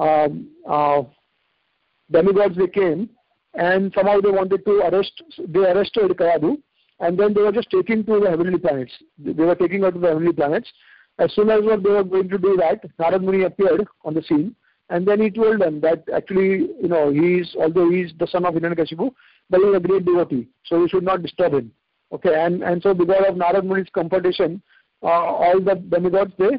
demigods, they came, and somehow they wanted to arrested Kayadu, and then they were just taking to the heavenly planets. They were taking her to the heavenly planets. As soon as they were going to do that, Narad Muni appeared on the scene, and then he told them that actually, although he is the son of Hiranyakashipu, but he is a great devotee, so we should not disturb him. Okay, and so because of Narad Muni's confrontation, all the demigods, they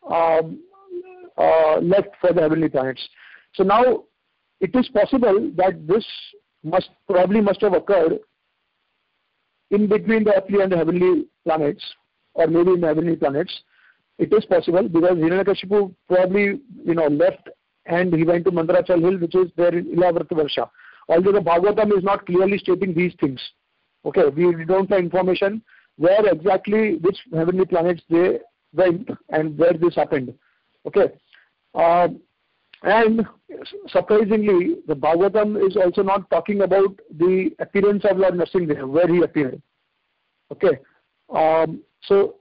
left for the heavenly planets. So now it is possible that this must have occurred in between the earthly and the heavenly planets, or maybe in the heavenly planets. It is possible because Hiranyakashipu probably left and he went to Mandarachal Hill, which is there in Ilavrata Varsha. Although the Bhagavatam is not clearly stating these things. Okay, we don't have information where exactly which heavenly planets they went and where this happened. Okay, and surprisingly, the Bhagavatam is also not talking about the appearance of Lord Nrsimha, where he appeared. Okay, so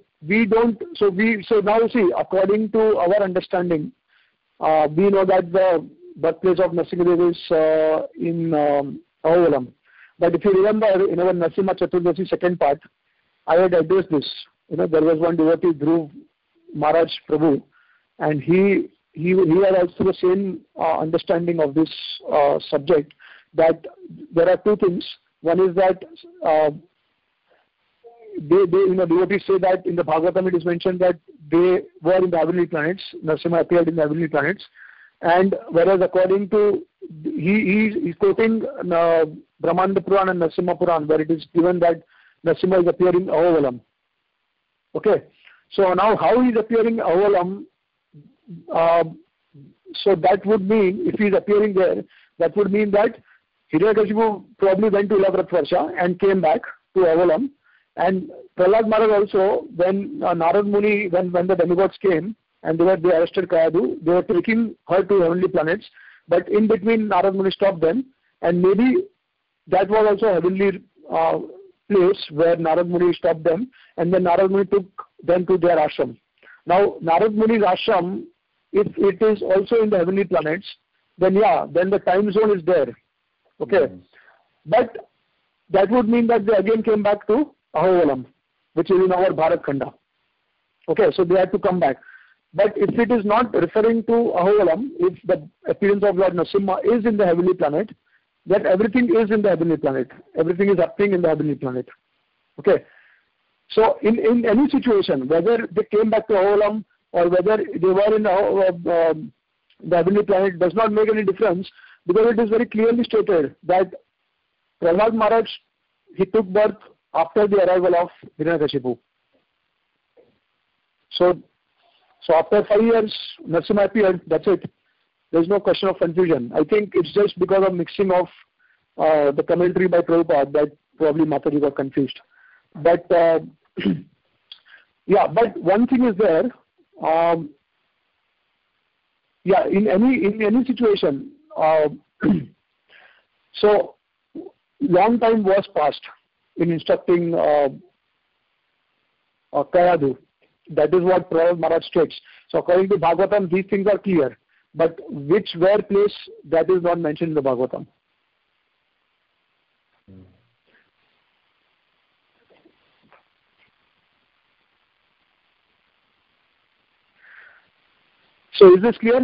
now see, according to our understanding, we know that the birthplace of Nrsimhadev is in Ahovalam. But if you remember, in our Nrsimha Chaturdasi second part, I had addressed this. There was one devotee, Dhruv Maharaj Prabhu, and he had also the same understanding of this subject, that there are two things. One is that devotees say that in the Bhagavatam it is mentioned that they were in the heavenly planets, Nrsimha appeared in the heavenly planets, and whereas according to, he is quoting Brahmanda Purana and Nrsimha Purana, where it is given that Nrsimha is appearing Ahovalam. Okay, so now how he is appearing Ahovalam, so that would mean, if he is appearing there, that would mean that Hiranyakashipu probably went to Ilavrata Varsha and came back to Ahovalam. And Prahlad Maharaj also, when Narad Muni, when the demigods came and they arrested Kayadu, they were taking her to heavenly planets, but in between Narad Muni stopped them, and maybe that was also a heavenly place where Narad Muni stopped them, and then Narad Muni took them to their ashram. Now Narad Muni's ashram, if it is also in the heavenly planets, then then the time zone is there. Okay, but that would mean that they again came back to Ahovalam, which is in our Bharat Khanda. Okay, so they had to come back. But if it is not referring to Ahovalam, if the appearance of Lord Nrsimha is in the heavenly planet, then everything is in the heavenly planet. Everything is happening in the heavenly planet. Okay, so in any situation, whether they came back to Ahovalam or whether they were in the heavenly planet, does not make any difference, because it is very clearly stated that Prahlad Maharaj, he took birth after the arrival of Hiranyakashipu. So after 5 years, Nrsimha appeared, that's it. There is no question of confusion. I think it's just because of mixing of the commentary by Prabhupada that probably Mataji got confused. But but one thing is there. In any situation, so long time was passed in instructing Kayadu. That is what Prahlad Maharaj states. So according to Bhagavatam, these things are clear. But where place, that is not mentioned in the Bhagavatam. So is this clear?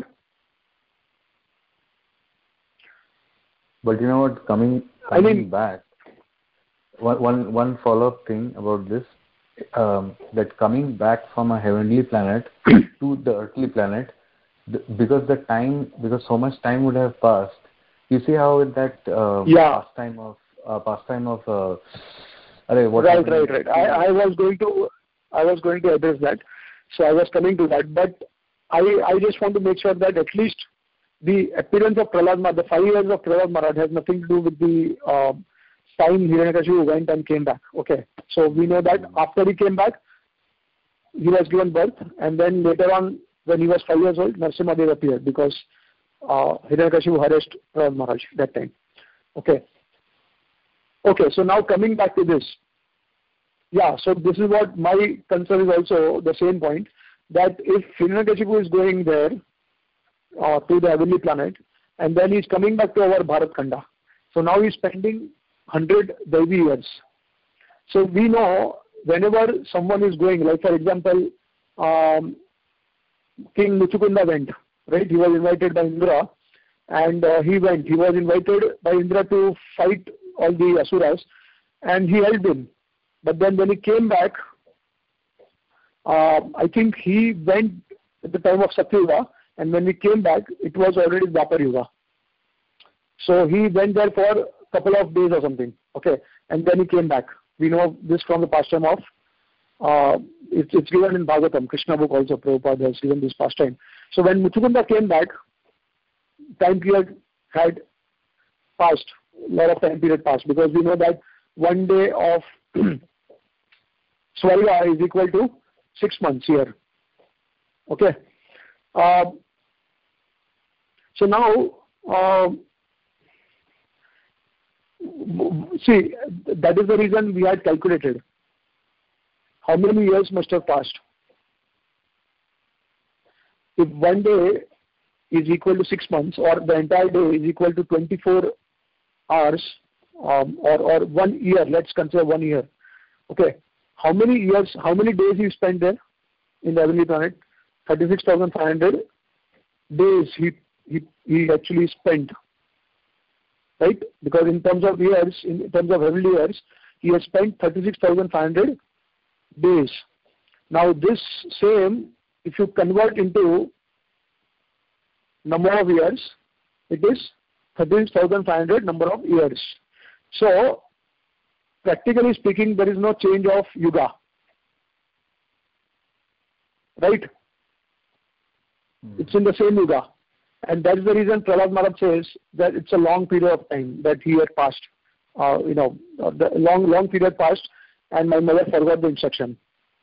But you know what, coming back, one follow-up thing about this, that coming back from a heavenly planet to the earthly planet, because so much time would have passed, You see how in that pastime of right. I was going to address that, so I was coming to that, but I just want to make sure that at least the appearance of Prahlad Maharaj, the 5 years of Prahlad Maharaj, has nothing to do with the time Hiranyakashipu went and came back. Okay, so we know that after he came back, he was given birth, and then later on, when he was 5 years old, Narasimhadev appeared because Hiranyakashipu harassed Prahlad Maharaj that time. Okay, so now coming back to this. Yeah, so this is what my concern is, also the same point, that if Hiranyakashipu is going there to the heavenly planet, and then he's coming back to our Bharat Khanda. So now he's spending 100 Devi years. So we know whenever someone is going, like for example, King Muchukunda went, right? He was invited by Indra, and he went. He was invited by Indra to fight all the Asuras, and he helped him. But then when he came back, I think he went at the time of Satyuga, and when he came back, it was already Dwapar Yuga. So he went there for a couple of days or something, okay, and then he came back. We know this from the pastime of, it's given in Bhagavatam, Krishna book also, Prabhupada has given this pastime. So when Muchukunda came back, time period had passed, a lot of time period passed, because we know that 1 day of Swarga is equal to 6 months here. Okay. So now, see, that is the reason we had calculated how many years must have passed. If 1 day is equal to 6 months, or the entire day is equal to 24 hours, or 1 year, let's consider 1 year. Okay, how many years, how many days you spent there in the heavenly planet? 36,500 days he actually spent, right? Because in terms of years, in terms of heavenly years, he has spent 36,500 days. Now this same, if you convert into number of years, it is 36,500 number of years. So practically speaking, there is no change of yuga, right? It's in the same yuga, and that is the reason Prahlad Maharaj says that it's a long period of time that he had passed. The long period passed, and my mother forgot the instruction.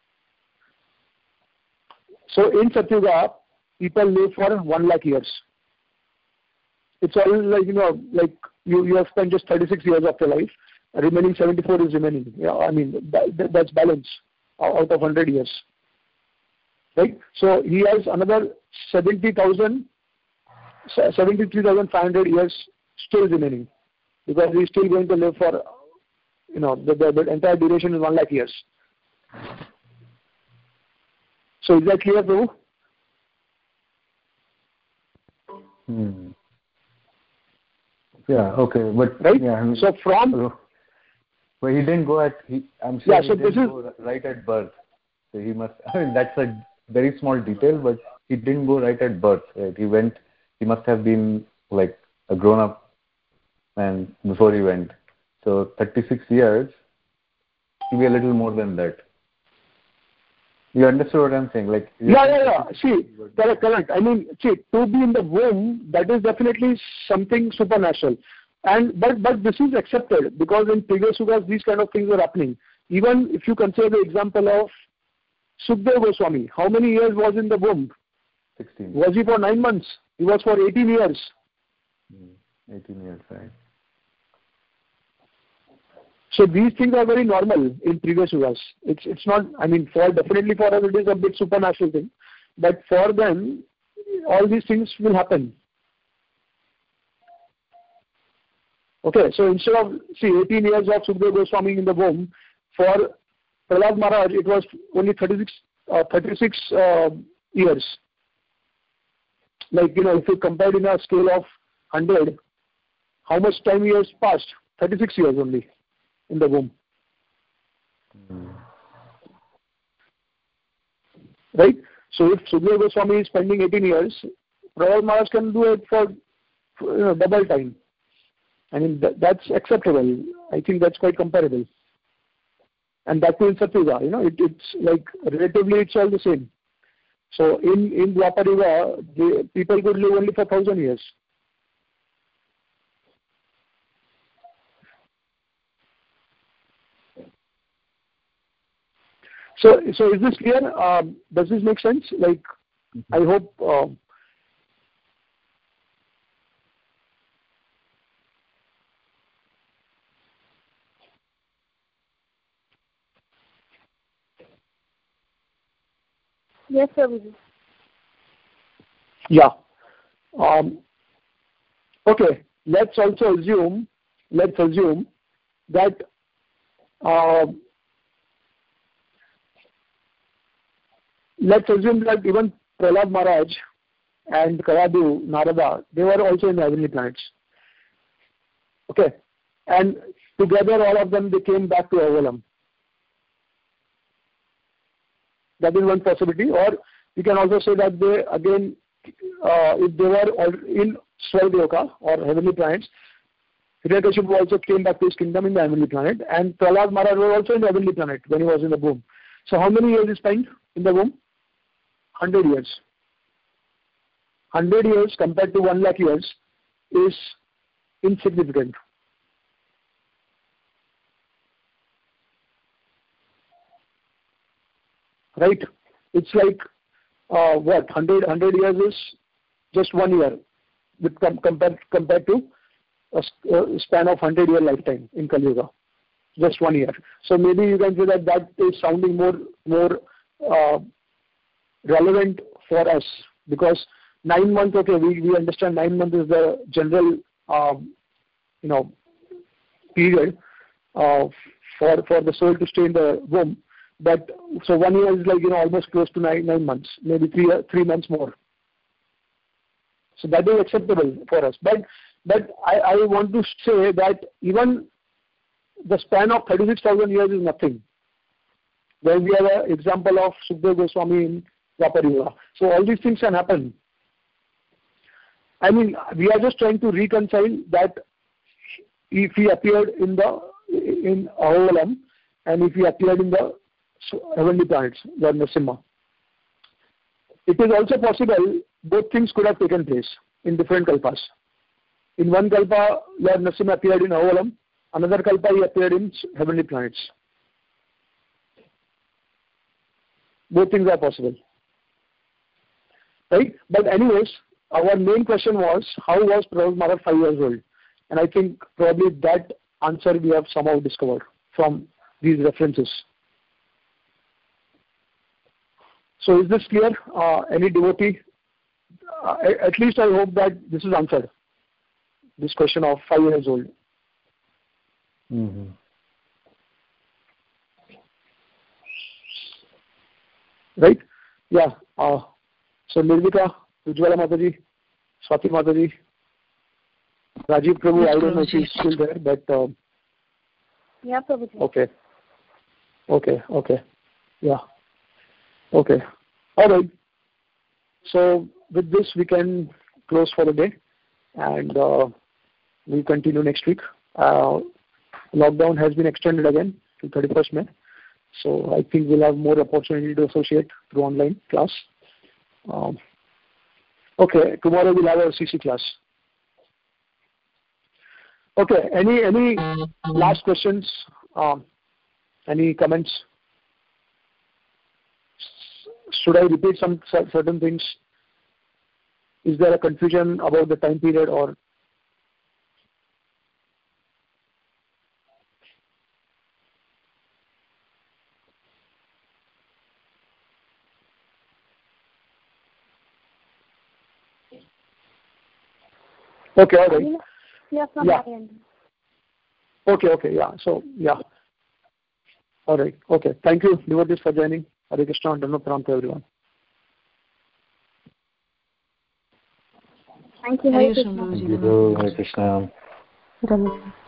So in Satyuga, people live for 1 lakh years. It's all like, like you have spent just 36 years of your life, remaining 74 is remaining. Yeah, I mean, that's balance out of 100 years. Right? So he has another 73,500 years still remaining, because he is still going to live for, the entire duration is 1 lakh years. So is that clear, Prabhu? Yeah, okay, but right? Yeah, so from but he didn't go at I'm sure he so didn't go right at birth. So he must, I mean, that's a very small detail, but he didn't go right at birth. Right? He must have been like a grown up man before he went. So 36 years, maybe a little more than that. You understood what I'm saying? Like yeah. See, correct. I mean, see, to be in the womb, that is definitely something supernatural. But this is accepted, because in previous yugas these kind of things were happening. Even if you consider the example of Sukadeva Goswami, how many years was in the womb? 16. Was he for 9 months? He was for 18 years. 18 years, right. So these things are very normal in previous yugas. It's not, I mean, definitely for us it is a bit supernatural thing, but for them all these things will happen. Okay, so instead of 18 years of Sukadeva Goswami in the womb, for Prahlad Maharaj it was only 36 years. Like, if you compare in a scale of 100, how much time he has passed? 36 years only in the womb. Right? So if Sukadeva Goswami is spending 18 years, Prahlad Maharaj can do it for double time. I mean, that's acceptable. I think that's quite comparable. And that too in Satyuga, it's like relatively it's all the same. So in Dwapar Yuga, the people could live only for 1,000 years. So is this clear? Does this make sense? Like, I hope. Yes, Prabhuji. Yeah. Okay. Let's assume that even Prahlad Maharaj and Kayadu, Narada, they were also in the heavenly planets. Okay. And together all of them, they came back to Avalam. That is one possibility. Or we can also say that they, again, if they were in Swargaloka or heavenly planets, Hiranyakashipu also came back to his kingdom in the heavenly planet, and Prahlad Maharaj was also in the heavenly planet when he was in the womb. So how many years he spent in the womb? 100 years. 100 years compared to 1 lakh years is insignificant. Right? It's like, 100 years is just 1 year compared to a span of 100-year lifetime in Kali Yuga. Just 1 year. So maybe you can say that is sounding more relevant for us, because 9 months, okay, we understand 9 months is the general, period for the soul to stay in the womb. But so 1 year is like, almost close to 9 months, maybe 3 months more. So that is acceptable for us. But I want to say that even the span of 36,000 years is nothing. When we have an example of Sukadeva Goswami in Dwapar Yuga. So all these things can happen. I mean, we are just trying to reconcile that if he appeared in Ahovalam and if he appeared in the heavenly planets, Lord Narasimha. It is also possible both things could have taken place in different kalpas. In one kalpa, Lord Narasimha appeared in Ahovalam. Another kalpa, he appeared in heavenly planets. Both things are possible. Right? But anyways, our main question was, how was Prahlad Maharaj 5 years old? And I think probably that answer we have somehow discovered from these references. So is this clear? Any devotee? At least I hope that this is answered. This question of 5 years old. Mm-hmm. Right? Yeah. So Nirvika, Ujjwala Mataji, Swati Mataji, Rajiv Prabhu, I don't know if he's still there, but... yeah, Prabhu. Okay. Yeah. Okay. All right. So with this, we can close for the day, and we'll continue next week. Lockdown has been extended again to 31st May. So I think we'll have more opportunity to associate through online class. Okay, tomorrow we'll have our CC class. Okay, any last questions? Any comments? Should I repeat some certain things? Is there a confusion about the time period or? Okay, all right. Yeah, from my end. Okay, yeah. So, yeah. All right. Okay. Thank you, devotees, for joining. Hare Krishna and Dhamma Pranam to everyone. Thank you, Hare Krishna. Hare Krishna.